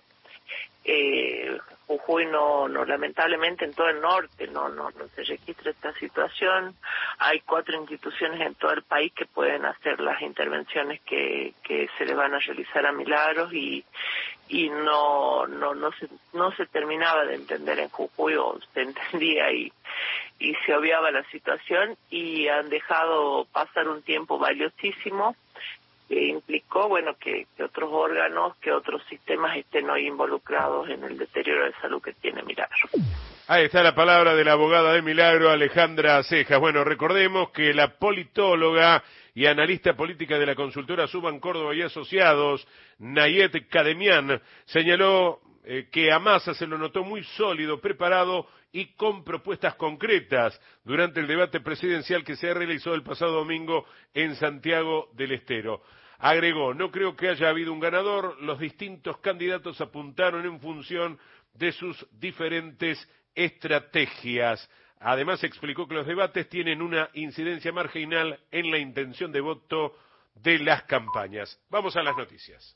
Eh, Jujuy no, no, lamentablemente en todo el norte no, no, no se registra esta situación. Hay cuatro instituciones en todo el país que pueden hacer las intervenciones que, que se le van a realizar a Milagros y, y no, no, no se, no se terminaba de entender en Jujuy, o se entendía y, y se obviaba la situación, y han dejado pasar un tiempo valiosísimo que implicó, bueno, que, que otros órganos, que otros sistemas estén hoy involucrados en el deterioro de salud que tiene Milagro. Ahí está la palabra de la abogada de Milagro, Alejandra Cejas. Bueno, recordemos que la politóloga y analista política de la consultora Suban Córdoba y Asociados, Nayet Kademian, señaló eh, que a Massa se lo notó muy sólido, preparado y con propuestas concretas durante el debate presidencial que se realizó el pasado domingo en Santiago del Estero. Agregó, no creo que haya habido un ganador, los distintos candidatos apuntaron en función de sus diferentes estrategias. Además explicó que los debates tienen una incidencia marginal en la intención de voto de las campañas. Vamos a las noticias.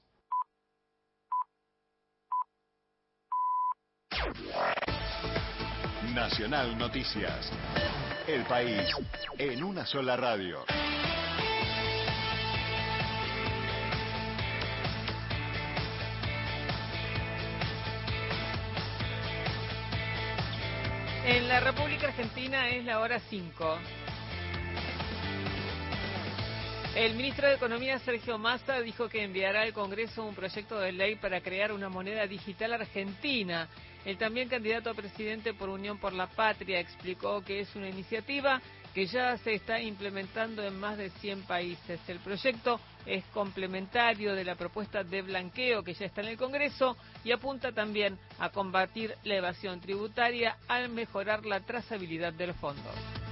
Nacional Noticias. El país en una sola radio. En la República Argentina es la hora cinco. El ministro de Economía, Sergio Massa, dijo que enviará al Congreso un proyecto de ley para crear una moneda digital argentina. El también candidato a presidente por Unión por la Patria explicó que es una iniciativa que ya se está implementando en más de cien países. El proyecto es complementario de la propuesta de blanqueo que ya está en el Congreso y apunta también a combatir la evasión tributaria al mejorar la trazabilidad de los fondos.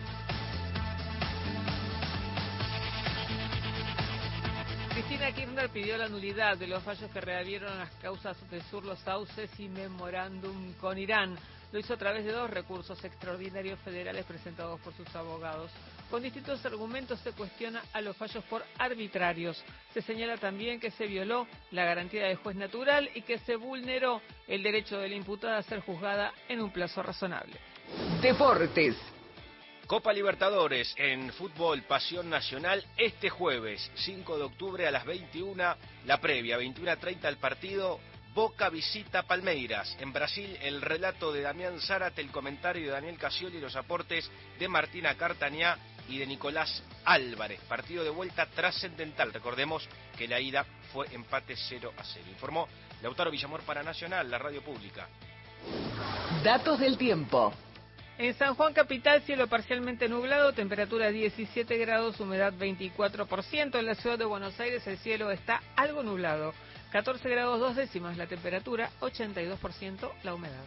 Cristina Kirchner pidió la nulidad de los fallos que reabrieron las causas de Sur Los Sauces y memorándum con Irán. Lo hizo a través de dos recursos extraordinarios federales presentados por sus abogados. Con distintos argumentos se cuestiona a los fallos por arbitrarios. Se señala también que se violó la garantía del juez natural y que se vulneró el derecho de la imputada a ser juzgada en un plazo razonable. Deportes. Copa Libertadores en fútbol Pasión Nacional este jueves, cinco de octubre a las veintiuna, la previa, veintiuna a treinta el partido, Boca visita Palmeiras. En Brasil, el relato de Damián Zárate, el comentario de Daniel Casioli y los aportes de Martina Cartañá y de Nicolás Álvarez. Partido de vuelta trascendental, recordemos que la ida fue empate cero a cero. Informó Lautaro Villamor para Nacional, la radio pública. Datos del tiempo. En San Juan Capital, cielo parcialmente nublado, temperatura diecisiete grados, humedad veinticuatro por ciento. En la ciudad de Buenos Aires el cielo está algo nublado, catorce grados dos décimas la temperatura, ochenta y dos por ciento la humedad.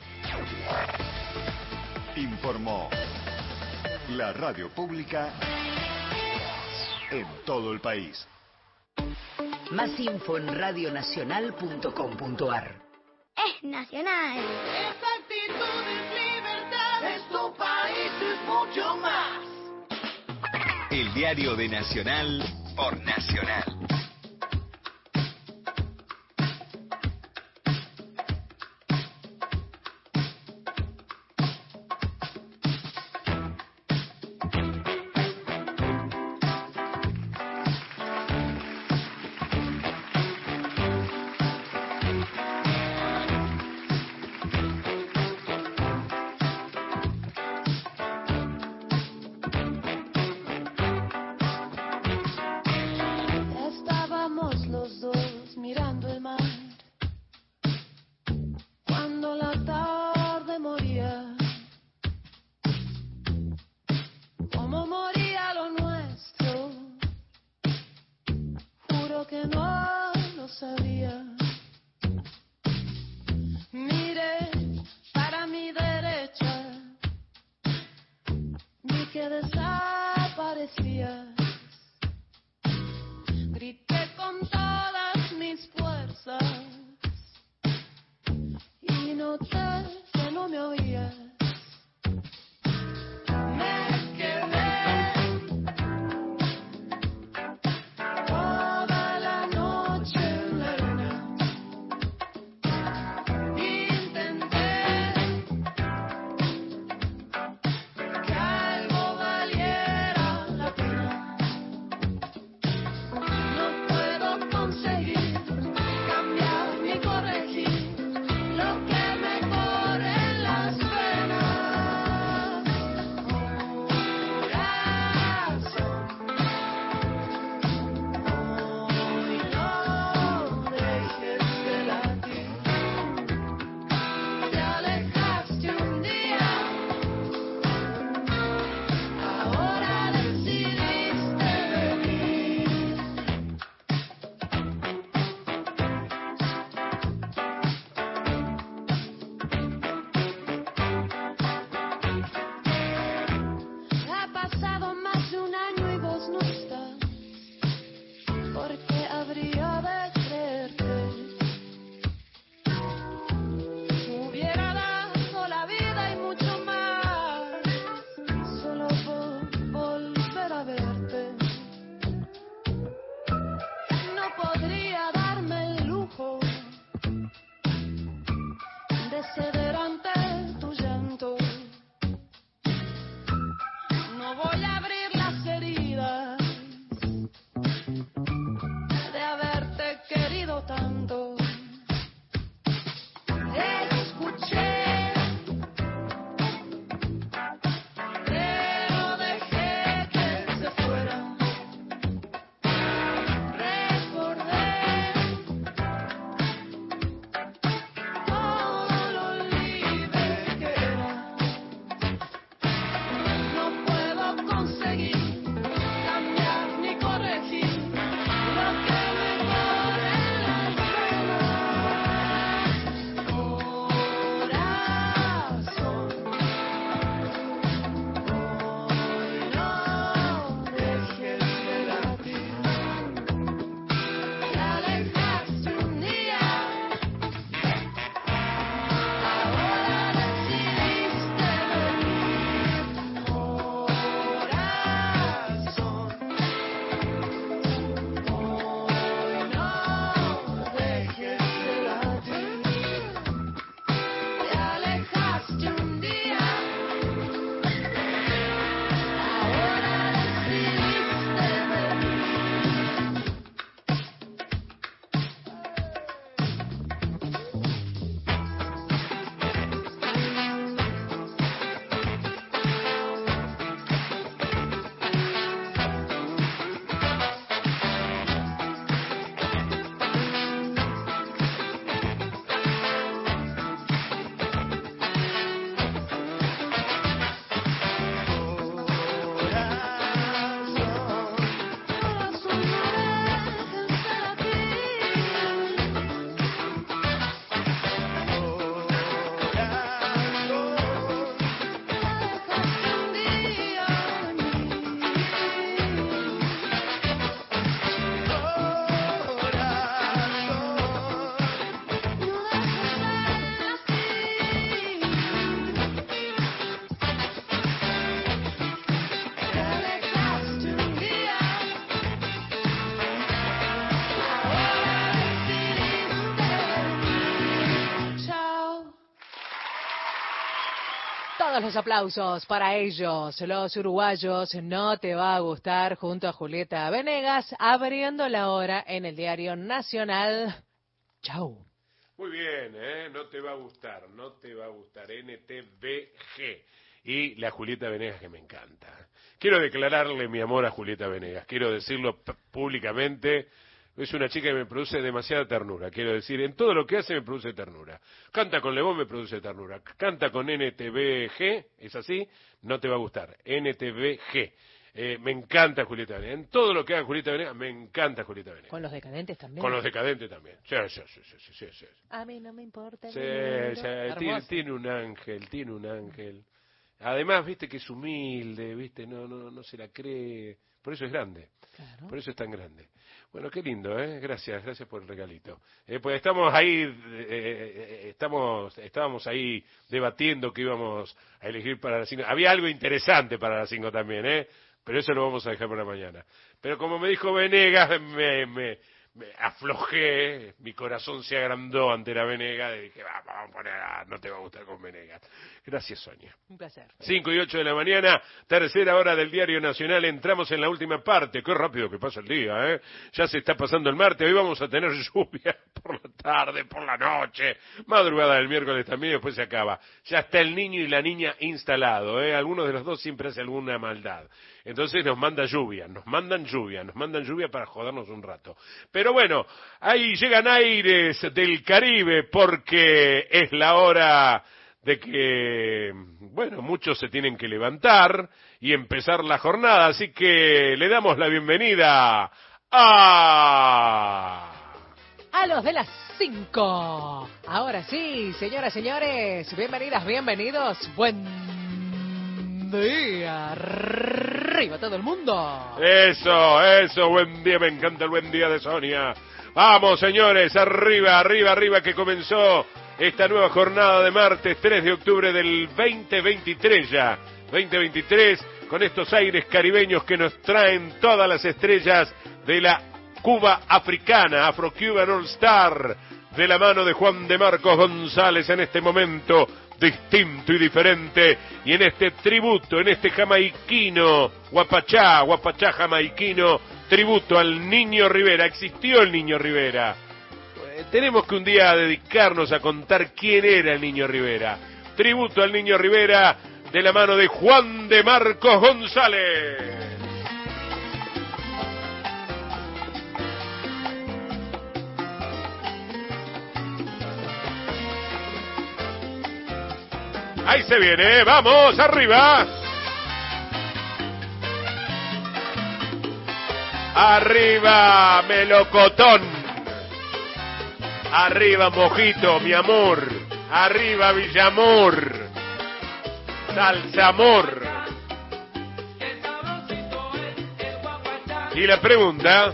Informó la radio pública en todo el país. Más info en radionacional punto com punto ar. Es nacional. Esa actitud es libertad, es tu país, es mucho más. El diario de Nacional por Nacional. desaparecías. Grité con todas mis fuerzas y noté que no me oías. Me quedé toda la noche en la arena. Intenté que algo valiera la pena. No puedo conseguir cambiar ni corregir lo que me corre en las venas. Corazón, hoy no dejes de latir. Te alejaste un día, ahora decidiste venir. Ha pasado más de un año y vos no estás. ¿Por qué habría de creerte? Hubiera dado la vida y mucho más solo por volver a verte. No podría darme el lujo de ceder ante tu llanto. No voy a abrir las heridas de haberte querido tanto. Escuché, pero dejé que se fuera. Recordé todo lo libre que era. No puedo conseguir cambiar ni corregir lo que me corre en las venas. Corazón, hoy no dejes de latir. Te alejaste un día, ahora decidiste venir. Corazón, hoy no dejes de latir. Te alejaste un día, ahora decidiste venir. Corazón, no dejes de latir. Alejaste un día de mí. No dejes de latir. Te alejaste un día, ahora decidiste venir. Chao. Todos los aplausos para ellos, los uruguayos. No te va a gustar, junto a Julieta Venegas, abriendo la hora en el Diario Nacional. Chau. Muy bien, ¿eh? No te va a gustar, no te va a gustar. N T V G. Y la Julieta Venegas, que me encanta. Quiero declararle mi amor a Julieta Venegas. Quiero decirlo p- públicamente. Es una chica que me produce demasiada ternura. Quiero decir, en todo lo que hace me produce ternura. Canta con Lebón, me produce ternura. Canta con N T V G, ¿es así? No te va a gustar. N T V G. Eh, me encanta Julieta Venegas. En todo lo que haga Julieta Venegas, me encanta Julieta Venegas. Con los decadentes también. Con los decadentes también. Sí, sí, sí, sí, sí, sí, sí. A mí no me importa. Sí, el sí, dinero. tiene, Hermoso. tiene un ángel, tiene un ángel. Además, viste que es humilde, viste, no, no, no se la cree, por eso es grande, claro. Por eso es tan grande. Bueno, qué lindo, ¿eh? Gracias, gracias por el regalito. Eh, pues estamos ahí, eh, eh, estamos, estábamos ahí debatiendo que íbamos a elegir para las cinco. Había algo interesante para las cinco también, ¿eh? Pero eso lo vamos a dejar para mañana. Pero como me dijo Venegas, me, me, me aflojé, mi corazón se agrandó ante la Venegas y dije, va, vamos a poner a, no te va a gustar con Venegas. Gracias, Sonia. Un placer. Cinco y ocho de la mañana, tercera hora del Diario Nacional, entramos en la última parte. Qué rápido que pasa el día, ¿eh? Ya se está pasando el martes, hoy vamos a tener lluvia por la tarde, por la noche, madrugada del miércoles también, después se acaba. Ya está el niño y la niña instalado, ¿eh? Alguno de los dos siempre hace alguna maldad. Entonces nos manda lluvia, nos mandan lluvia, nos mandan lluvia para jodernos un rato. Pero bueno, ahí llegan aires del Caribe porque es la hora de que, bueno, muchos se tienen que levantar y empezar la jornada, así que le damos la bienvenida a... A los de las cinco. Ahora sí, señoras, señores, bienvenidas, bienvenidos, buen día, arriba todo el mundo. Eso, eso, buen día, me encanta el buen día de Sonia. Vamos, señores, arriba, arriba, arriba, que comenzó esta nueva jornada de martes tres de octubre del veinte veintitrés ya, veinte veintitrés, con estos aires caribeños que nos traen todas las estrellas de la Cuba africana, Afro-Cuban All Star, de la mano de Juan de Marcos González en este momento distinto y diferente, y en este tributo, en este jamaiquino, guapachá, guapachá jamaiquino, tributo al Niño Rivera. Existió el Niño Rivera. Tenemos que un día dedicarnos a contar quién era el Niño Rivera. Tributo al Niño Rivera de la mano de Juan de Marcos González. Ahí se viene, vamos, arriba. Arriba, melocotón. Arriba, mojito, mi amor. Arriba, Villamor. Salsamor. Y la pregunta...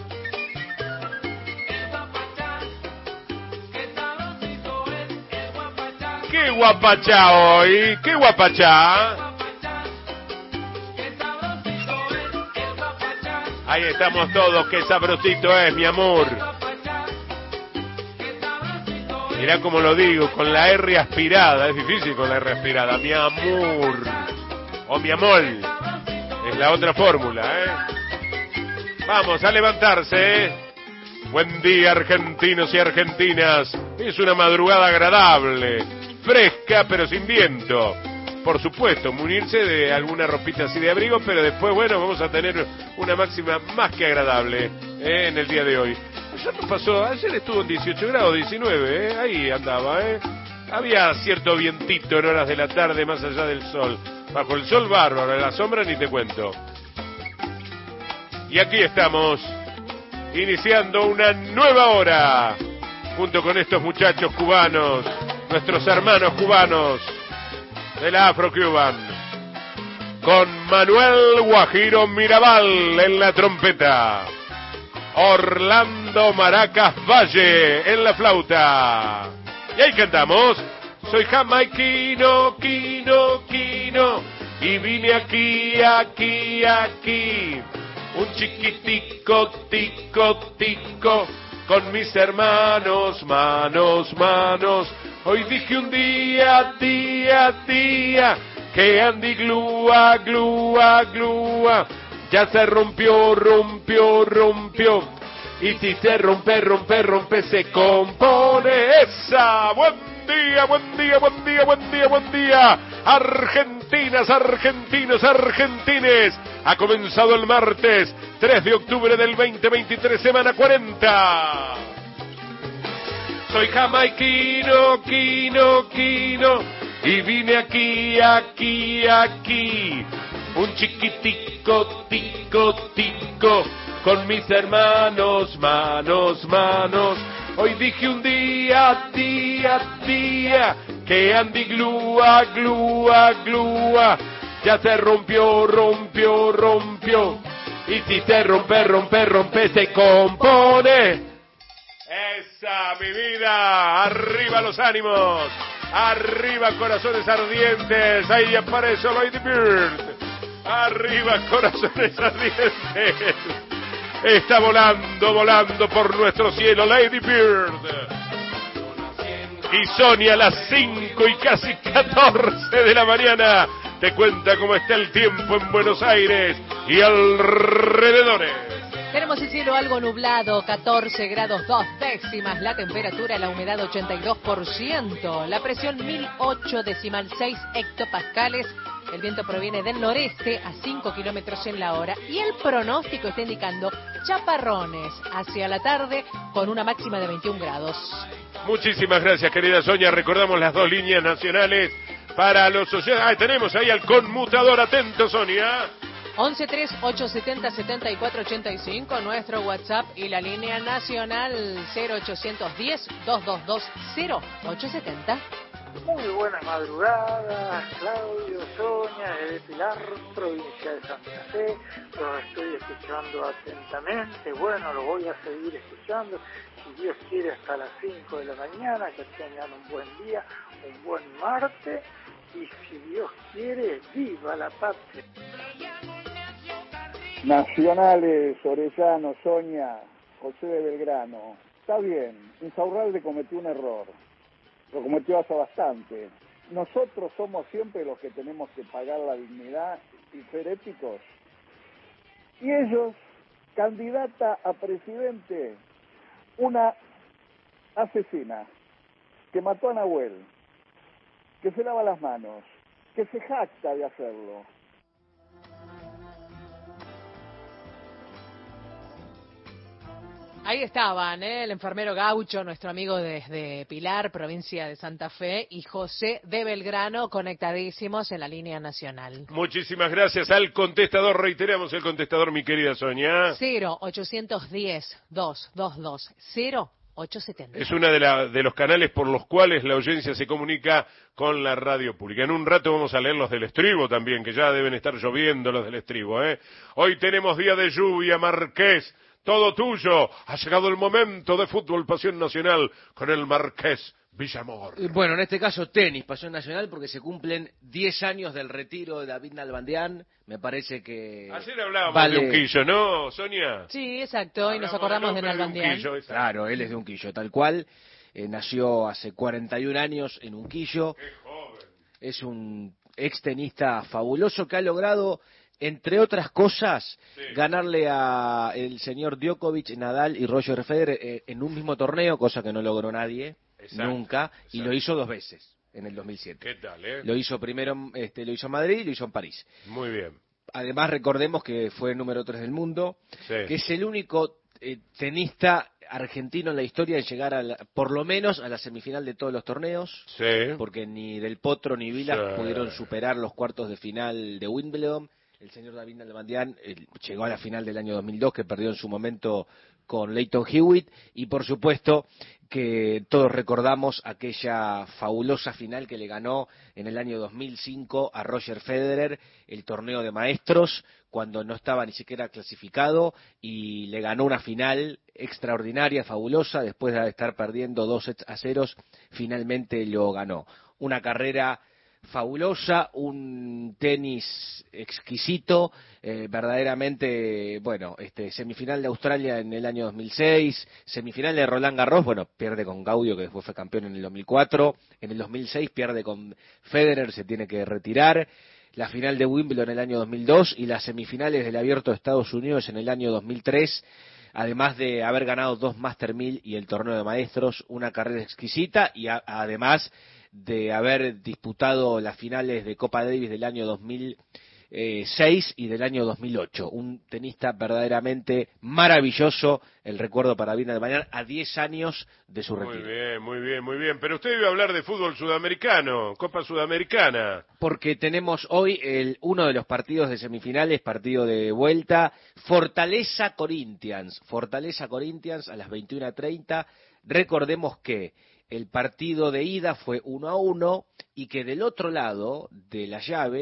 ¿Qué guapachá hoy? ¿Qué guapachá? Ahí estamos todos, qué sabrosito es, mi amor. Mirá cómo lo digo, con la R aspirada, es difícil con la R aspirada, mi amor. O mi amor, es la otra fórmula, ¿eh? Vamos a levantarse, ¿eh? Buen día, argentinos y argentinas. Es una madrugada agradable, fresca pero sin viento. Por supuesto, munirse de alguna ropita así de abrigo, pero después, bueno, vamos a tener una máxima más que agradable, ¿eh? En el día de hoy. Ya nos pasó, ayer estuvo en dieciocho grados, diecinueve, ¿eh? Ahí andaba, ¿eh? Había cierto vientito en horas de la tarde más allá del sol. Bajo el sol bárbaro, en la sombra ni te cuento. Y aquí estamos, iniciando una nueva hora, junto con estos muchachos cubanos, nuestros hermanos cubanos de la Afro-Cuban, con Manuel Guajiro Mirabal en la trompeta, Orlando Maracas Valle en la flauta, y ahí cantamos, soy jamaiquino, quino, quino, y vine aquí, aquí, aquí, un chiquitico, tico, tico, con mis hermanos, manos, manos. Hoy dije un día, día, día, que Andy glúa, glúa, glúa, ya se rompió, rompió, rompió. Y si se rompe, rompe, rompe, se compone esa. Buen día, buen día, buen día, buen día, buen día. Argentinas, argentinos, argentines. Ha comenzado el martes tres de octubre del veinte veintitrés, semana cuarenta. Soy jamaiquino, quino, quino, y vine aquí, aquí, aquí, un chiquitico, tico, tico, con mis hermanos, manos, manos. Hoy dije un día, día, día, que Andy glúa, glúa, glúa, Ya te rompió, rompió, rompió. Y si te rompe, rompe, rompe, se compone. Esa, mi vida. Arriba los ánimos. Arriba corazones ardientes. Ahí aparece Lady Bird. Arriba corazones ardientes. Está volando, volando por nuestro cielo Lady Bird. Y Sonia a las cinco y casi catorce de la mañana te cuenta cómo está el tiempo en Buenos Aires y alrededores. Tenemos el cielo algo nublado, catorce grados dos décimas, la temperatura, la humedad ochenta y dos por ciento, la presión mil ocho decimal seis hectopascales, el viento proviene del noreste a cinco kilómetros en la hora y el pronóstico está indicando chaparrones hacia la tarde con una máxima de veintiún grados. Muchísimas gracias, querida Sonia. Recordamos las dos líneas nacionales para los oyentes. Ah, tenemos ahí al conmutador. Atento, Sonia. once tres ocho setenta setenta y cuatro ochenta y cinco, nuestro WhatsApp y la línea nacional cero ochocientos diez, doscientos veintidós, cero ochocientos setenta. Muy buenas madrugadas, Claudio, Sonia, de Pilar, provincia de Santa Fe. Los estoy escuchando atentamente. Bueno, lo voy a seguir escuchando. Si Dios quiere, hasta las cinco de la mañana. Que tengan un buen día, un buen martes. Y si Dios quiere, viva la patria. Nacionales, Orellano, Sonia, José de Belgrano. Está bien, Insaurralde cometió un error. Lo cometió hace bastante. Nosotros somos siempre los que tenemos que pagar la dignidad y ser éticos. Y ellos, candidata a presidente, una asesina que mató a Nahuel, que se lava las manos, que se jacta de hacerlo. Ahí estaban, ¿eh? El enfermero Gaucho, nuestro amigo desde Pilar, provincia de Santa Fe, y José de Belgrano, conectadísimos en la línea nacional. Muchísimas gracias al contestador. Reiteramos el contestador, mi querida Sonia. cero ochocientos diez, doscientos veintidós, cero ochocientos setenta. Es uno de, la, de los canales por los cuales la audiencia se comunica con la radio pública. En un rato vamos a leer los del estribo también, que ya deben estar lloviendo los del estribo, ¿eh? Hoy tenemos día de lluvia, Marqués. Todo tuyo. Ha llegado el momento de Fútbol Pasión Nacional con el Marqués Villamor. Bueno, en este caso tenis, Pasión Nacional, porque se cumplen diez años del retiro de David Nalbandián. Me parece que... Ayer hablábamos vale... de Unquillo, ¿no, Sonia? Sí, exacto, y nos acordamos de Nalbandián. De claro, él es de Unquillo, tal cual. Eh, nació hace cuarenta y un años en Unquillo. Qué joven. Es un extenista fabuloso que ha logrado... entre otras cosas, sí. ganarle a el señor Djokovic, Nadal y Roger Federer eh, en un mismo torneo, cosa que no logró nadie, exacto, nunca, exacto. Y lo hizo dos veces, en el dos mil siete. ¿Qué tal, eh? Lo hizo primero, este, lo hizo en Madrid y lo hizo en París. Muy bien. Además, recordemos que fue el número tres del mundo, sí. que es el único eh, tenista argentino en la historia en llegar a la, por lo menos a la semifinal de todos los torneos, sí. porque ni Del Potro ni Vilas sí. pudieron superar los cuartos de final de Wimbledon. El señor David Nalbandián eh, llegó a la final del año dos mil dos, que perdió en su momento con Lleyton Hewitt, y por supuesto que todos recordamos aquella fabulosa final que le ganó en el año dos mil cinco a Roger Federer, el torneo de maestros, cuando no estaba ni siquiera clasificado, y le ganó una final extraordinaria, fabulosa, después de estar perdiendo dos sets a ceros, finalmente lo ganó. Una carrera fabulosa, un tenis exquisito, eh, verdaderamente, bueno, este semifinal de Australia en el año dos mil seis, semifinal de Roland Garros, bueno, pierde con Gaudio, que después fue campeón en el dos mil cuatro, en el dos mil seis pierde con Federer, se tiene que retirar, la final de Wimbledon en el año dos mil dos y las semifinales del Abierto de Estados Unidos en el año dos mil tres, además de haber ganado dos Master mil y el torneo de maestros, una carrera exquisita y a, además de haber disputado las finales de Copa Davis del año dos mil seis y del año dos mil ocho. Un tenista verdaderamente maravilloso, el recuerdo para David Nalbandián a diez años de su retiro. Muy bien, muy bien, muy bien. Pero usted iba a hablar de fútbol sudamericano, Copa Sudamericana. Porque tenemos hoy el, uno de los partidos de semifinales, partido de vuelta, Fortaleza Corinthians. Fortaleza Corinthians a las veintiuna treinta. Recordemos que el partido de ida fue uno a uno y que del otro lado de la llave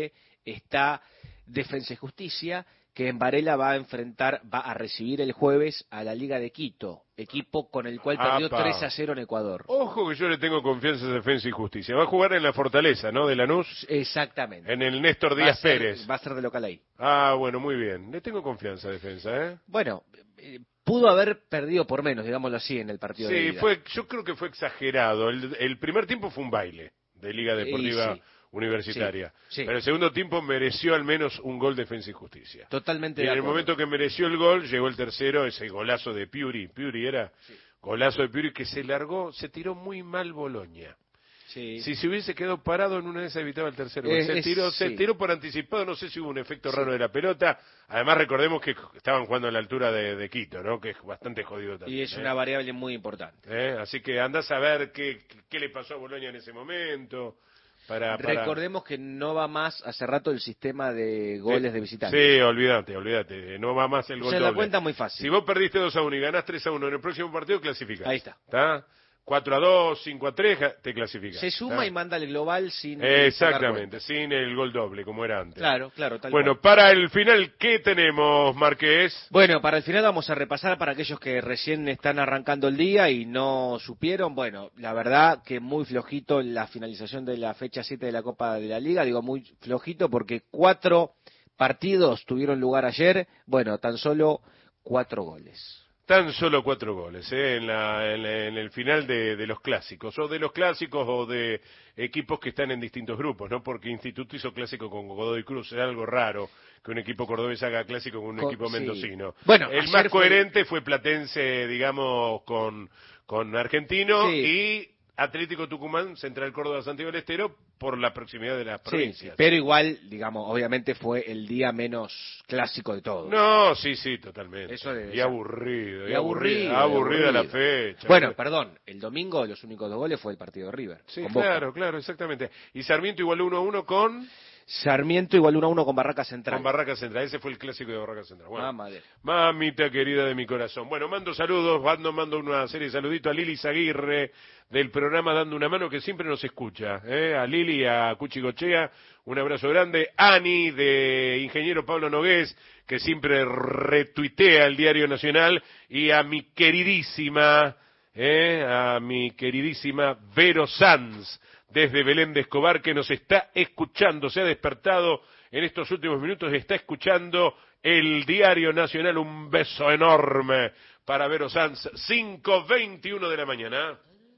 está Defensa y Justicia, que en Varela va a enfrentar, va a recibir el jueves a la Liga de Quito, equipo con el cual perdió Apa. tres a cero en Ecuador. Ojo que yo le tengo confianza en Defensa y Justicia. Va a jugar en la Fortaleza, ¿no? De Lanús. Exactamente. En el Néstor Va a Díaz ser- Pérez. Va a ser de local ahí. Ah, bueno, muy bien. Le tengo confianza a Defensa, ¿eh? Bueno, eh, pudo haber perdido por menos, digámoslo así, en el partido de Sí, ida. fue, yo creo que fue exagerado. El, el primer tiempo fue un baile de Liga Deportiva Y sí. Universitaria. Sí, sí. Pero el segundo tiempo mereció al menos un gol Defensa y Justicia. Totalmente Y de en el acuerdo. momento que mereció el gol, llegó el tercero, ese golazo de Piuri. Piuri era golazo de Piuri que se largó, se tiró muy mal Boloña. Sí. Si se hubiese quedado parado en una de esas evitaba el tercer gol. Es- se, es- tiró, se sí. tiró por anticipado, no sé si hubo un efecto raro de la pelota. Además recordemos que estaban jugando a la altura de, de Quito, ¿no? Que es bastante jodido también. Y es ¿eh? una variable muy importante. ¿Eh? Así que andás a ver qué, qué le pasó a Boloña en ese momento. Para, para... Recordemos que no va más hace rato el sistema de goles de visitante. Sí, olvídate, olvídate. No va más el gol Se la doble. cuenta muy fácil. Si vos perdiste dos a uno y ganás tres a uno en el próximo partido, clasificás. Ahí está. ¿Está? cuatro a dos, cinco a tres, ja- te clasificás. Se suma ¿tá? y manda el global sin sacar Exactamente, sin el gol doble, como era antes. Claro, claro, tal Bueno, cual. para el final, ¿qué tenemos, Marqués? Bueno, para el final vamos a repasar para aquellos que recién están arrancando el día y no supieron. Bueno, la verdad que muy flojito la finalización de la fecha siete de la Copa de la Liga. Digo muy flojito porque cuatro partidos tuvieron lugar ayer. Bueno, tan solo cuatro goles. Tan solo cuatro goles ¿eh? en, la, en, la- en el final de, de los clásicos, o de los clásicos o de equipos que están en distintos grupos, ¿no? Porque Instituto hizo clásico con Godoy Cruz, era algo raro que un equipo cordobés haga clásico con un Con- equipo sí. mendocino. Bueno, el ayer más fue- coherente fue Platense, digamos, con, con Argentino Sí. y Atlético Tucumán, Central Córdoba, Santiago del Estero, por la proximidad de las Sí, provincias. pero igual, digamos, obviamente fue el día menos clásico de todos. No, sí, sí, totalmente. Eso debe y ser. aburrido, Y aburrido, aburrida aburrido. la fecha. Bueno, perdón, el domingo los únicos dos goles fue el partido de River. Sí, con Boca. claro, claro, exactamente. Y Sarmiento igualó uno a uno con... Sarmiento igual uno a uno con Barraca Central. Con Barraca Central, ese fue el clásico de Barraca Central. Bueno, Ah, madre. mamita querida de mi corazón. Bueno, mando saludos, mando, mando una serie de saluditos a Lili Zaguirre del programa Dando una Mano, que siempre nos escucha. ¿eh? A Lili, a Cuchi Gochea, un abrazo grande. Ani, de Ingeniero Pablo Nogués, que siempre retuitea el Diario Nacional. Y a mi queridísima, ¿eh? a mi queridísima Vero Sanz, desde Belén de Escobar, que nos está escuchando, se ha despertado en estos últimos minutos, está escuchando el Diario Nacional. Un beso enorme para Vero Sanz, cinco veintiuno de la mañana.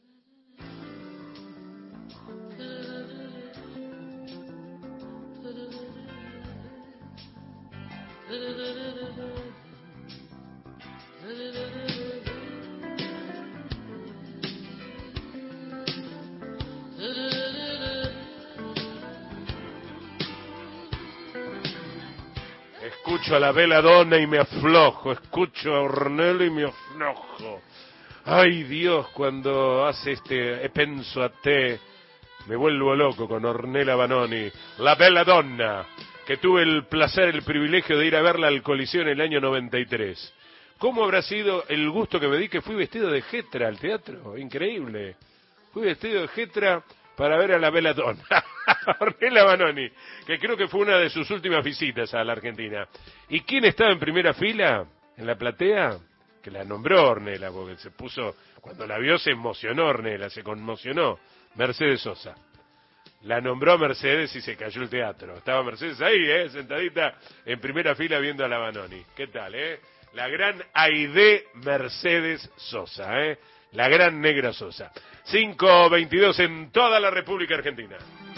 Escucho a la Belladonna y me aflojo, escucho a Ornello y me aflojo. Ay Dios, cuando hace este e penso a te, me vuelvo loco con Ornella Vanoni, la Belladonna, que tuve el placer, el privilegio de ir a verla al Coliseo en el año noventa y tres. ¿Cómo habrá sido el gusto que me di que fui vestido de Jetra al teatro? Increíble. Fui vestido de Jetra para ver a la Belladonna, Ornella Vanoni, que creo que fue una de sus últimas visitas a la Argentina. ¿Y quién estaba en primera fila en la platea? Que la nombró Ornella, porque se puso, cuando la vio se emocionó Ornella, se conmocionó. Mercedes Sosa. La nombró a Mercedes y se cayó el teatro. Estaba Mercedes ahí, ¿eh? Sentadita en primera fila viendo a la Vanoni. ¿Qué tal, eh? La gran Aide Mercedes Sosa, ¿eh? La gran negra Sosa. cinco veintidós en toda la República Argentina.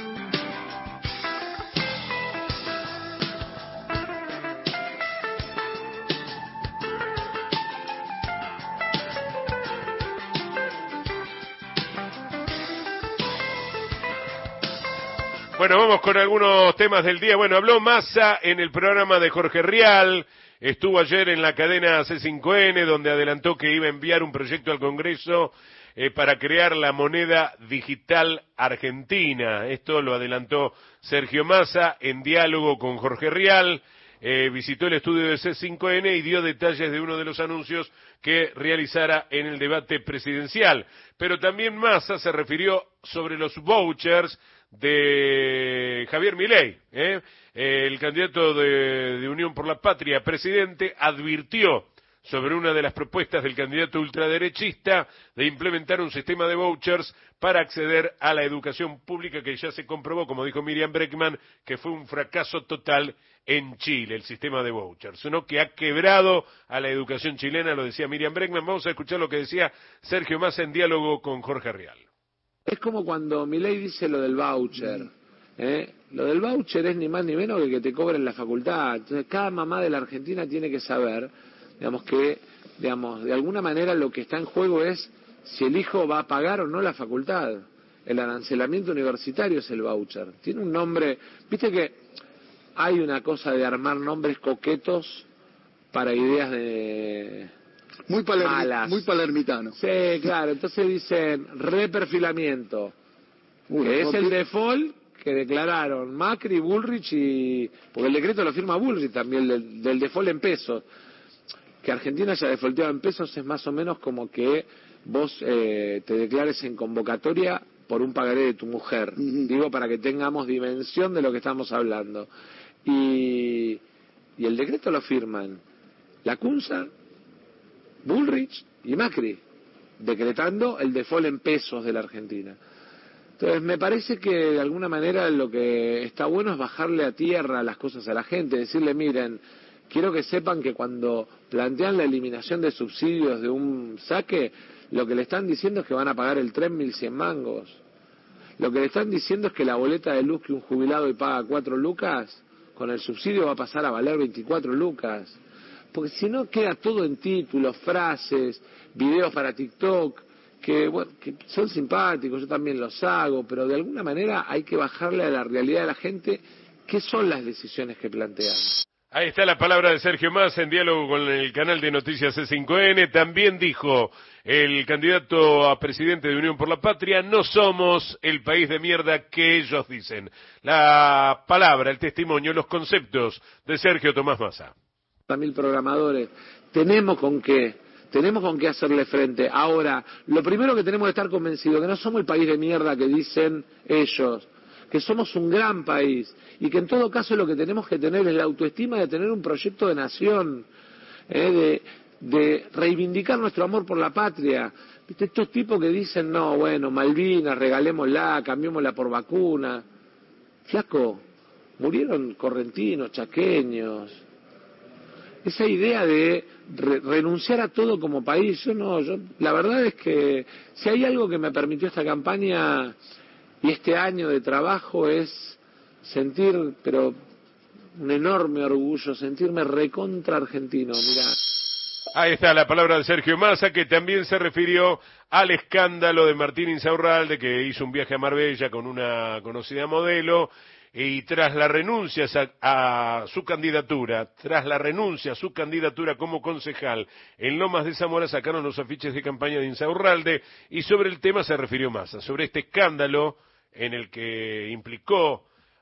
Bueno, vamos con algunos temas del día. Bueno, habló Massa en el programa de Jorge Rial, estuvo ayer en la cadena C cinco N, donde adelantó que iba a enviar un proyecto al Congreso eh, para crear la moneda digital argentina. Esto lo adelantó Sergio Massa en diálogo con Jorge Rial. Eh, visitó el estudio de C cinco N y dio detalles de uno de los anuncios que realizara en el debate presidencial. Pero también Massa se refirió sobre los vouchers de Javier Milei, ¿eh? El candidato de, de Unión por la Patria, presidente, advirtió sobre una de las propuestas del candidato ultraderechista de implementar un sistema de vouchers para acceder a la educación pública, que ya se comprobó, como dijo Miriam Bregman, que fue un fracaso total en Chile, el sistema de vouchers, ¿no? Que ha quebrado a la educación chilena, lo decía Miriam Bregman. Vamos a escuchar lo que decía Sergio Massa en diálogo con Jorge Rial. Es como cuando Milei dice lo del voucher, ¿eh? Lo del voucher es ni más ni menos que que te cobren la facultad. Entonces cada mamá de la Argentina tiene que saber, digamos, que, digamos, de alguna manera lo que está en juego es si el hijo va a pagar o no la facultad. El arancelamiento universitario es el voucher. Tiene un nombre, viste que hay una cosa de armar nombres coquetos para ideas de muy, palermi malas. Muy palermitano. Sí, claro. Entonces dicen reperfilamiento, Uy, que es el default que declararon Macri, Bullrich y... porque el decreto lo firma Bullrich también, del, del default en pesos. Que Argentina haya defaulteado en pesos es más o menos como que vos eh, te declares en convocatoria por un pagaré de tu mujer. Uh-huh. Digo, para que tengamos dimensión de lo que estamos hablando. Y, y el decreto lo firman Lacunza, Bullrich y Macri, decretando el default en pesos de la Argentina. Entonces me parece que de alguna manera lo que está bueno es bajarle a tierra las cosas a la gente, decirle, miren, quiero que sepan que cuando plantean la eliminación de subsidios de un saque, lo que le están diciendo es que van a pagar el tres mil cien mangos. Lo que le están diciendo es que la boleta de luz que un jubilado y paga cuatro lucas, con el subsidio va a pasar a valer veinticuatro lucas. Porque si no queda todo en títulos, frases, videos para TikTok, que, bueno, que son simpáticos, yo también los hago, pero de alguna manera hay que bajarle a la realidad de la gente qué son las decisiones que plantean. Ahí está la palabra de Sergio Massa en diálogo con el canal de noticias C cinco N. También dijo el candidato a presidente de Unión por la Patria, no somos el país de mierda que ellos dicen. La palabra, el testimonio, los conceptos de Sergio Tomás Massa. Mil programadores, tenemos con qué, tenemos con qué hacerle frente. Ahora, lo primero que tenemos que estar convencidos que no somos el país de mierda que dicen ellos, que somos un gran país y que en todo caso lo que tenemos que tener es la autoestima de tener un proyecto de nación, eh, de, de reivindicar nuestro amor por la patria. ¿Viste? Estos tipos que dicen, no, bueno, Malvinas, regalémosla, cambiémosla por vacuna. Flaco, murieron correntinos, chaqueños. Esa idea de re renunciar a todo como país, yo no, yo la verdad es que si hay algo que me permitió esta campaña y este año de trabajo es sentir, pero un enorme orgullo, sentirme recontra argentino, mirá. Ahí está la palabra de Sergio Massa, que también se refirió al escándalo de Martín Insaurralde, que hizo un viaje a Marbella con una conocida modelo, y tras la renuncia a, a su candidatura, tras la renuncia a su candidatura como concejal en Lomas de Zamora, sacaron los afiches de campaña de Insaurralde, y sobre el tema se refirió Massa, sobre este escándalo en el que implicó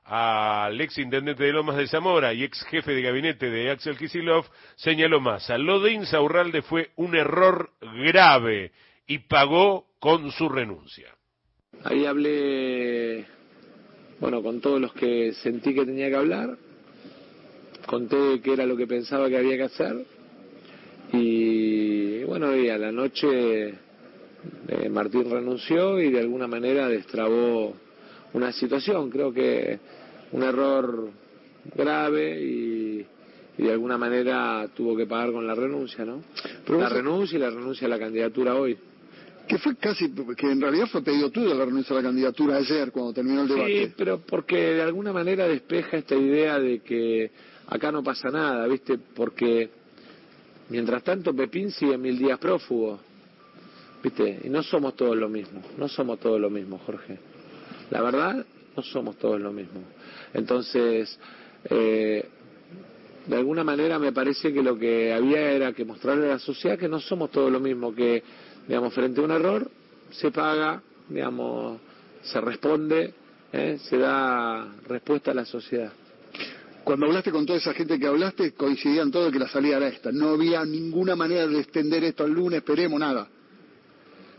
al ex intendente de Lomas de Zamora y ex jefe de gabinete de Axel Kicillof, señaló Massa, lo de Insaurralde fue un error grave y pagó con su renuncia. Ahí hablé, bueno, con todos los que sentí que tenía que hablar, conté qué era lo que pensaba que había que hacer, y bueno, y a la noche eh, Martín renunció y de alguna manera destrabó una situación, creo que un error grave y, y de alguna manera tuvo que pagar con la renuncia, ¿no? Pero la renuncia y la renuncia a la candidatura hoy. Que fue casi, que en realidad fue pedido tuyo la renuncia a la candidatura ayer cuando terminó el debate. Sí, pero porque de alguna manera despeja esta idea de que acá no pasa nada, ¿viste? Porque mientras tanto Pepín sigue mil días prófugo, ¿viste? Y no somos todos lo mismo, no somos todos lo mismo, Jorge. La verdad, no somos todos lo mismo. Entonces, eh, de alguna manera me parece que lo que había era que mostrarle a la sociedad que no somos todos lo mismo, que, digamos, frente a un error se paga, digamos, se responde, ¿eh? Se da respuesta a la sociedad. Cuando hablaste con toda esa gente que hablaste, coincidían todos que la salida era esta. No había ninguna manera de extender esto al lunes, esperemos nada.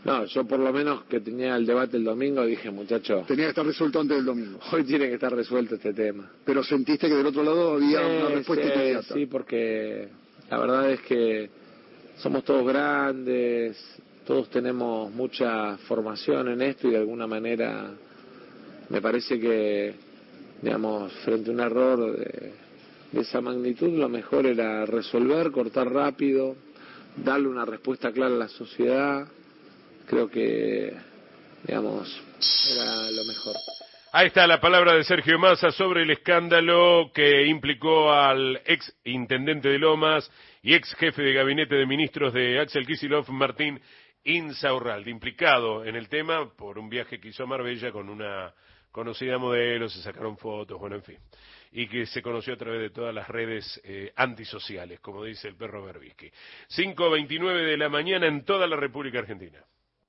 No, yo por lo menos que tenía el debate el domingo dije, muchacho... Tenía que estar resuelto antes del domingo. Hoy tiene que estar resuelto este tema. Pero sentiste que del otro lado había sí, una respuesta sí, inmediata. Sí, porque la verdad es que somos todos grandes, todos tenemos mucha formación en esto y de alguna manera me parece que, digamos, frente a un error de, de esa magnitud, lo mejor era resolver, cortar rápido, darle una respuesta clara a la sociedad. Creo que, digamos, era lo mejor. Ahí está la palabra de Sergio Massa sobre el escándalo que implicó al ex intendente de Lomas y ex jefe de gabinete de ministros de Axel Kicillof, Martín Insaurralde, implicado en el tema por un viaje que hizo a Marbella con una conocida modelo, se sacaron fotos, bueno, en fin, y que se conoció a través de todas las redes eh, antisociales, como dice el perro Berbisky. cinco veintinueve de la mañana en toda la República Argentina.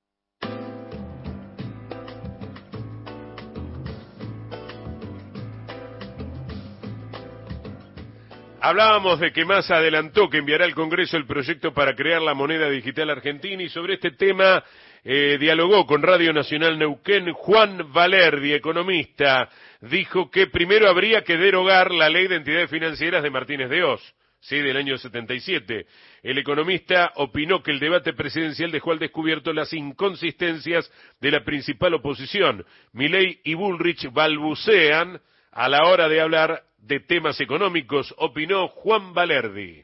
Hablábamos de que Massa adelantó que enviará al Congreso el proyecto para crear la moneda digital argentina y sobre este tema eh, dialogó con Radio Nacional Neuquén Juan Valerdi, economista. Dijo que primero habría que derogar la ley de entidades financieras de Martínez de Hoz, sí, del año setenta y siete. El economista opinó que el debate presidencial dejó al descubierto las inconsistencias de la principal oposición. Milei y Bullrich balbucean a la hora de hablar de temas económicos, opinó Juan Valerdi.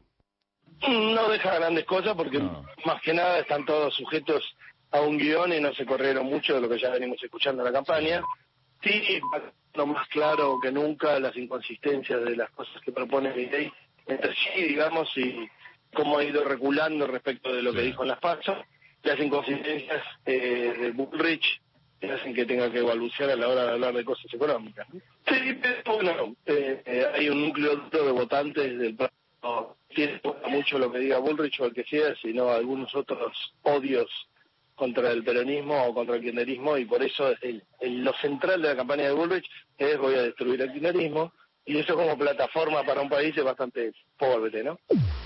No deja grandes cosas porque no. Más que nada están todos sujetos a un guión y no se corrieron mucho de lo que ya venimos escuchando en la campaña. Sí, lo más claro que nunca las inconsistencias de las cosas que propone Milei entre sí, digamos, y cómo ha ido reculando respecto de lo sí. que dijo en las PASO, las inconsistencias eh, de Bullrich que hacen que tenga que balbucear a la hora de hablar de cosas económicas. Sí, pero bueno, eh, eh, hay un núcleo de votantes del partido, no tiene mucho lo que diga Bullrich o el que sea, sino algunos otros odios contra el peronismo o contra el kirchnerismo, y por eso el, el, lo central de la campaña de Bullrich es voy a destruir el kirchnerismo, y eso como plataforma para un país es bastante pobre, ¿no?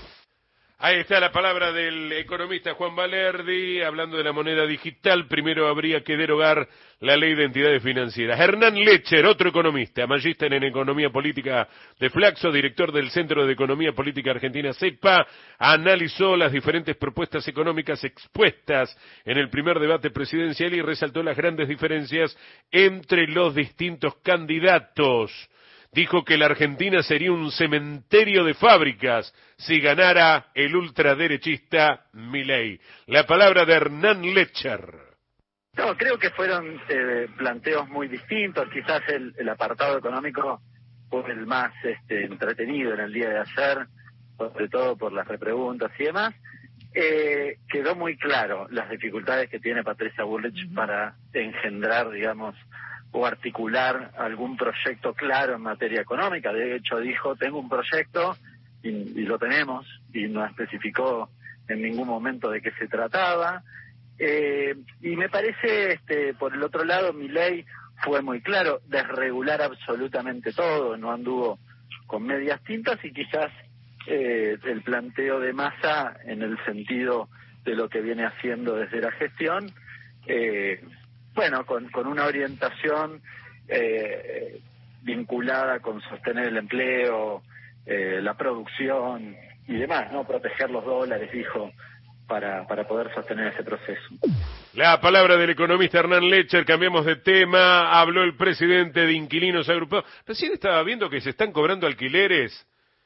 Ahí está la palabra del economista Juan Valerdi, hablando de la moneda digital. Primero habría que derogar la ley de entidades financieras. Hernán Lecher, otro economista, magíster en economía política de Flaxo, director del Centro de Economía Política Argentina, CEPA, analizó las diferentes propuestas económicas expuestas en el primer debate presidencial y resaltó las grandes diferencias entre los distintos candidatos. Dijo que la Argentina sería un cementerio de fábricas si ganara el ultraderechista Milei. La palabra de Hernán Lecher. No, creo que fueron eh, planteos muy distintos. Quizás el, el apartado económico fue el más este, entretenido en el día de ayer, sobre todo por las repreguntas y demás. Eh, quedó muy claro las dificultades que tiene Patricia Bullrich uh-huh. para engendrar, digamos, o articular algún proyecto claro en materia económica. De hecho, dijo, tengo un proyecto, y, y lo tenemos, y no especificó en ningún momento de qué se trataba. Eh, y me parece, este, por el otro lado, Milei fue muy claro, desregular absolutamente todo, no anduvo con medias tintas, y quizás eh, el planteo de Massa, en el sentido de lo que viene haciendo desde la gestión, eh, bueno, con, con una orientación eh, vinculada con sostener el empleo, eh, la producción y demás, ¿no? Proteger los dólares, dijo, para, para poder sostener ese proceso. La palabra del economista Hernán Lecher. Cambiamos de tema. Habló el presidente de Inquilinos Agrupados. Recién estaba viendo que se están cobrando alquileres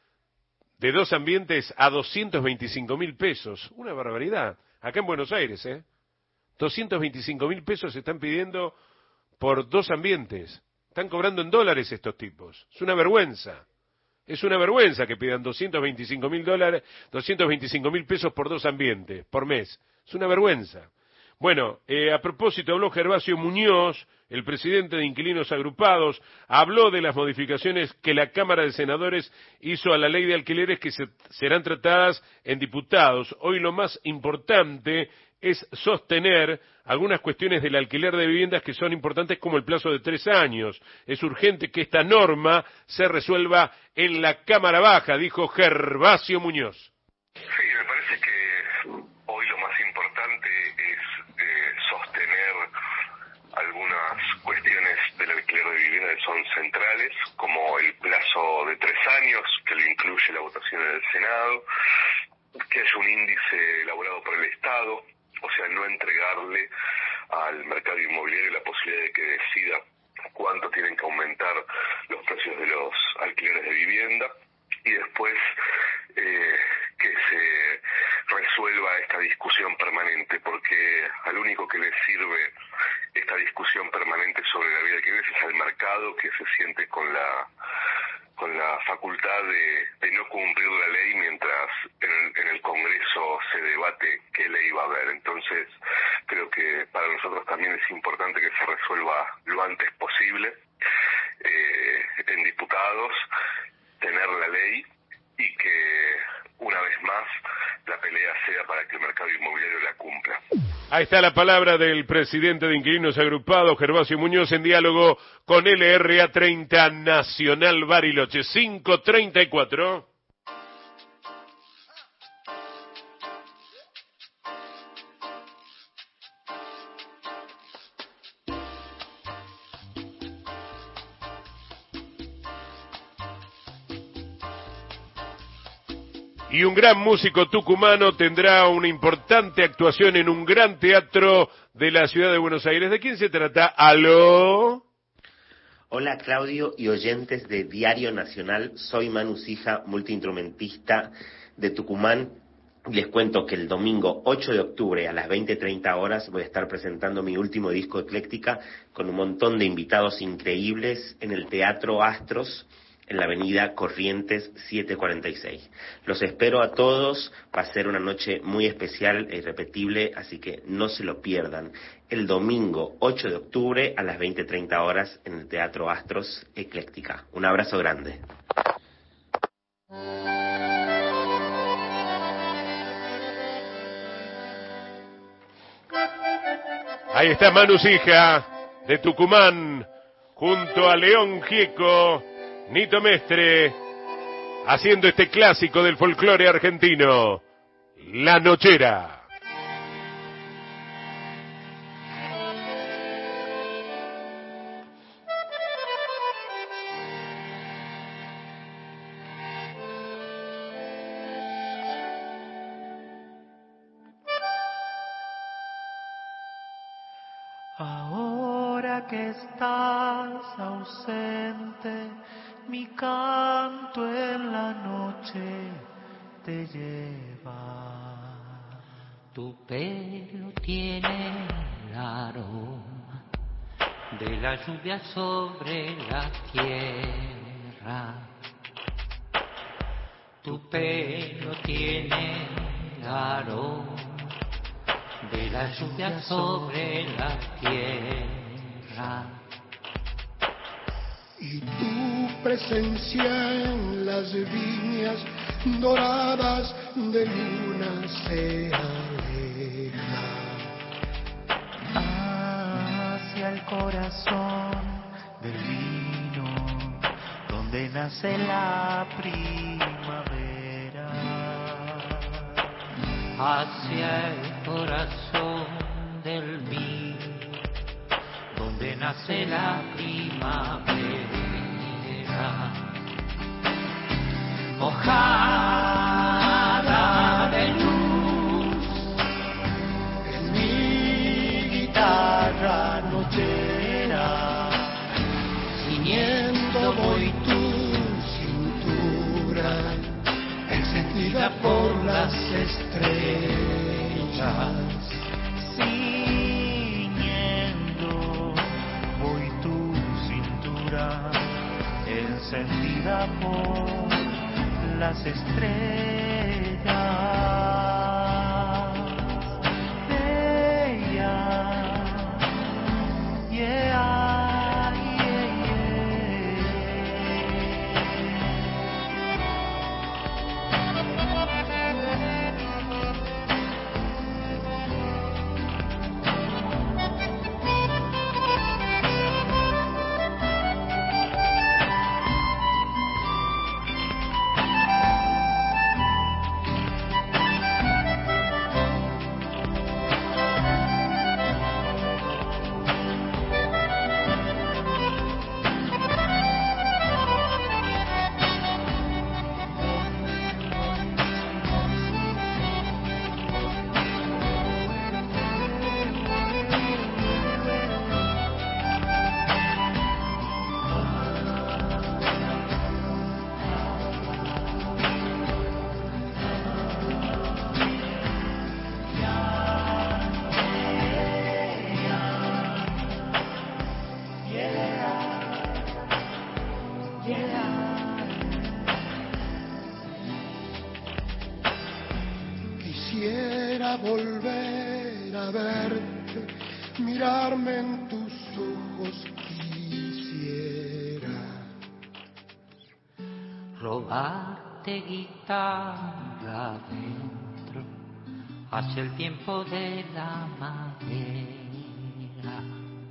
de dos ambientes a doscientos veinticinco mil pesos. Una barbaridad. Acá en Buenos Aires, ¿eh? doscientos veinticinco mil pesos se están pidiendo por dos ambientes. Están cobrando en dólares estos tipos. Es una vergüenza. Es una vergüenza que pidan doscientos veinticinco mil dólares, doscientos veinticinco mil pesos por dos ambientes, por mes. Es una vergüenza. Bueno, eh, a propósito, habló Gervasio Muñoz, el presidente de Inquilinos Agrupados, habló de las modificaciones que la Cámara de Senadores hizo a la ley de alquileres que se, serán tratadas en diputados. Hoy lo más importante es sostener algunas cuestiones del alquiler de viviendas que son importantes, como el plazo de tres años. Es urgente que esta norma se resuelva en la Cámara Baja, dijo Gervasio Muñoz. Sí, me parece que hoy lo más importante es eh, son centrales, como el plazo de tres años, que lo incluye la votación en el Senado, que haya un índice elaborado por el Estado, o sea, no entregarle al mercado inmobiliario la posibilidad de que decida cuánto tienen que aumentar los precios de los alquileres de vivienda, y después eh, que se resuelva esta discusión permanente, porque al único que le sirve esta discusión permanente sobre la vida que vive es al mercado, que se siente con la con la facultad de, de no cumplir la ley mientras en el, en el Congreso se debate qué ley va a haber. Entonces, creo que para nosotros también es importante que se resuelva lo antes posible eh, en diputados, tener la ley y que una vez más la pelea sea para que el mercado inmobiliario la cumpla. Ahí está la palabra del presidente de Inquilinos Agrupados, Gervasio Muñoz, en diálogo con L R A treinta Nacional Bariloche. cinco treinta y cuatro. Y un gran músico tucumano tendrá una importante actuación en un gran teatro de la ciudad de Buenos Aires. ¿De quién se trata? ¿Aló? Hola Claudio y oyentes de Diario Nacional, soy Manu Sija, multiinstrumentista de Tucumán. Les cuento que el domingo ocho de octubre a las veinte treinta horas voy a estar presentando mi último disco Ecléctica con un montón de invitados increíbles en el Teatro Astros, en la avenida Corrientes setecientos cuarenta y seis. Los espero a todos, va a ser una noche muy especial e irrepetible, así que no se lo pierdan. El domingo ocho de octubre a las veinte treinta horas en el Teatro Astros Ecléctica. Un abrazo grande. Ahí está Manu Sija, de Tucumán, junto a León Gieco, Nito Mestre, haciendo este clásico del folclore argentino, La Nochera. Ahora que estás ausente, mi canto en la noche te lleva. Tu pelo tiene el aroma de la lluvia sobre la tierra. Tu pelo tiene el aroma de la lluvia sobre la tierra. Y tu presencia en las viñas doradas de luna se aleja hacia el corazón del vino donde nace la primavera, hacia el corazón del vino donde nace la primavera. Mojada de luz es mi guitarra nochera, ciñendo voy tu cintura, encendida por las estrellas. Encendida por las estrellas, ella, yeah, yeah, quisiera volver a verte, mirarme en tus ojos quisiera. Robarte guitarra adentro hacia el tiempo de la madera.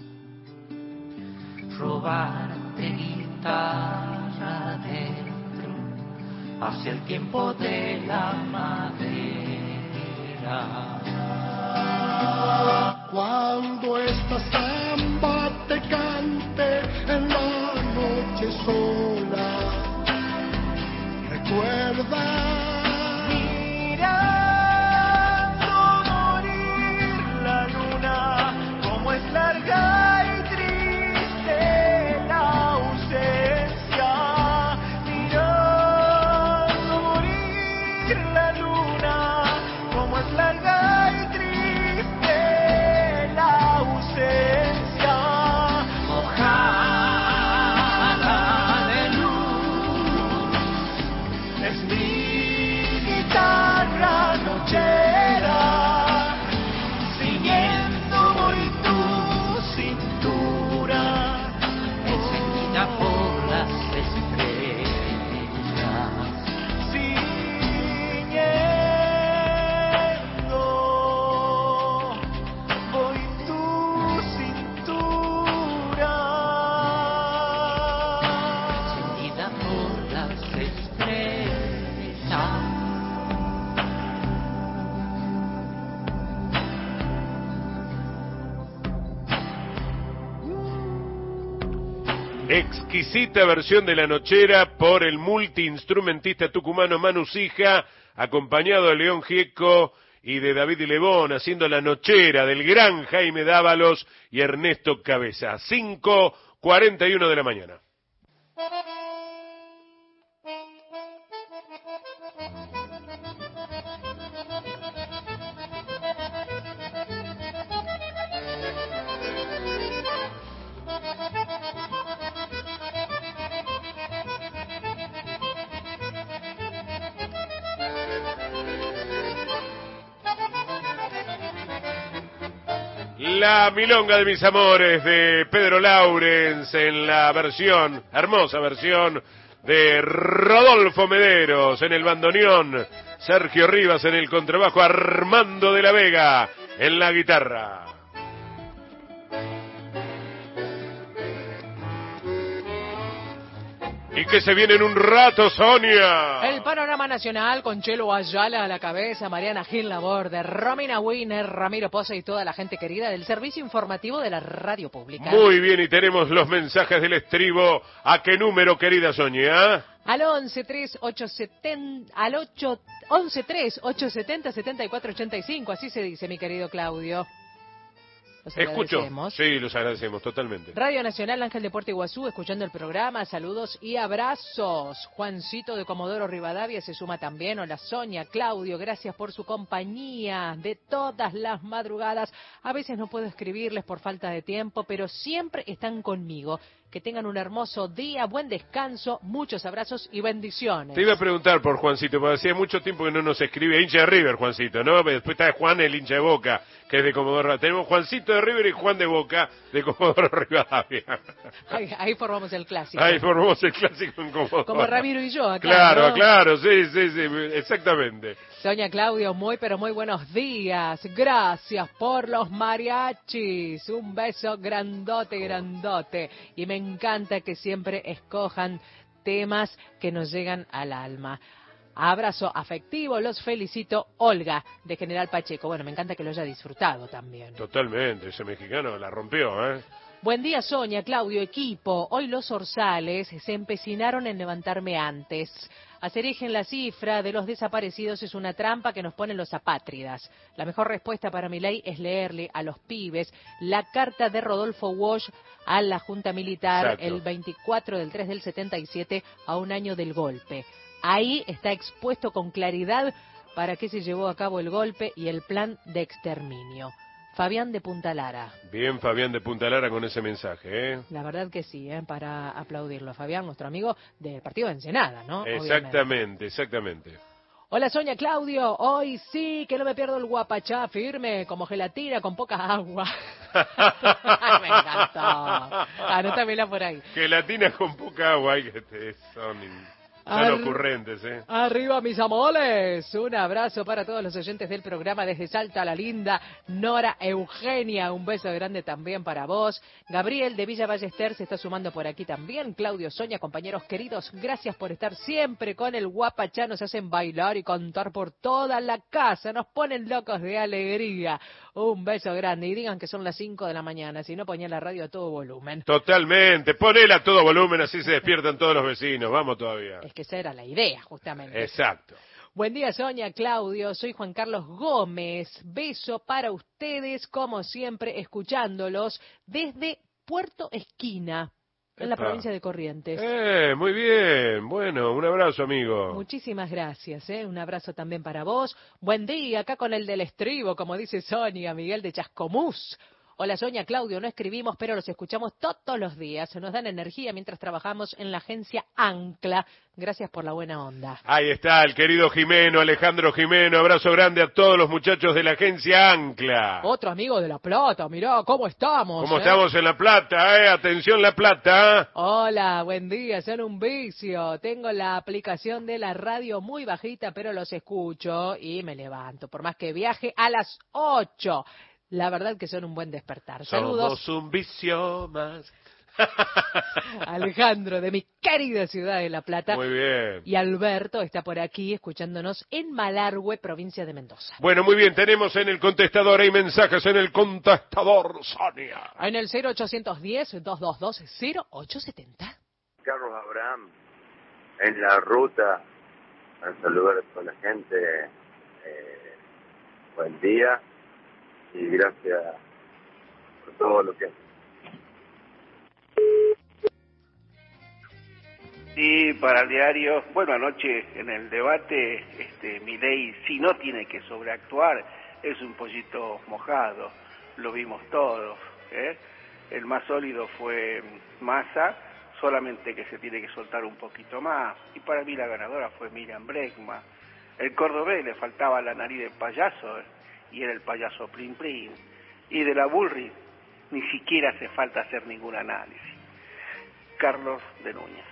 Robarte guitarra adentro hacia el tiempo de la madera. Cuando esta samba te cante en la noche sola, recuerda mirando morir la luna, como es larga y triste la ausencia. Mirando morir la luna, como es larga y triste la ausencia. Mojada de luz es mi guitarra nochera, ciñendo voy tu cintura, Encendida por las estrellas. ciñendo voy tu cintura. Encendida por las estrellas. Exquisita versión de La Nochera por el multiinstrumentista tucumano Manu Sija, acompañado de León Gieco y de David Lebón, haciendo La Nochera del gran Jaime Dávalos y Ernesto Cabeza. cinco cuarenta y uno de la mañana. La milonga de mis amores de Pedro Laurens en la versión, hermosa versión de Rodolfo Mederos en el bandoneón, Sergio Rivas en el contrabajo, Armando de la Vega en la guitarra. Y que se viene en un rato, Sonia. El panorama nacional con Chelo Ayala a la cabeza, Mariana Gil Laborde, Romina Wiener, Ramiro Poza y toda la gente querida del servicio informativo de la radio pública. Muy bien, y tenemos los mensajes del estribo. ¿A qué número, querida Sonia? Al once tres ocho setenta, al ocho once tres ocho setenta setenta y cuatro ochenta y cinco, así se dice, mi querido Claudio. Los Escucho. agradecemos. Sí, los agradecemos totalmente. Radio Nacional Ángel de Puerto Iguazú, escuchando el programa, saludos y abrazos. Juancito de Comodoro Rivadavia se suma también. Hola Sonia, Claudio, gracias por su compañía de todas las madrugadas. A veces no puedo escribirles por falta de tiempo, pero siempre están conmigo. Que tengan un hermoso día, buen descanso, muchos abrazos y bendiciones. Te iba a preguntar por Juancito, porque hacía mucho tiempo que no nos escribe, hincha de River, Juancito, ¿no? Después está Juan, el hincha de Boca, que es de Comodoro. Tenemos Juancito de River y Juan de Boca, de Comodoro Rivadavia. Ahí, ahí formamos el clásico. Ahí formamos el clásico en Comodoro. Como Ramiro y yo acá, Claro, ¿no? claro, sí, sí, sí, exactamente. Sonia, Claudio, muy pero muy buenos días. Gracias por los mariachis. Un beso grandote, grandote. Y me encanta que siempre escojan temas que nos llegan al alma. Abrazo afectivo, los felicito. Olga, de General Pacheco. Bueno, me encanta que lo haya disfrutado también. Totalmente, ese mexicano la rompió, ¿eh? Buen día, Sonia, Claudio, equipo. Hoy los orzales se empecinaron en levantarme antes. Hacer eje en la cifra de los desaparecidos es una trampa que nos ponen los apátridas. La mejor respuesta para mi ley es leerle a los pibes la carta de Rodolfo Walsh a la Junta Militar. Exacto. El veinticuatro del tres del setenta y siete, a un año del golpe. Ahí está expuesto con claridad para qué se llevó a cabo el golpe y el plan de exterminio. Fabián de Punta Lara. Bien, Fabián de Punta Lara con ese mensaje, ¿eh? La verdad que sí, ¿eh? Para aplaudirlo. Fabián, nuestro amigo del partido de Ensenada, ¿no? Exactamente, Obviamente. exactamente. Hola Sonia, Claudio, hoy sí que no me pierdo el guapachá firme, como gelatina con poca agua. Ay, me encantó. Anótamela por ahí. Gelatina con poca agua, ay, que te son, son Ar- ocurrentes, ¿eh? Arriba mis amores, un abrazo para todos los oyentes del programa desde Salta la Linda, Nora Eugenia, un beso grande también para vos, Gabriel de Villa Ballester se está sumando por aquí también, Claudio, Sonia, compañeros queridos, gracias por estar siempre con el Guapachá, nos hacen bailar y cantar por toda la casa, nos ponen locos de alegría, un beso grande y digan que son las cinco de la mañana, si no ponían la radio a todo volumen. Totalmente, ponela a todo volumen, así se despiertan todos los vecinos, vamos todavía. Es que esa era la idea, justamente. Exacto. Buen día, Sonia, Claudio. Soy Juan Carlos Gómez. Beso para ustedes, como siempre, escuchándolos desde Puerto Esquina, en la Epa. provincia de Corrientes. Eh, muy bien, bueno, un abrazo, amigo. Muchísimas gracias, ¿eh? Un abrazo también para vos. Buen día, acá con el del estribo, como dice Sonia, Miguel de Chascomús. Hola Sonia, Claudio, no escribimos, pero los escuchamos todos los días. Nos dan energía mientras trabajamos en la agencia Ancla. Gracias por la buena onda. Ahí está el querido Jimeno, Alejandro Jimeno, abrazo grande a todos los muchachos de la agencia Ancla. Otro amigo de La Plata, mirá, ¿cómo estamos? ¿Cómo eh? estamos en La Plata, eh? Atención La Plata. Hola, buen día, son un vicio. Tengo la aplicación de la radio muy bajita, pero los escucho y me levanto, por más que viaje a las ocho. La verdad que son un buen despertar. Saludos. Somos un vicio más. Alejandro, de mi querida ciudad de La Plata. Muy bien. Y Alberto está por aquí escuchándonos en Malargüe, provincia de Mendoza. Bueno, muy bien, tenemos en el contestador, hay mensajes en el contestador, Sonia. En el cero ochocientos diez, doscientos veintidós, cero ochocientos setenta. Carlos Abraham, en la ruta, a saludar a toda la gente. Eh, buen día. Y gracias por todo lo que haces. Sí, para el diario, bueno, anoche en el debate, este, Milei, si no tiene que sobreactuar, es un pollito mojado, lo vimos todos, ¿eh? El más sólido fue Massa, solamente que se tiene que soltar un poquito más, y para mí la ganadora fue Miriam Bregman. El cordobés le faltaba la nariz del payaso, ¿eh? Y era el payaso Plin Plin. Y de la Bullrich ni siquiera hace falta hacer ningún análisis. Carlos de Núñez.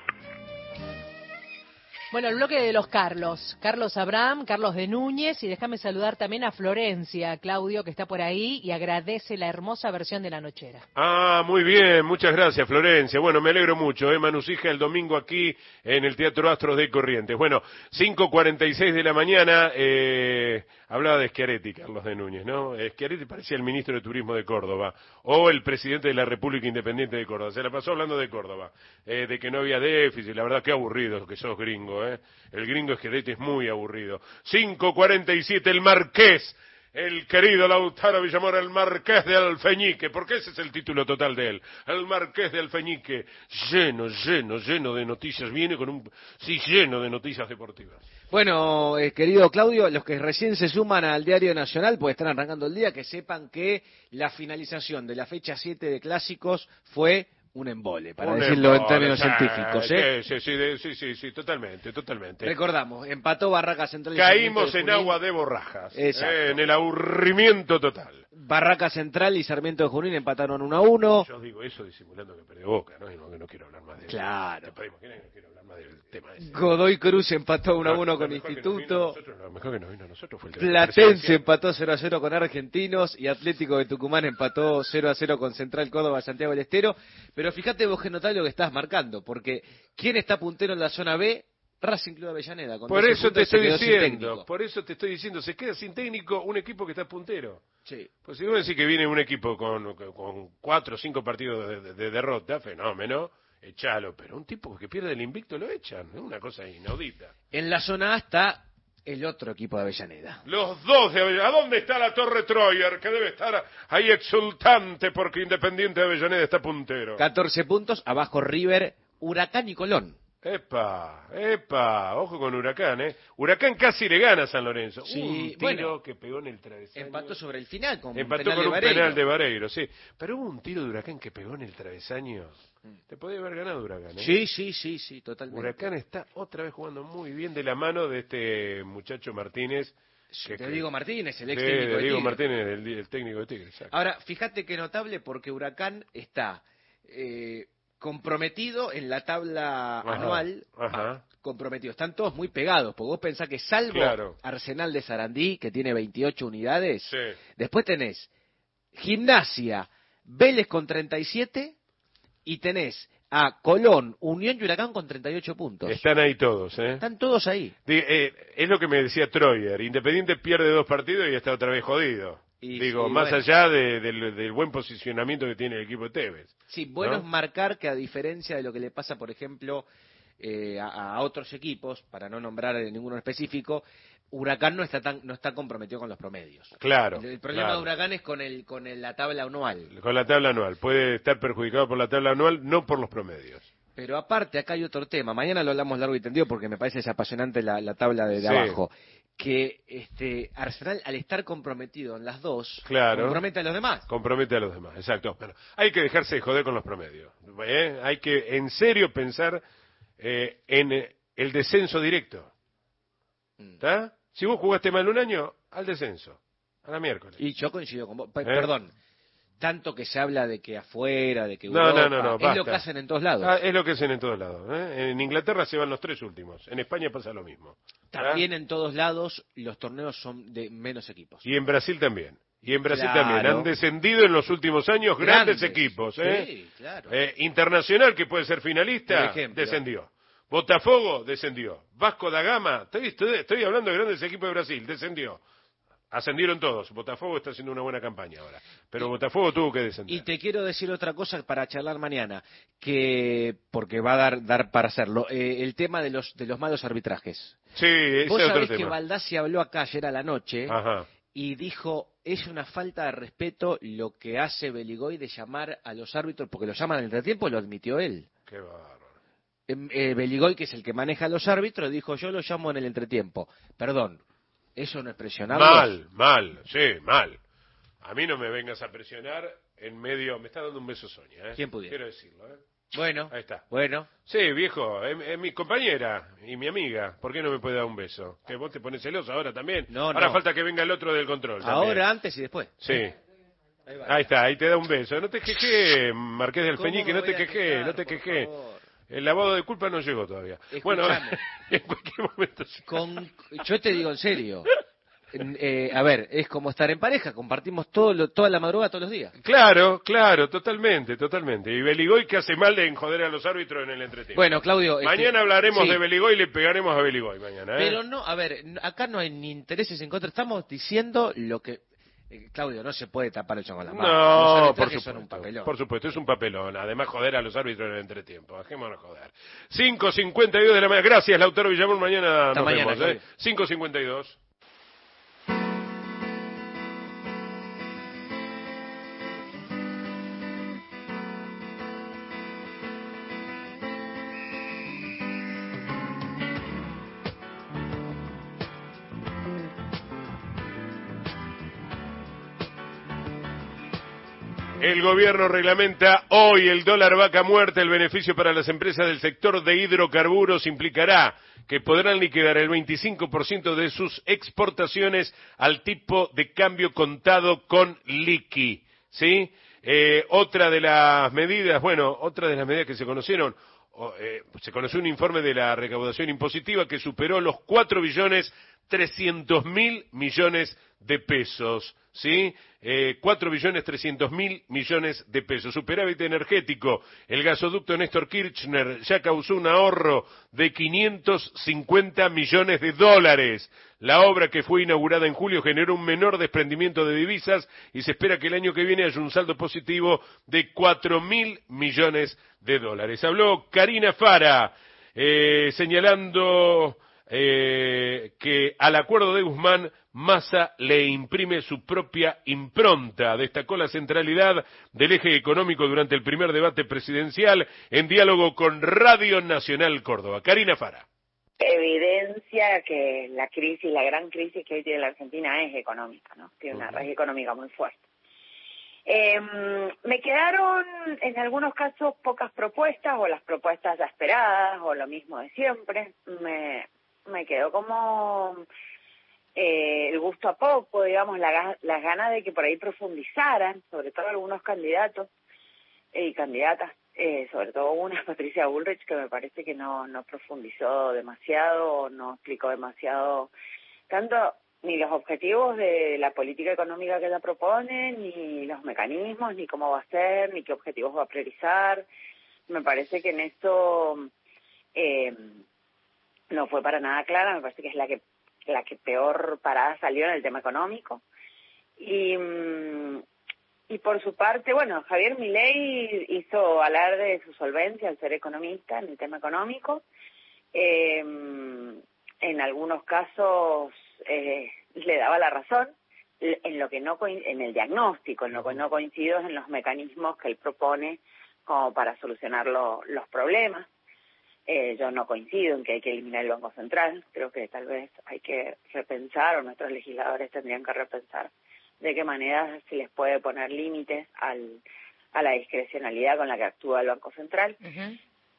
Bueno, el bloque de los Carlos. Carlos Abraham, Carlos de Núñez, y déjame saludar también a Florencia, Claudio, que está por ahí y agradece la hermosa versión de La Nochera. Ah, muy bien, muchas gracias, Florencia. Bueno, me alegro mucho, ¿eh? Manusija el domingo aquí en el Teatro Astros de Corrientes. Bueno, cinco cuarenta y seis de la mañana, eh, hablaba de Schiaretti, Carlos de Núñez, ¿no? Schiaretti parecía el ministro de Turismo de Córdoba, o el presidente de la República Independiente de Córdoba. Se la pasó hablando de Córdoba, eh, de que no había déficit. La verdad, qué aburrido que sos gringo, ¿eh? El gringo Schiaretti es muy aburrido. cinco cuarenta y siete, el Marqués, el querido Lautaro Villamor, el Marqués de Alfeñique, porque ese es el título total de él, el Marqués de Alfeñique, lleno, lleno, lleno de noticias, viene con un, sí, lleno de noticias deportivas. Bueno, eh, querido Claudio, los que recién se suman al Diario Nacional, pues están arrancando el día, que sepan que la finalización de la fecha siete de Clásicos fue un embole, para Un decirlo embole, en términos sí, científicos. ¿eh? Sí, sí, sí, sí, sí, sí, totalmente, totalmente. Recordamos, empató Barracas Central y Caímos Sarmiento de en Junín. agua de borrajas, Exacto. eh, en el aburrimiento total. Barracas Central y Sarmiento de Junín empataron uno a uno. Yo digo eso disimulando que perdió Boca, ¿no? Y no, que no quiero hablar más de Claro. eso. Imagínate que no quiero hablar más del tema ese. Godoy Cruz empató uno a uno Lo con mejor que nos vino a Instituto. nosotros, Lo mejor que nos vino a nosotros fue el debate Platense presidencial. empató cero a cero con Argentinos y Atlético de Tucumán empató cero a cero con Central Córdoba Santiago del Estero. Pero fíjate vos que notás lo que estás marcando, porque ¿quién está puntero en la zona B? Racing Club de Avellaneda. Con Por doce eso te puntos, se estoy quedó sin diciendo, técnico. por eso te estoy diciendo, se queda sin técnico un equipo que está puntero. Sí. Pues si vos decís que viene un equipo con, con cuatro o cinco partidos de, de- de derrota, fenómeno, echalo, pero un tipo que pierde el invicto lo echan, es una cosa inaudita. En la zona A está el otro equipo de Avellaneda. Los dos de Avellaneda. ¿A dónde está la Torre Troyer? Que debe estar ahí exultante porque Independiente de Avellaneda está puntero. catorce puntos, abajo River, Huracán y Colón. Epa, epa, ojo con Huracán, ¿eh? Huracán casi le gana a San Lorenzo. Sí, un tiro bueno, que pegó en el travesaño. Empató sobre el final con Empató un penal con de un Vareiro. penal de Vareiro, sí. Pero hubo un tiro de Huracán que pegó en el travesaño. Te podía haber ganado Huracán, ¿eh? Sí, sí, sí, sí, totalmente. Huracán está otra vez jugando muy bien de la mano de este muchacho Martínez. Que, de Diego Martínez, el ex de, técnico de, de Diego Tigre. Martínez, el, el técnico de Tigre, exacto. Ahora, fíjate qué notable porque Huracán está eh, comprometido en la tabla Ajá, anual. Ajá. Comprometido. Están todos muy pegados, porque vos pensás que salvo Claro. Arsenal de Sarandí, que tiene veintiocho unidades, Sí. después tenés Gimnasia, Vélez con treinta y siete y tenés a Colón, Unión y Huracán con treinta y ocho puntos. Están ahí todos, ¿eh? Están todos ahí. Di- eh, es lo que me decía Troyer. Independiente pierde dos partidos y está otra vez jodido. Y Digo, sí, más bueno. allá de- del, del buen posicionamiento que tiene el equipo de Tevez. Sí, bueno ¿no? es marcar que a diferencia de lo que le pasa, por ejemplo, eh, a, a otros equipos, para no nombrar eh, ninguno específico, Huracán no está tan no está comprometido con los promedios. Claro. El, el problema claro. de Huracán es con el con el- la tabla anual. Con la tabla anual. Puede estar perjudicado por la tabla anual, no por los promedios. Pero aparte, acá hay otro tema. Mañana lo hablamos largo y tendido porque me parece apasionante la, la tabla de, de Sí. abajo. Que este Arsenal, al estar comprometido en las dos, Claro. compromete a los demás. Compromete a los demás, exacto. Pero hay que dejarse de joder con los promedios. ¿eh? Hay que, en serio, pensar eh, en eh, el descenso directo. ¿Está? Si vos jugaste mal un año, al descenso. A la miércoles. Y yo coincido con vos. Pe- ¿Eh? Perdón. Tanto que se habla de que afuera, de que No, Europa, no, no, no, es lo basta. que hacen en todos lados. Ah, es lo que hacen en todos lados. ¿eh? En Inglaterra se van los tres últimos. En España pasa lo mismo. ¿Ah? También en todos lados los torneos son de menos equipos. Y en Brasil también. Y en Brasil Claro. también. Han descendido en los últimos años grandes, Grandes. equipos. ¿eh? Sí, claro. Eh, Internacional, que puede ser finalista, Por ejemplo. descendió. Botafogo, descendió. Vasco da Gama, estoy, estoy, estoy hablando de grandes equipos de Brasil, descendió. Ascendieron todos. Botafogo está haciendo una buena campaña ahora. Pero Botafogo tuvo que descender. Y te quiero decir otra cosa para charlar mañana, que porque va a dar dar para hacerlo, eh, el tema de los de los malos arbitrajes. Sí, ese Vos es otro sabés que tema. Baldassi habló acá ayer a la noche Ajá. y dijo, es una falta de respeto lo que hace Beligoy de llamar a los árbitros, porque lo llaman al entretiempo, lo admitió él. Qué bárbaro. Em, eh, Beligoy, que es el que maneja a los árbitros, dijo, yo lo llamo en el entretiempo. Perdón, ¿eso no es presionarlos? Mal, mal, sí, mal. A mí no me vengas a presionar en medio... Me está dando un beso Sonia, ¿eh? ¿Quién pudiera? Quiero decirlo, ¿eh? Bueno, Ahí está. bueno. Sí, viejo, es, es mi compañera y mi amiga. ¿Por qué no me puede dar un beso? ¿Que vos te pones celoso ahora también? No, ahora no. falta que venga el otro del control también. Ahora, antes y después. Sí. Ahí va. Ahí está, ahí te da un beso. No te quejes, Marqués del ¿Cómo Feñique, me no te voy a quejes, quejar, no te por quejes. favor? El lavado de culpa no llegó todavía. Bueno, Escuchame. en cualquier momento... sí. Con, yo te digo en serio. En- eh, a ver, es como estar en pareja, compartimos todo lo- toda la madrugada todos los días. Claro, claro, totalmente, totalmente. Y Beligoy que hace mal en joder a los árbitros en el entretiempo. Bueno, Claudio, este, Mañana hablaremos sí. de Beligoy y le pegaremos a Beligoy mañana, ¿eh? Pero no, a ver, n- acá no hay ni intereses en contra, estamos diciendo lo que... eh, Claudio, no se puede tapar el sol con la mano. Los No, por arbitrajes son un supuesto, papelón. por supuesto, es un papelón. Además, joder a los árbitros en el entretiempo. Dejémonos joder. cinco cincuenta y dos de la mañana. Gracias, Lautaro Villamón. Mañana Hasta nos mañana, vemos, ¿eh? Claudio. cinco cincuenta y dos. El gobierno reglamenta hoy el dólar vaca muerta. El beneficio para las empresas del sector de hidrocarburos implicará que podrán liquidar el veinticinco por ciento de sus exportaciones al tipo de cambio contado con liqui. ¿Sí? Eh, otra de las medidas, bueno, otra de las medidas que se conocieron, o, eh, se conoció un informe de la recaudación impositiva que superó los cuatro billones trescientos mil millones de pesos. ¿Sí? Eh, cuatro billones trescientos mil millones de pesos. Superávit energético. El gasoducto Néstor Kirchner ya causó un ahorro de quinientos cincuenta millones de dólares. La obra, que fue inaugurada en julio, generó un menor desprendimiento de divisas y se espera que el año que viene haya un saldo positivo de cuatro mil millones de dólares. Habló Karina Fara, eh, señalando eh, que al acuerdo de Guzmán Massa le imprime su propia impronta. Destacó la centralidad del eje económico durante el primer debate presidencial en diálogo con Radio Nacional Córdoba. Karina Fara. Evidencia que la crisis, la gran crisis que hoy tiene la Argentina es económica, ¿no? Tiene una raíz económica muy fuerte. Eh, me quedaron en algunos casos pocas propuestas, o las propuestas ya esperadas, o lo mismo de siempre. Me, me quedó como eh, el gusto a poco, digamos, la, las ganas de que por ahí profundizaran, sobre todo algunos candidatos y candidatas, eh, sobre todo una, Patricia Bullrich, que me parece que no, no profundizó demasiado, no explicó demasiado tanto ni los objetivos de la política económica que ella propone, ni los mecanismos, ni cómo va a ser, ni qué objetivos va a priorizar. Me parece que en esto eh, no fue para nada clara, me parece que es la que la que peor parada salió en el tema económico. Y, y por su parte, bueno, Javier Milei hizo alarde de su solvencia al ser economista en el tema económico. Eh, en algunos casos eh, le daba la razón, en lo que no en el diagnóstico, en lo que no coincido es en los mecanismos que él propone como para solucionar lo, los problemas. Eh, yo no coincido en que hay que eliminar el Banco Central, creo que tal vez hay que repensar, o nuestros legisladores tendrían que repensar de qué manera se les puede poner límites al, a la discrecionalidad con la que actúa el Banco Central. Uh-huh.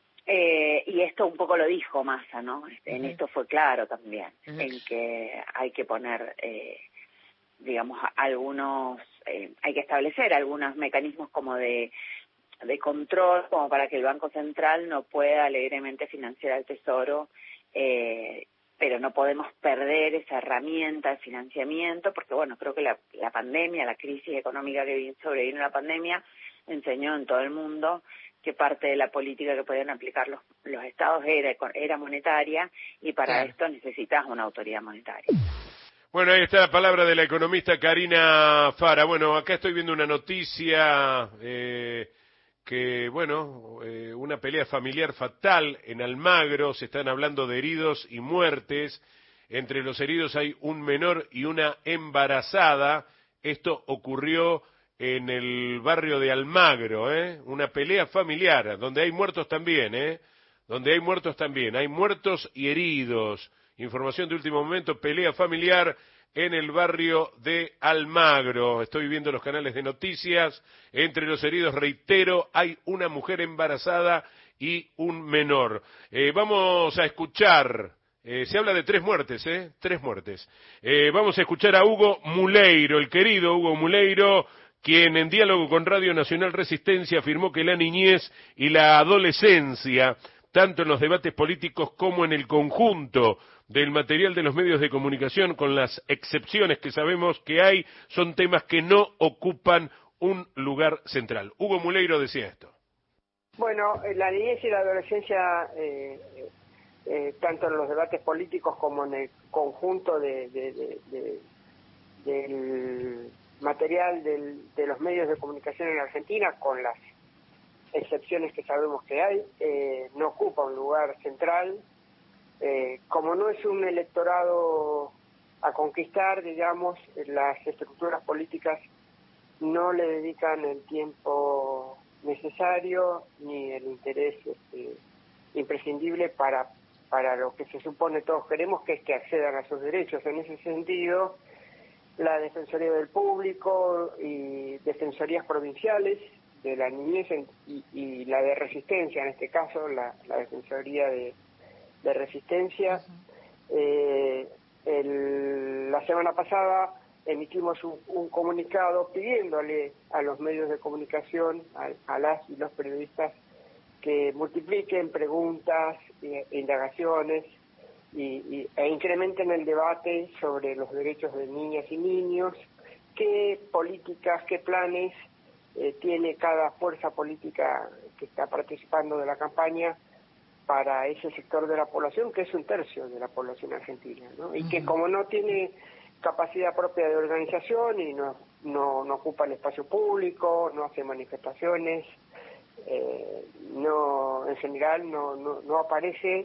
Eh, y esto un poco lo dijo Massa, ¿no? Este, uh-huh. En esto fue claro también, uh-huh. en que hay que poner, eh, digamos, algunos, eh, hay que establecer algunos mecanismos como de, de control, como para que el Banco Central no pueda alegremente financiar al Tesoro, eh, pero no podemos perder esa herramienta de financiamiento, porque bueno, creo que la, la pandemia, la crisis económica que sobrevino a la pandemia, enseñó en todo el mundo que parte de la política que podían aplicar los, los estados era, era monetaria, y para claro. esto necesitas una autoridad monetaria. Bueno, ahí está la palabra de la economista Karina Fara. Bueno, acá estoy viendo una noticia eh, que, bueno, eh, una pelea familiar fatal en Almagro. Se están hablando de heridos y muertes. Entre los heridos hay un menor y una embarazada. Esto ocurrió en el barrio de Almagro, ¿eh? Una pelea familiar, donde hay muertos también, ¿eh? Donde hay muertos también, hay muertos y heridos. Información de último momento, pelea familiar en el barrio de Almagro. Estoy viendo los canales de noticias. Entre los heridos, reitero, hay una mujer embarazada y un menor. Eh, vamos a escuchar, eh, se habla de tres muertes, ¿eh? Tres muertes. Eh, vamos a escuchar a Hugo Muleiro, el querido Hugo Muleiro, quien en diálogo con Radio Nacional Resistencia afirmó que la niñez y la adolescencia, tanto en los debates políticos como en el conjunto del material de los medios de comunicación, con las excepciones que sabemos que hay, son temas que no ocupan un lugar central. Hugo Muleiro decía esto. Bueno, la niñez y la adolescencia, eh, eh, tanto en los debates políticos como en el conjunto de, de, de, de, del material del, de los medios de comunicación en Argentina, con las excepciones que sabemos que hay, eh, no ocupa un lugar central. Eh, como no es un electorado a conquistar, digamos, las estructuras políticas no le dedican el tiempo necesario ni el interés este, imprescindible para, para lo que se supone todos queremos, que es que accedan a sus derechos. En ese sentido, la Defensoría del Público y defensorías provinciales de la niñez y, y la de Resistencia, en este caso la, la Defensoría de, de Resistencia, uh-huh. eh, el, la semana pasada emitimos un, un comunicado pidiéndole a los medios de comunicación, a, a las y los periodistas, que multipliquen preguntas e indagaciones Y, y, e incrementen el debate sobre los derechos de niñas y niños, qué políticas, qué planes eh, tiene cada fuerza política que está participando de la campaña para ese sector de la población, que es un tercio de la población argentina, ¿no? Y que como no tiene capacidad propia de organización y no, no, no ocupa el espacio público, no hace manifestaciones, eh, no en general no, no, no aparece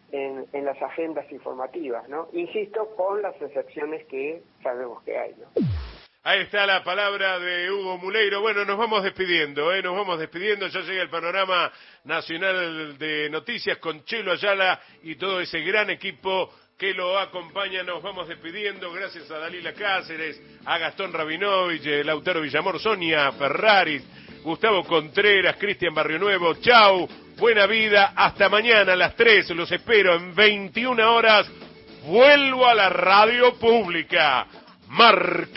en, en las agendas informativas, ¿no? Insisto, con las excepciones que sabemos que hay, ¿no? Ahí está la palabra de Hugo Muleiro. Bueno, nos vamos despidiendo, ¿eh? Nos vamos despidiendo. Ya llega el panorama nacional de noticias con Chelo Ayala y todo ese gran equipo que lo acompaña. Nos vamos despidiendo. Gracias a Dalila Cáceres, a Gastón Rabinovich, Lautaro Villamor, Sonia Ferraris, Gustavo Contreras, Cristian Barrio Nuevo. Chau, buena vida. Hasta mañana a las tres. Los espero en veintiuna horas. Vuelvo a la radio pública. Marca